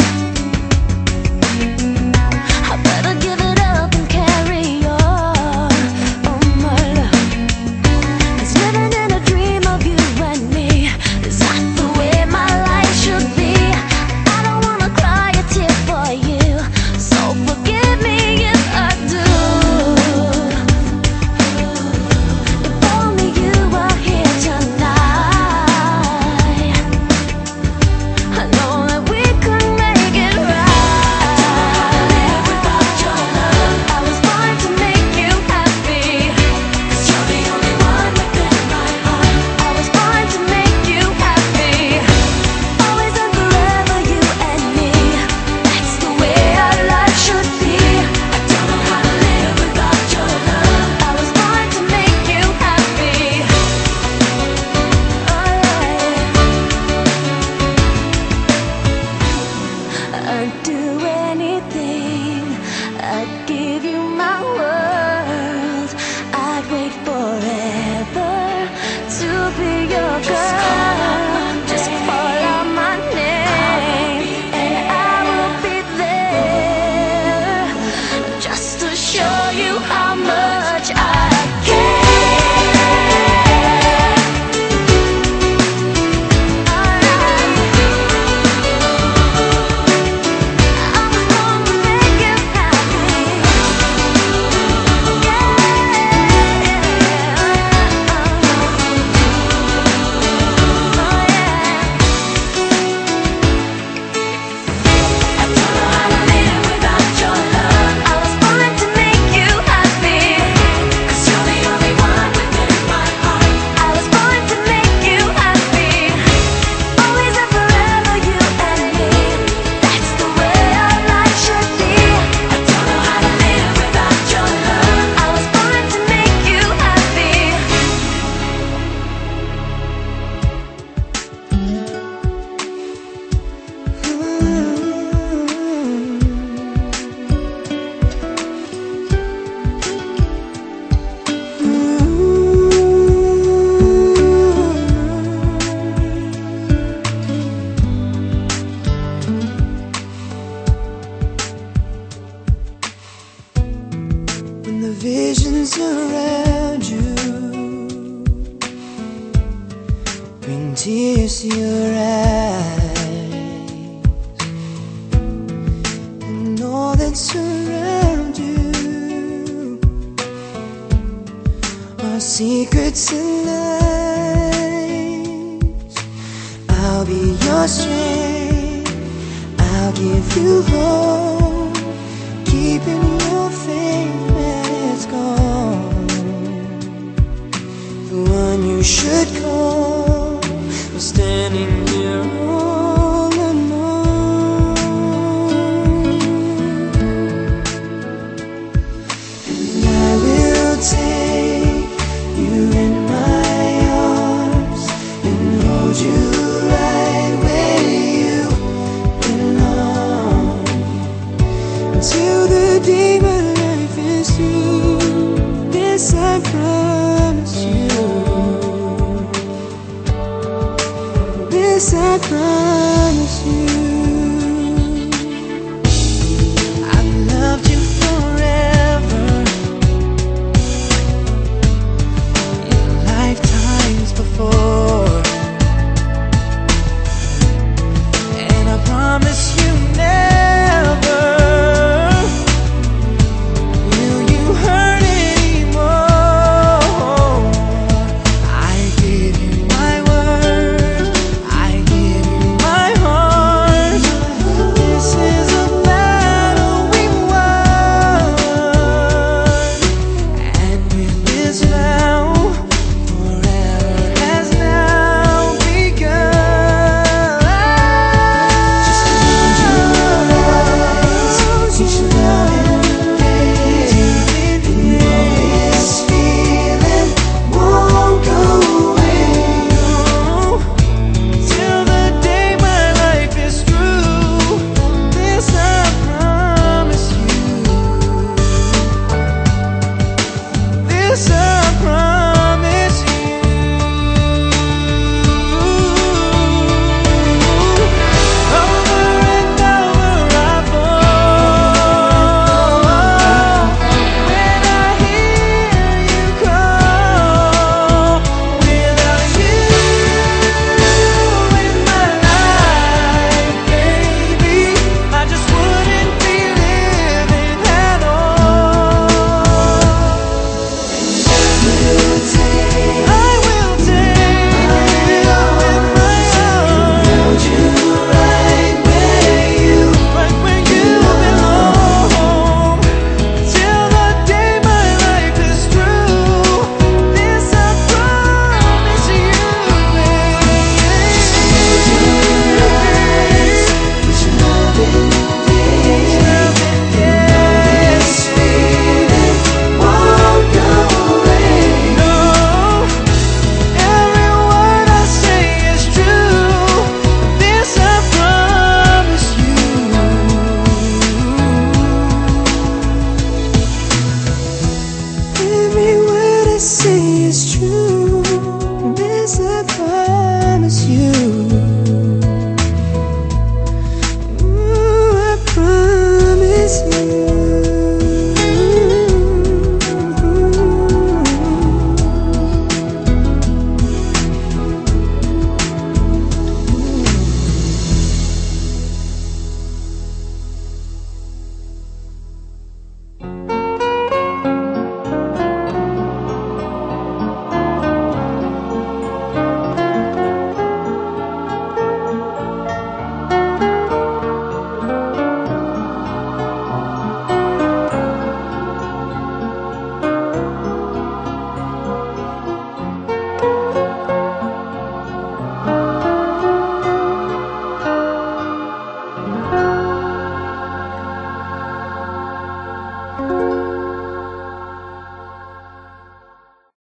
I better give it up and carry on. Oh my love, 'cause living in a dream of you and me is not the way my life should be. I don't wanna cry a tear for you, so forgive me if I do. If only you were here tonight, I know that we could make it right. Without your love, I was born to make you happy, 'cause you're the only one within my heart. I was born to make you happy, always and forever, you and me. That's the way our life should be. I don't know how to live without your love. I was born to make you happy. I'd do anything, I'd give you my world. I'd wait forever to be your girl. Just call out my name and I will be there, just to show you how much I care. When the visions around you bring tears to your eyes, and all that's around you are secrets and lies. I'll be your strength, I'll give you hope, keeping your faith when it's gone. The one you should call was standing here all alone. And I will take you in my arms and hold you right where you belong, until the demons This I promise you. I've loved you forever, in lifetimes before, and I promise you never will you hurt anymore. I give you my word, I give you my heart. This is a battle we won, and with this vow, forever has now begun. Just close your eyes, each loving day, and know this feeling won't go away. Till the day my life is through, this I promise you. This I promise you. Over and over I fall when I hear you call. Without you in my life, baby, I just wouldn't be living at all. I will take you in my arms, hold you right where you, right where you belong, till the day my life is through. This I promise you, baby. This loving this feeling won't go away. No, every word I say is true. This I promise you. Every word I say is true. This I promise you.